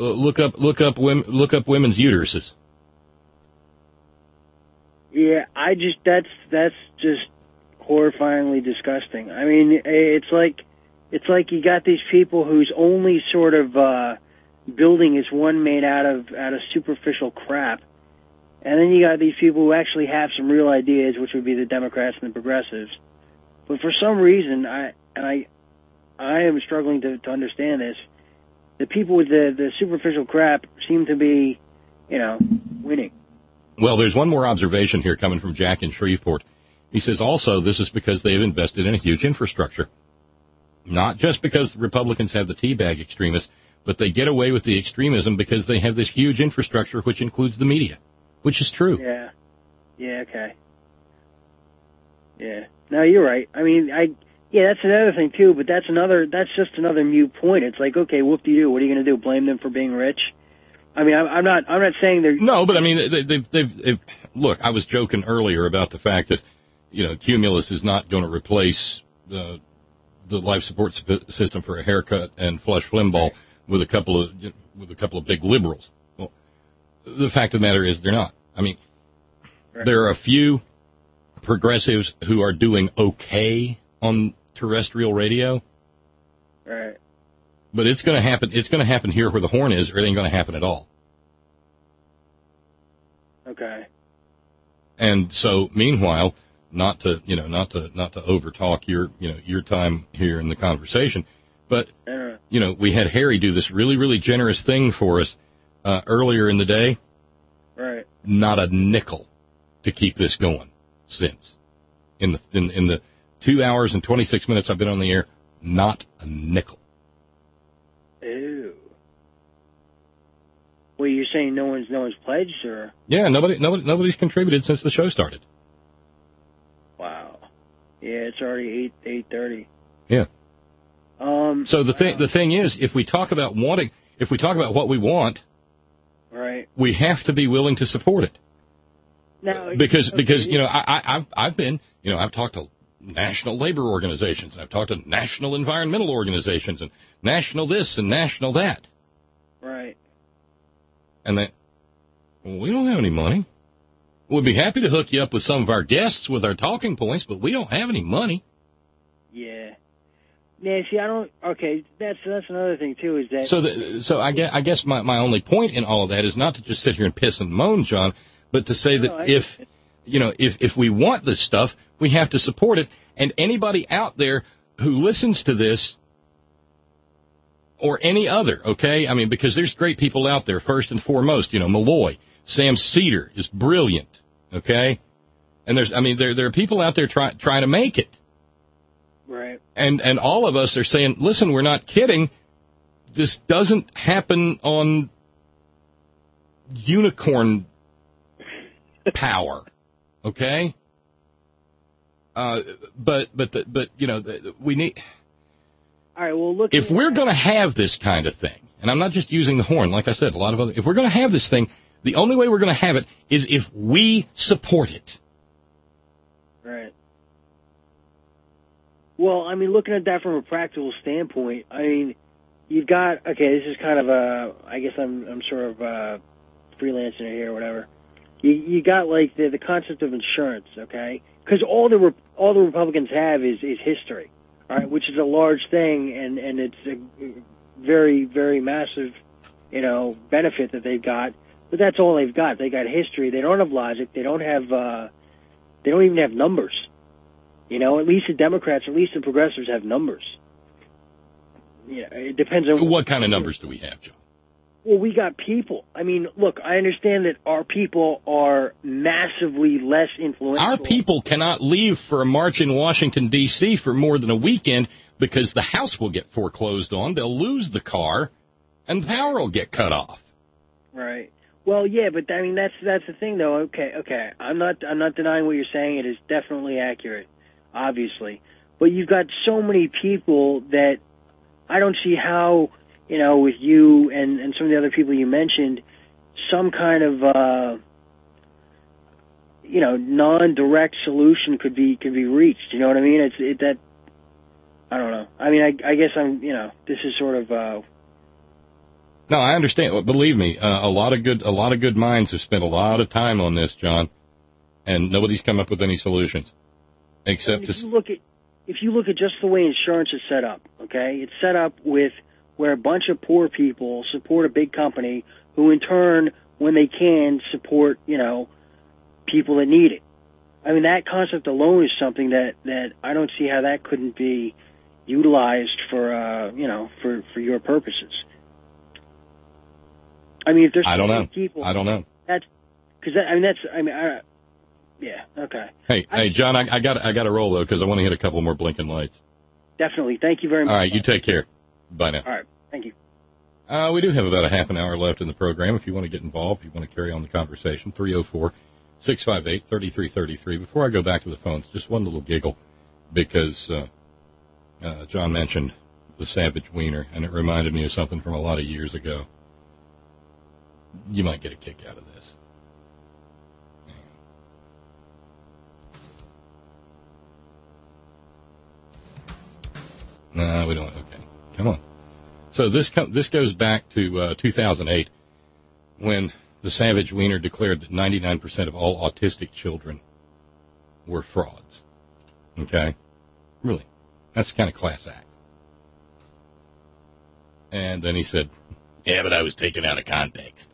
women's uteruses. Yeah, that's just horrifyingly disgusting. I mean, it's like you got these people whose only sort of building is one made out of superficial crap, and then you got these people who actually have some real ideas, which would be the Democrats and the progressives. But for some reason, I am struggling to understand this. The people with the superficial crap seem to be, winning. Well, there's one more observation here coming from Jack in Shreveport. He says also this is because they've invested in a huge infrastructure. Not just because the Republicans have the teabag extremists, but they get away with the extremism because they have this huge infrastructure, which includes the media, which is true. Yeah. Yeah, okay. Yeah. No, you're right. I mean, that's another thing, too, but that's just another mute point. It's like, okay, whoop-de-doo, what are you going to do, blame them for being rich? I mean, I'm not saying they're... No, but I mean, they've look, I was joking earlier about the fact that, Cumulus is not going to replace the life support system for a haircut and flush flimball with a couple of big liberals. Well, the fact of the matter is they're not. I mean, there are a few progressives who are doing okay on terrestrial radio. Right. But it's going to happen. It's going to happen here where the horn is, or it ain't going to happen at all. Okay. And so, meanwhile, not to overtalk your time here in the conversation, but we had Harry do this really, really generous thing for us earlier in the day. Right. Not a nickel to keep this going since in the 2 hours and 26 minutes I've been on the air. Not a nickel. Ew. Well, you're saying no one's pledged, or? Yeah, nobody's contributed since the show started. Wow. Yeah, it's already 8:30. Yeah. So the thing is, if we talk about what we want, right, we have to be willing to support it. Now, because I've talked to national labor organizations, and I've talked to national environmental organizations, and national this and national that. Right. And we don't have any money. We'd be happy to hook you up with some of our guests with our talking points, but we don't have any money. Yeah. Nancy, I don't. Okay, that's another thing too. Is that so? I guess my only point in all of that is not to just sit here and piss and moan, John, but to say that if we want this stuff, we have to support it. And anybody out there who listens to this, or any other, okay? I mean, because there's great people out there, first and foremost, Malloy, Sam Cedar is brilliant, okay? And there are people out there trying to make it. Right. And all of us are saying, listen, we're not kidding. This doesn't happen on unicorn power, okay? But we need. All right. Well, look. If we're going to have this kind of thing, and I'm not just using the horn, like I said, a lot of other. If we're going to have this thing, the only way we're going to have it is if we support it. Right. Well, I mean, looking at that from a practical standpoint, I mean, you've got, okay, this is kind of I guess I'm sort of freelancing it here or whatever. You got like the concept of insurance, okay? Because all the Republicans have is history, all right, which is a large thing, and it's a very, very massive, benefit that they've got. But that's all they've got. They got history. They don't have logic. They don't even have numbers. At least the Democrats, at least the progressives have numbers. Yeah, it depends on what kind of numbers do we have, Joe? Well, we got people. I mean, look, I understand that our people are massively less influential. Our people cannot leave for a march in Washington, D.C. for more than a weekend because the house will get foreclosed on, they'll lose the car, and the power will get cut off. Right. Well, yeah, but I mean that's the thing, though. Okay. I'm not denying what you're saying. It is definitely accurate, obviously. But you've got so many people that I don't see how, with you and some of the other people you mentioned, some kind of non-direct solution could be reached. You know what I mean? I don't know. I mean, I guess this is sort of. No, I understand. Believe me, a lot of good minds have spent a lot of time on this, John, and nobody's come up with any solutions, except if you look at just the way insurance is set up, okay, it's set up with where a bunch of poor people support a big company who, in turn, when they can, support people that need it. I mean, that concept alone is something that I don't see how that couldn't be utilized for your purposes. I mean, if there's I don't know. People, I don't know. That's because yeah. Okay. Hey, John, I got to roll though because I want to hit a couple more blinking lights. Definitely. Thank you very much. All right, you take care. Bye now. All right. Thank you. We do have about a half an hour left in the program. If you want to get involved, if you want to carry on the conversation, 304-658-3333. Before I go back to the phones, just one little giggle, because John mentioned the Savage Wiener, and it reminded me of something from a lot of years ago. You might get a kick out of this. No, we don't. Okay, come on. So this goes back to 2008, when the Savage Wiener declared that 99% of all autistic children were frauds. Okay? Really. That's kind of class act. And then he said, yeah, but I was taken out of context.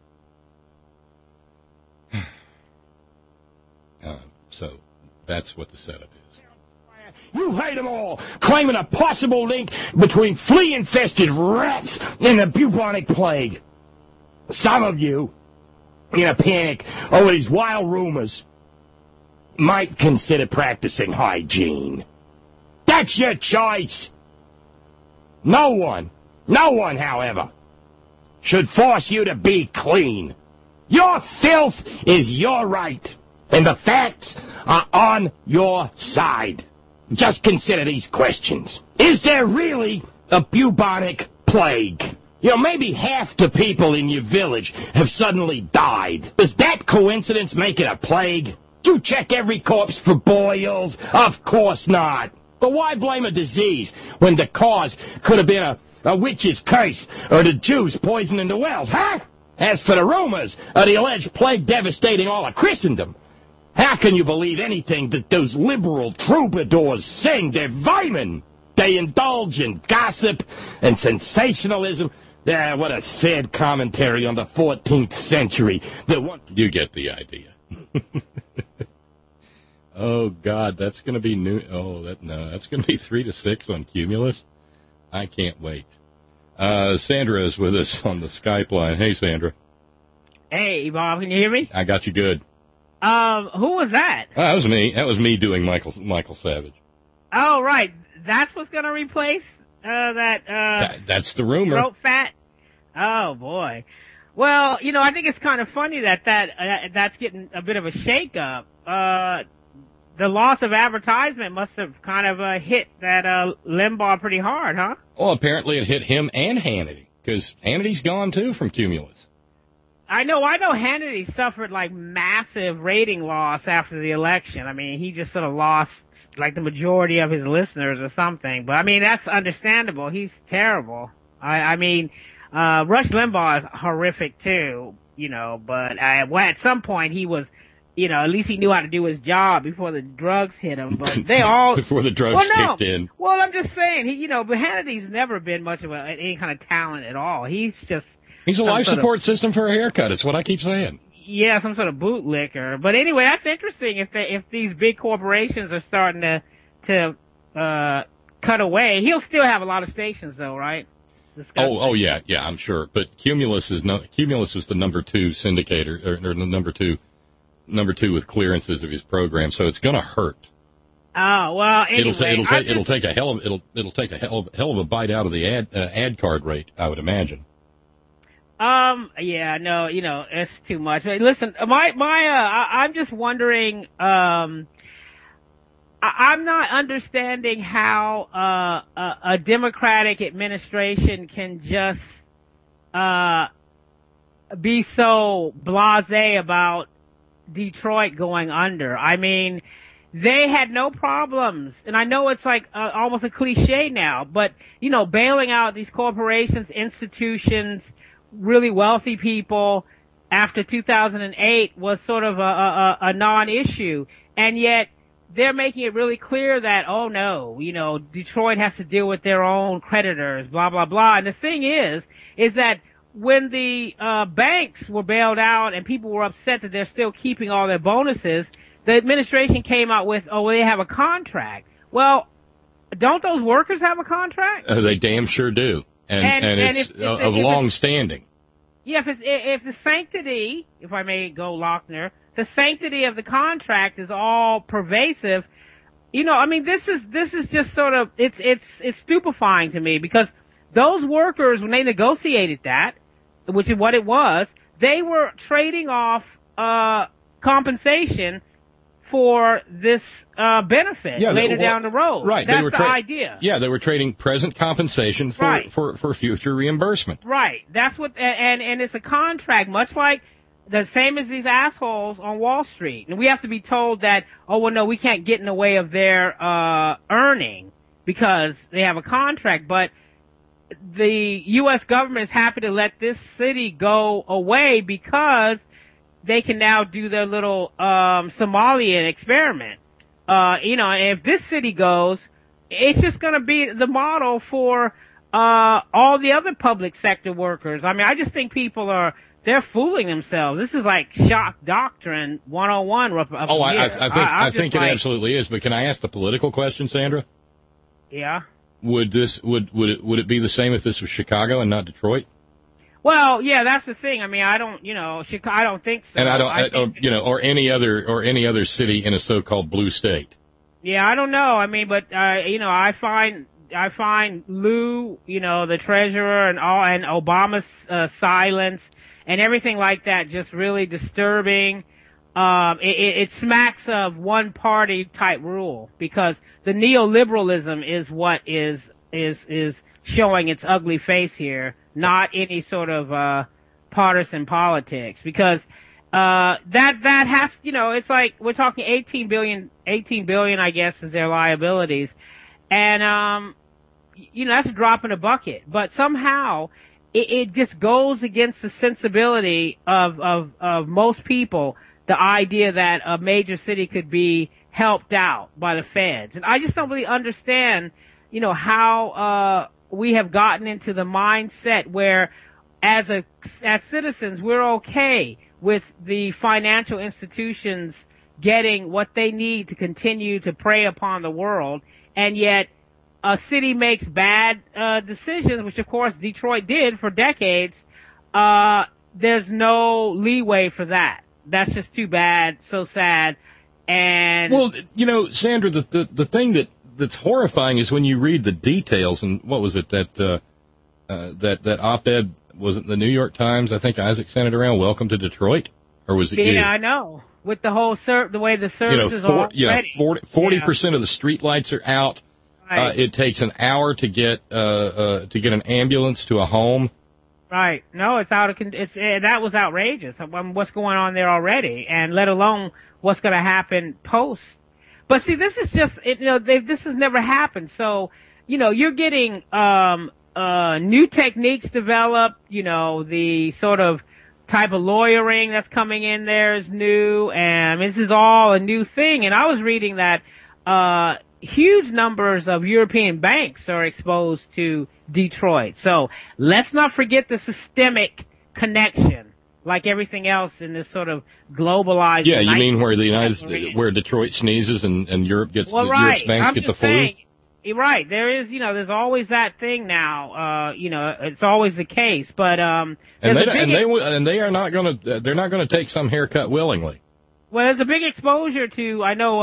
So that's what the setup is. You heard them all, claiming a possible link between flea-infested rats and the bubonic plague. Some of you, in a panic over these wild rumors, might consider practicing hygiene. That's your choice. No one, however, should force you to be clean. Your filth is your right, and the facts are on your side. Just consider these questions. Is there really a bubonic plague? You know, maybe half the people in your village have suddenly died. Does that coincidence make it a plague? Do you check every corpse for boils? Of course not. But why blame a disease when the cause could have been a witch's curse or the Jews poisoning the wells, huh? As for the rumors of the alleged plague devastating all of Christendom, how can you believe anything that those liberal troubadours sing? They're vermin. They indulge in gossip and sensationalism. What a sad commentary on the 14th century. You get the idea. Oh, God, that's going to be new. That's going to be 3 to 6 on Cumulus. I can't wait. Sandra is with us on the Skype line. Hey, Sandra. Hey, Bob, can you hear me? I got you good. Who was that? That was me. That was me doing Michael Savage. Oh, right. That's what's going to replace That's the rumor. Throat fat? Oh, boy. Well, you know, I think it's kind of funny that's getting a bit of a shake-up. The loss of advertisement must have kind of hit that Limbaugh pretty hard, huh? Well, apparently it hit him and Hannity, because Hannity's gone, too, from Cumulus. I know Hannity suffered, like, massive rating loss after the election. I mean, he just sort of lost, like, the majority of his listeners or something. But, I mean, that's understandable. He's terrible. I mean, Rush Limbaugh is horrific, too, you know, but at some point he was, you know, at least he knew how to do his job before the drugs hit him. But they all... before the drugs kicked in. Well, I'm just saying, but Hannity's never been much of any kind of talent at all. He's just... He's a life support system for a haircut. It's what I keep saying. Yeah, some sort of bootlicker. But anyway, that's interesting. If these big corporations are starting to cut away, he'll still have a lot of stations, though, right? Oh yeah, I'm sure. But Cumulus was the number 2 syndicator, or the number two with clearances of his program. So it's going to hurt. Oh well. Anyway, it'll take a hell of a bite out of the ad card rate, I would imagine. Yeah, no, you know, it's too much. Listen, I'm just wondering, I'm not understanding how, a Democratic administration can just, be so blasé about Detroit going under. I mean, they had no problems, and I know it's like almost a cliche now, but, you know, bailing out these corporations, institutions, really wealthy people after 2008 was sort of a non-issue. And yet they're making it really clear that, oh no, you know, Detroit has to deal with their own creditors, blah, blah, blah. And the thing is that when the banks were bailed out and people were upset that they're still keeping all their bonuses, the administration came out with, oh, well, they have a contract. Well, don't those workers have a contract? They damn sure do. And it's of long standing. Yeah, if the sanctity, if I may go Lochner, the sanctity of the contract is all pervasive, you know, I mean, this is just sort of, it's stupefying to me, because those workers, when they negotiated that, which is what it was, they were trading off compensation for this benefit later down the road. Right. That's the idea. Yeah, they were trading present compensation for future reimbursement. Right. That's what, and it's a contract, much like the same as these assholes on Wall Street. And we have to be told that, oh, well, no, we can't get in the way of their earning because they have a contract. But the U.S. government is happy to let this city go away because they can now do their little Somalian experiment. And if this city goes, it's just going to be the model for all the other public sector workers. I mean, I just think they're fooling themselves. This is like shock doctrine 101. I think it absolutely is. But can I ask the political question, Sandra? Yeah. Would it be the same if this was Chicago and not Detroit? Well, yeah, that's the thing. I mean, I don't think so. And or any other city in a so-called blue state. Yeah, I don't know. I mean, but I find Lou, the treasurer, and Obama's silence and everything like that just really disturbing. It smacks of one party type rule because the neoliberalism is what is showing its ugly face here, not any sort of partisan politics. Because that has, it's like we're talking 18 billion, I guess, is their liabilities, and that's a drop in a bucket. But somehow it just goes against the sensibility of most people, the idea that a major city could be helped out by the feds. And I just don't really understand, how we have gotten into the mindset where as citizens we're okay with the financial institutions getting what they need to continue to prey upon the world, and yet a city makes bad decisions, which of course Detroit did for decades. There's no leeway for that. That's just too bad, so sad. And well, Sandra, the thing that's horrifying is when you read the details. And what was it that op-ed, was it in the New York Times? I think Isaac sent it around. Welcome to Detroit, or was it you? Yeah, I know. With the whole the way the services are already. 40% of the street lights are out. Right. It takes an hour to get an ambulance to a home. Right. No, that was outrageous. What's going on there already, and let alone what's going to happen post. But see, this is just this has never happened. So you're getting new techniques developed. The sort of type of lawyering that's coming in there is new, and this is all a new thing. And I was reading that huge numbers of European banks are exposed to Detroit. So let's not forget the systemic connection, like everything else in this sort of globalized. Yeah, you mean where where Detroit sneezes and Europe gets Europe's banks get the flu? You're right. There is, there's always that thing now. It's always the case, but they're not going to take some haircut willingly. Well, there's a big exposure to, I know,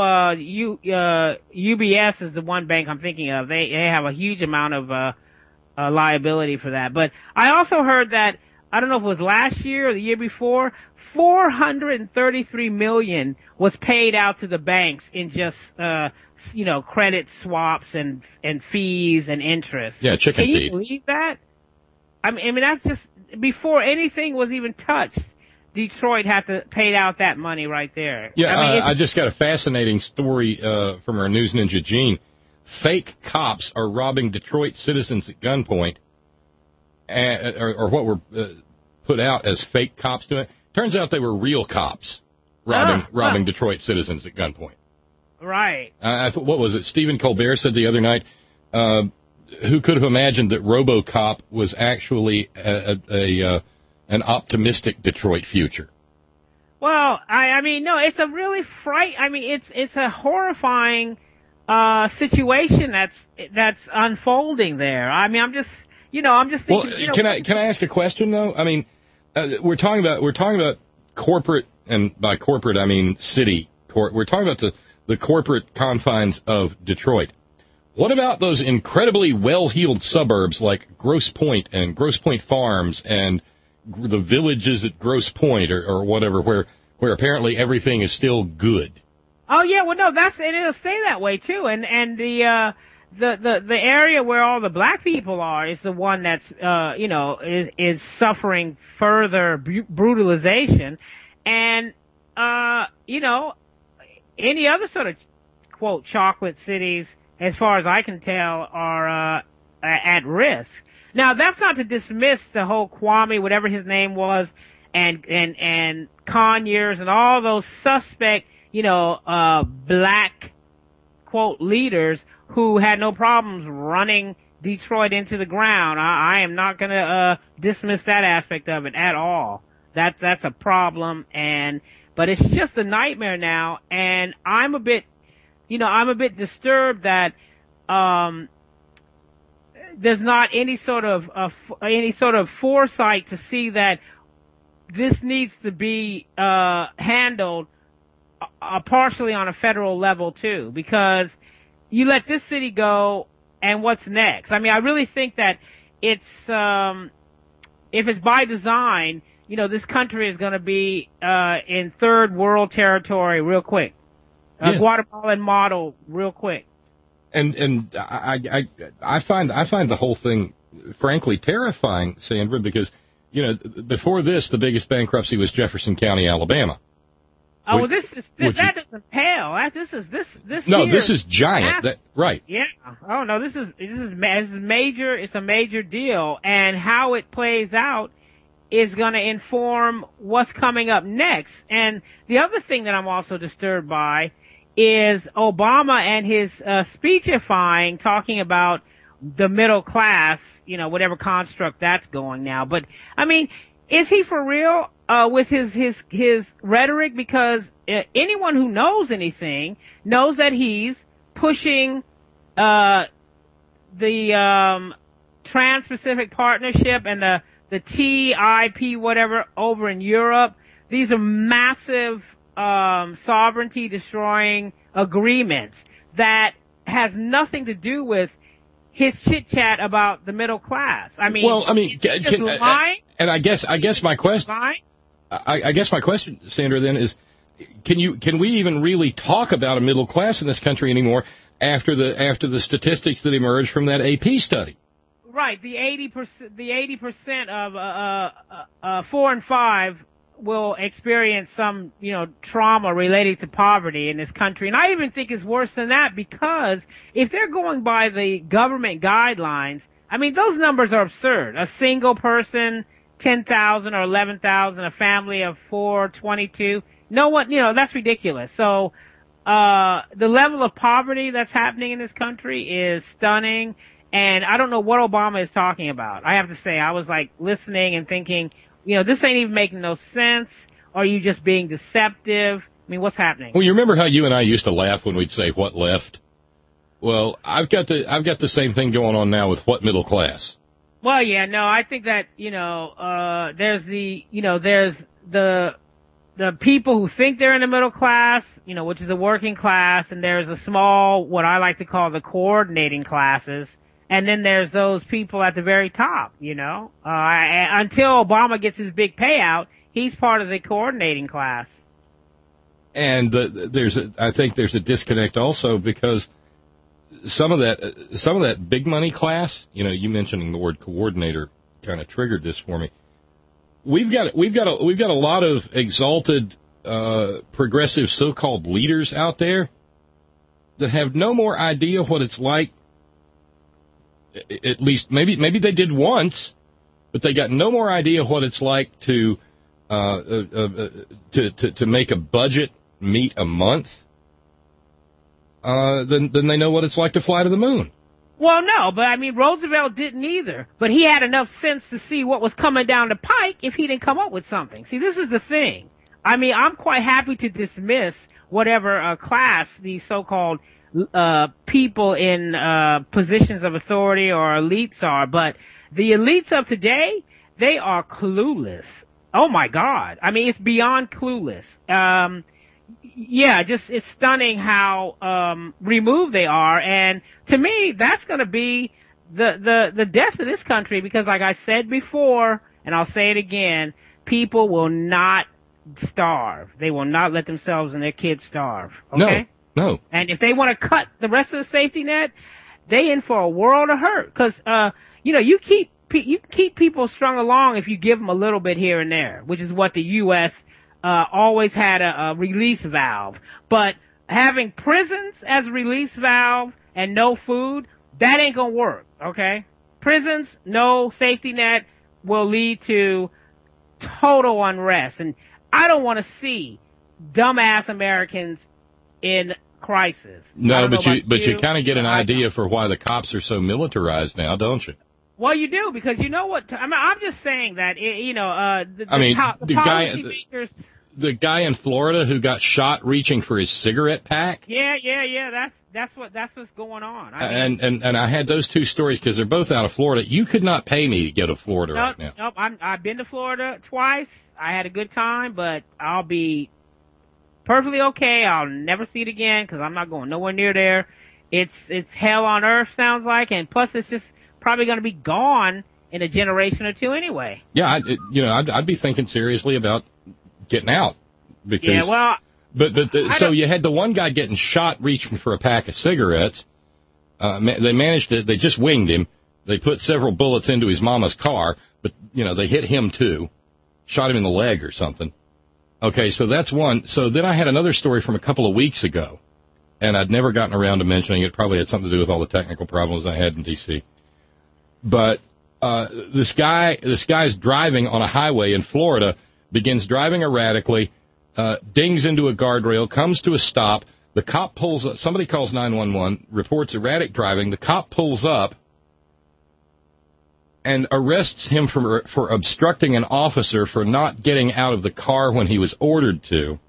UBS is the one bank I'm thinking of. They have a huge amount of, liability for that. But I also heard that, I don't know if it was last year or the year before, $433 million was paid out to the banks in just, credit swaps and fees and interest. Yeah, chicken feed. Can you believe that? I mean, that's just, before anything was even touched, Detroit had to pay out that money right there. Yeah, I just got a fascinating story from our News Ninja Gene. Fake cops are robbing Detroit citizens at gunpoint, or what were put out as fake cops doing it. Turns out they were real cops robbing Detroit citizens at gunpoint. Right. What was it? Stephen Colbert said the other night, who could have imagined that RoboCop was actually an optimistic Detroit future? Well, I mean, no, it's a really it's a horrifying situation that's unfolding there. I mean, I'm just thinking. Well, can I ask a question though? I mean, we're talking about corporate, and by corporate I mean city. We're talking about the corporate confines of Detroit. What about those incredibly well-heeled suburbs like Grosse Pointe and Grosse Pointe Farms and the villages at Grosse Pointe or whatever, where apparently everything is still good? Oh yeah, well no, it'll stay that way too. And the area where all the black people are is the one that's is suffering further brutalization, and any other sort of quote chocolate cities, as far as I can tell, are at risk. Now, that's not to dismiss the whole Kwame, whatever his name was, and Conyers and all those suspect, black quote leaders who had no problems running Detroit into the ground. I am not going to dismiss that aspect of it at all. That's a problem, but it's just a nightmare now, and I'm a bit disturbed that there's not any sort of foresight to see that this needs to be handled partially on a federal level too, because you let this city go, and what's next? I mean, I really think that it's if it's by design, this country is going to be in third world territory real quick. Guatemalan model real quick. And I find the whole thing frankly terrifying, Sandra, because before this the biggest bankruptcy was Jefferson County, Alabama. Oh, well, that doesn't pale. This is giant. Right. Yeah. Oh no, this is major. It's a major deal, and how it plays out is going to inform what's coming up next. And the other thing that I'm also disturbed by is Obama and his speechifying, talking about the middle class, whatever construct that's going now. But I mean, is he for real with his rhetoric? Because anyone who knows anything knows that he's pushing the Trans-Pacific Partnership and the TIP whatever over in Europe. These are massive sovereignty destroying agreements that has nothing to do with his chit chat about the middle class. I mean, and I guess my question, I guess my question, Sandra, then is, can we even really talk about a middle class in this country anymore after the statistics that emerged from that AP study? Right, the 80% of 4 and 5 will experience some, trauma related to poverty in this country. And I even think it's worse than that, because if they're going by the government guidelines, I mean, those numbers are absurd. A single person, 10,000 or 11,000, a family of 4, 22. No one, that's ridiculous. So, the level of poverty that's happening in this country is stunning. And I don't know what Obama is talking about. I have to say, I was like listening and thinking, this ain't even making no sense. Or are you just being deceptive? I mean, what's happening? Well, you remember how you and I used to laugh when we'd say, "What left?" Well, I've got the same thing going on now with what middle class. Well, yeah, no, I think that, there's the people who think they're in the middle class, which is the working class, and there's a small, what I like to call the coordinating classes. And then there's those people at the very top, until Obama gets his big payout, he's part of the coordinating class. And I think there's a disconnect also, because some of that big money class, you mentioning the word coordinator kind of triggered this for me. We've got a lot of exalted progressive so-called leaders out there that have no more idea what it's like. At least maybe they did once, but they got no more idea what it's like to make a budget meet a month than they know what it's like to fly to the moon. Well, no, but I mean, Roosevelt didn't either, but he had enough sense to see what was coming down the pike if he didn't come up with something. See, this is the thing. I mean, I'm quite happy to dismiss whatever class these so-called people in positions of authority or elites are, but the elites of today, they are clueless. Oh my God. I mean, it's beyond clueless. yeah, just it's stunning how removed they are, and to me, that's going to be the death of this country, because, like I said before, and I'll say it again, people will not starve. They will not let themselves and their kids starve. Okay? No. And if they want to cut the rest of the safety net, they in for a world of hurt, because you keep people strung along if you give them a little bit here and there, which is what the U.S. Always had a release valve. But having prisons as a release valve and no food, that ain't gonna work, okay? Prisons, no safety net will lead to total unrest. And I don't want to see dumbass Americans in crisis. No, but you kind of get an idea for why the cops are so militarized now, don't you? Well, you do, because you know what? I'm just saying that, the guy in Florida who got shot reaching for his cigarette pack. Yeah. That's what's going on. And I had those two stories because they're both out of Florida. You could not pay me to go to Florida right now. Nope. I've been to Florida twice. I had a good time, but I'll be perfectly okay. I'll never see it again because I'm not going nowhere near there. It's hell on earth, sounds like, and plus it's just probably going to be gone in a generation or two anyway. Yeah, I'd be thinking seriously about getting out because. Yeah, well. So you had the one guy getting shot reaching for a pack of cigarettes. They just winged him. They put several bullets into his mama's car, but they hit him too, shot him in the leg or something. Okay, so that's one. So then I had another story from a couple of weeks ago, and I'd never gotten around to mentioning it. Probably had something to do with all the technical problems I had in D.C. But this guy's driving on a highway in Florida, begins driving erratically, dings into a guardrail, comes to a stop. The cop pulls up. Somebody calls 911, reports erratic driving. The cop pulls up and arrests him for obstructing an officer for not getting out of the car when he was ordered to.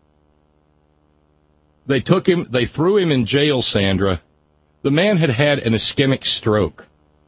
They threw him in jail, Sandra. The man had an ischemic stroke.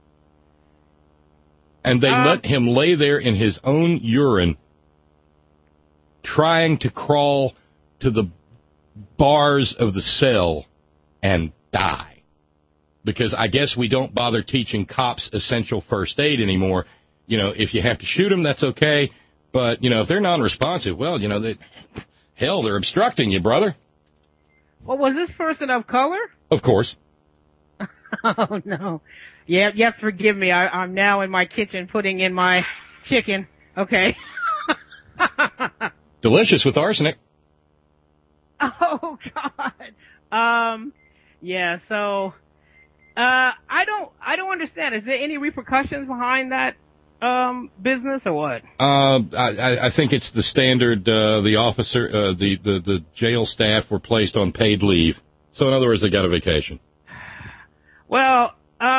And they let him lay there in his own urine, trying to crawl to the bars of the cell and die. Because I guess we don't bother teaching cops essential first aid anymore. If you have to shoot them, that's okay. But, if they're non-responsive, well, they're obstructing you, brother. Well, was this person of color? Of course. Oh, no. Yeah, you have to forgive me. I'm now in my kitchen putting in my chicken. Okay. Delicious with arsenic. Oh, God. Yeah, so, I don't understand. Is there any repercussions behind that, business or what? I think it's the standard, the officer, the jail staff were placed on paid leave. So in other words, they got a vacation. Well,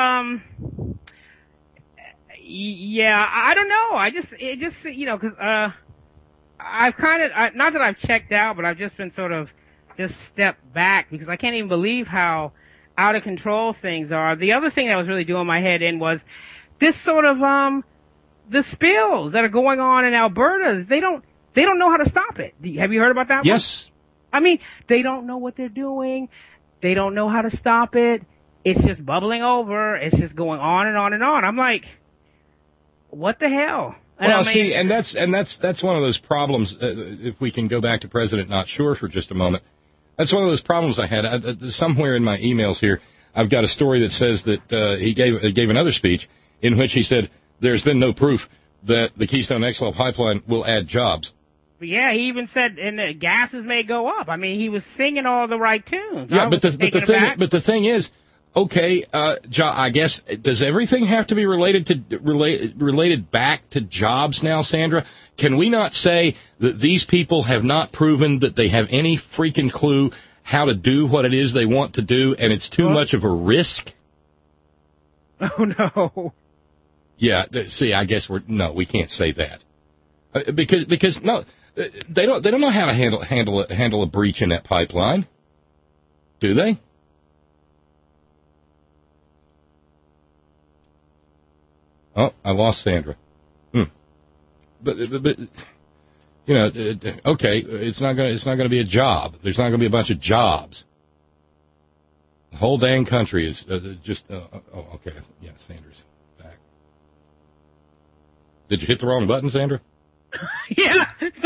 yeah, I don't know. Because, I've not that I've checked out, but I've just been sort of just stepped back because I can't even believe how out of control things are. The other thing that was really doing my head in was this sort of, the spills that are going on in Alberta. They don't know how to stop it. Have you heard about that? Yes. I mean, they don't know what they're doing. They don't know how to stop it. It's just bubbling over. It's just going on and on and on. I'm like, what the hell? Well, that's one of those problems. If we can go back to President Not Sure for just a moment, that's one of those problems I had. Somewhere in my emails here, I've got a story that says that he gave another speech in which he said there's been no proof that the Keystone XL pipeline will add jobs. Yeah, he even said, and the gases may go up. I mean, he was singing all the right tunes. Yeah, but the thing is. Okay, I guess, does everything have to be related back to jobs now, Sandra? Can we not say that these people have not proven that they have any freaking clue how to do what it is they want to do, and it's too much of a risk? Oh, no. Yeah, see, I guess we can't say that. Because no, they don't know how to handle a breach in that pipeline. Do they? Oh, I lost Sandra. But You know, okay, it's not going to be a job. There's not going to be a bunch of jobs. The whole dang country is just. Okay, yeah, Sandra's back. Did you hit the wrong button, Sandra? Yeah,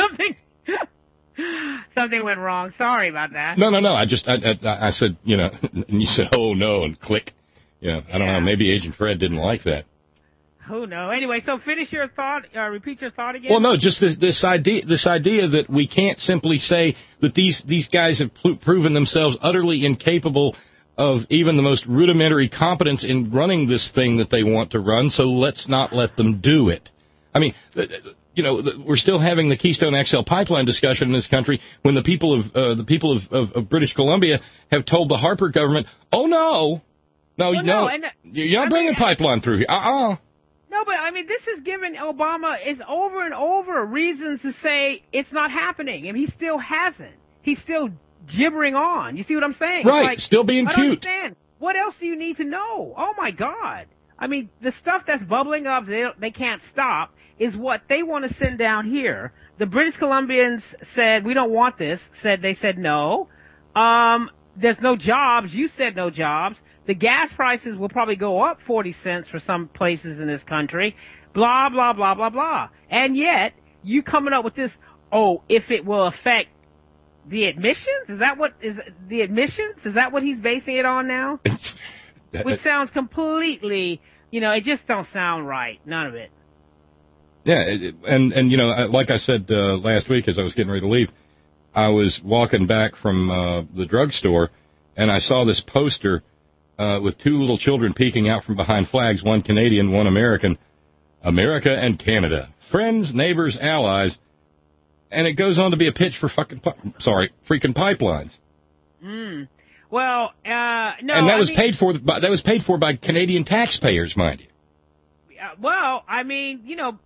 something went wrong. Sorry about that. No. I said, you know, and you said, oh no, and click. Yeah, I don't know. Maybe Agent Fred didn't like that. Who knows? Anyway, so finish your thought. Repeat your thought again. Well, no, just this idea that we can't simply say that these guys have proven themselves utterly incapable of even the most rudimentary competence in running this thing that they want to run. So let's not let them do it. I mean, you know, we're still having the Keystone XL pipeline discussion in this country when the people of British Columbia have told the Harper government, oh no, you're not bringing a pipeline through here. No, but I mean, this is giving Obama is over and over reasons to say it's not happening, and he still hasn't. He's still gibbering on. You see what I'm saying? Right, like, still being cute. I don't understand. What else do you need to know? Oh my God! I mean, the stuff that's bubbling up, they can't stop, is what they want to send down here. The British Columbians said we don't want this. They said no. There's no jobs. You said no jobs. The gas prices will probably go up 40 cents for some places in this country. Blah, blah, blah, blah, blah. And yet, you coming up with this, if it will affect the admissions? Is that what he's basing it on now? Which sounds completely, it just don't sound right. None of it. Yeah, and you know, like I said last week as I was getting ready to leave, I was walking back from the drugstore, and I saw this poster with two little children peeking out from behind flags, one Canadian, one American. America and Canada. Friends, neighbors, allies. And it goes on to be a pitch for freaking pipelines. Well, no. And that was paid for by Canadian taxpayers, mind you. Well, I mean,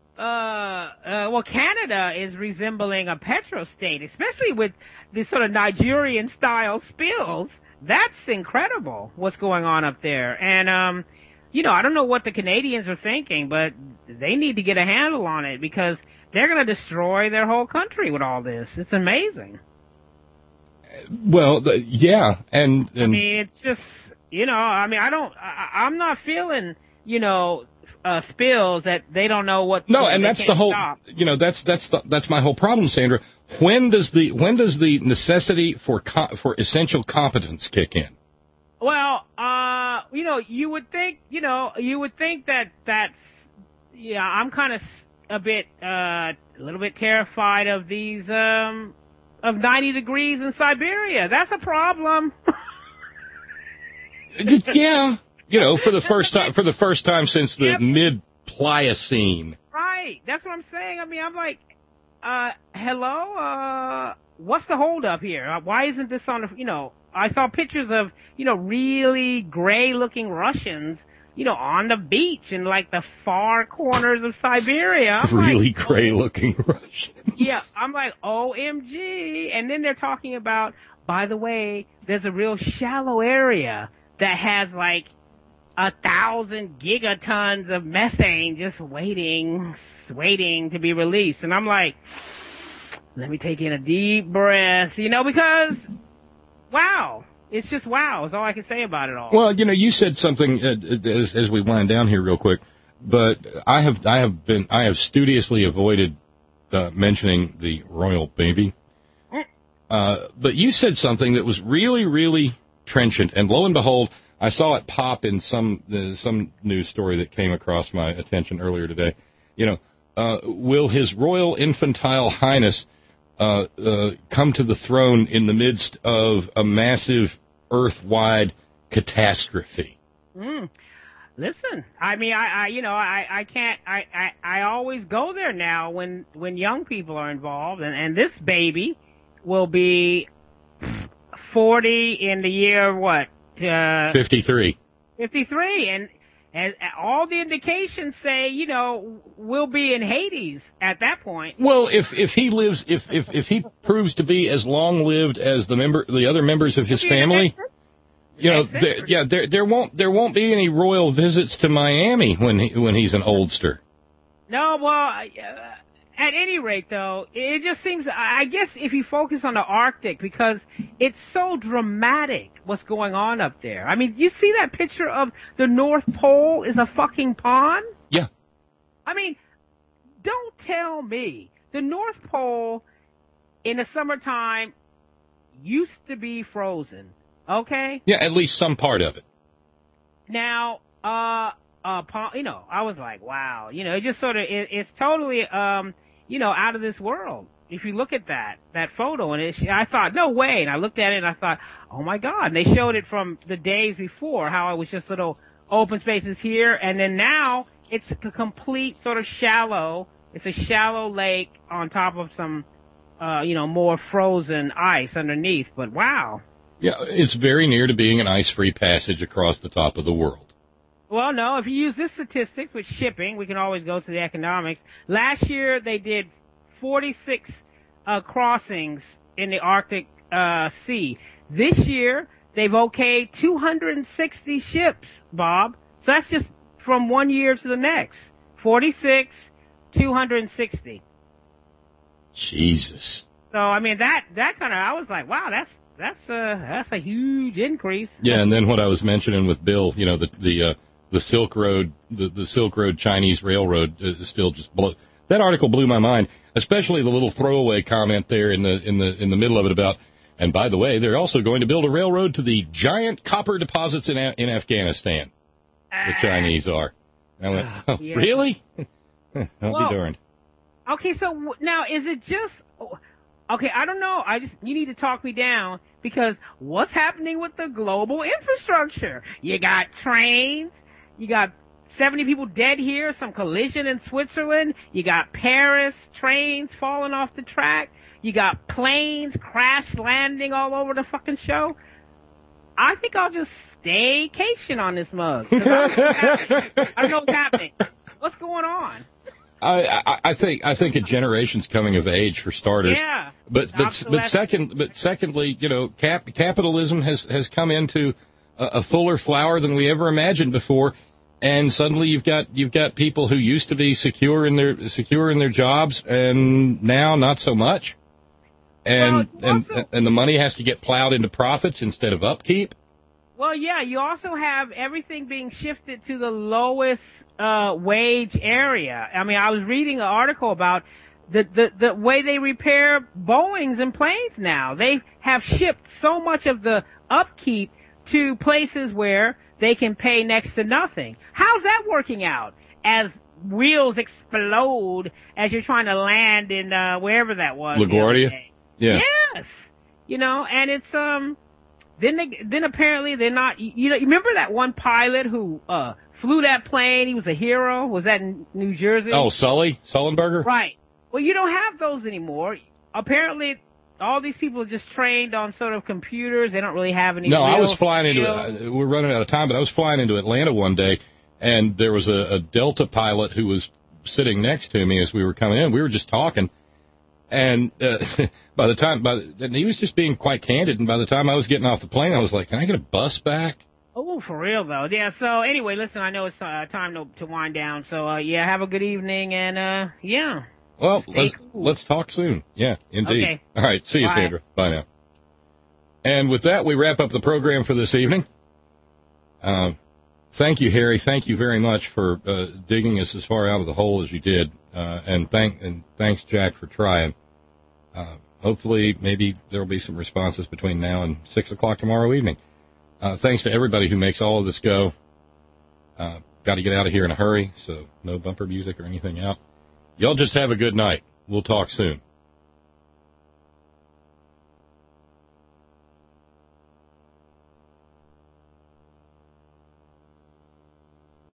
Canada is resembling a petrostate, especially with this sort of Nigerian-style spills. That's incredible, what's going on up there. And, I don't know what the Canadians are thinking, but they need to get a handle on it because they're going to destroy their whole country with all this. It's amazing. Well, yeah. And I mean, it's just, I'm not feeling, spills that they don't know what. No, and that's the whole. Stop. That's my whole problem, Sandra. When does the necessity for essential competence kick in? Well, you would think that's. Yeah, I'm kind of a little bit terrified of these of 90 degrees in Siberia. That's a problem. Yeah. For the first time since the mid-Pliocene. Right. That's what I'm saying. I mean, I'm like, hello? What's the holdup here? Why isn't this on the, I saw pictures of, really gray-looking Russians, on the beach in, like, the far corners of Siberia. Really gray-looking Russians. Yeah. I'm like, OMG. And then they're talking about, by the way, there's a real shallow area that has, like, 1,000 gigatons of methane just waiting to be released. And I'm like, let me take in a deep breath, because, wow. It's just wow is all I can say about it all. Well, you said something as we wind down here real quick, but I have studiously avoided mentioning the royal baby. But you said something that was really, really trenchant, and lo and behold, I saw it pop in some news story that came across my attention earlier today. Will His Royal Infantile Highness come to the throne in the midst of a massive Earth-wide catastrophe? Listen, I mean, I can't. I always go there now when young people are involved, and this baby will be 40 in the year what? 53. 53, and all the indications say, we'll be in Hades at that point. Well, if he lives, if he proves to be as long-lived as the other members of his family, there won't be any royal visits to Miami when he's an oldster. No, well, At any rate, though, it just seems, I guess if you focus on the Arctic, because it's so dramatic what's going on up there. I mean, you see that picture of the North Pole is a fucking pond? Yeah. I mean, don't tell me the North Pole in the summertime used to be frozen, okay? Yeah, at least some part of it. Now, you know, I was like, wow, you know, it just sort of, it's totally, you know, out of this world. If you look at that photo, and I thought, no way. And I looked at it and I thought, oh my God. And they showed it from the days before, how it was just little open spaces here. And then now it's a complete sort of shallow, it's a shallow lake on top of some, you know, more frozen ice underneath. But wow. Yeah, it's very near to being an ice-free passage across the top of the world. Well, no, if you use this statistics with shipping, we can always go to the economics. Last year, they did 46 crossings in the Arctic Sea. This year, they've okayed 260 ships, Bob. So that's just from one year to the next. 46, 260. Jesus. So, I mean, that kind of, I was like, wow, that's a huge increase. Yeah, and then what I was mentioning with Bill, you know, the Silk Road, the Silk Road Chinese Railroad still just that article blew my mind, especially the little throwaway comment there in the middle of it about, and by the way, they're also going to build a railroad to the giant copper deposits in Afghanistan. The Chinese are. I went, oh, yeah. Really? I'll be darned. Okay, so now is it just? Okay, I don't know. You need to talk me down, because what's happening with the global infrastructure? You got trains. You got 70 people dead here, some collision in Switzerland. You got Paris trains falling off the track. You got planes crash landing all over the fucking show. I think I'll just staycation on this mug. I don't know what's happening. What's going on? I think a generation's coming of age, for starters. Yeah. But secondly, you know, capitalism has come into a fuller flower than we ever imagined before, and suddenly you've got people who used to be secure in their jobs, and now not so much. And and the money has to get plowed into profits instead of upkeep. Well, yeah, you also have everything being shifted to the lowest wage area. I mean, I was reading an article about the way they repair Boeings and planes now. They have shipped so much of the upkeep to places where they can pay next to nothing. How's that working out? As wheels explode as you're trying to land in wherever that was. LaGuardia? Yeah. Yes. You know, and it's then apparently they're not, you know, you remember that one pilot who flew that plane? He was a hero. Was that in New Jersey? Oh, Sullenberger? Right. Well, you don't have those anymore. Apparently all these people are just trained on sort of computers. They don't really have any. No, I was flying into it. We're running out of time, but I was flying into Atlanta one day, and there was a Delta pilot who was sitting next to me as we were coming in. We were just talking, and and he was just being quite candid. And by the time I was getting off the plane, I was like, "Can I get a bus back?" Oh, for real though. Yeah. So anyway, listen, I know it's time to wind down. So yeah, have a good evening, and yeah. Well, let's talk soon. Yeah, indeed. Okay. All right. See you, Bye. Sandra. Bye now. And with that, we wrap up the program for this evening. Thank you, Harry. Thank you very much for digging us as far out of the hole as you did. And thanks, Jack, for trying. Hopefully, maybe there will be some responses between now and 6 o'clock tomorrow evening. Thanks to everybody who makes all of this go. Got to get out of here in a hurry, so no bumper music or anything out. Y'all just have a good night. We'll talk soon.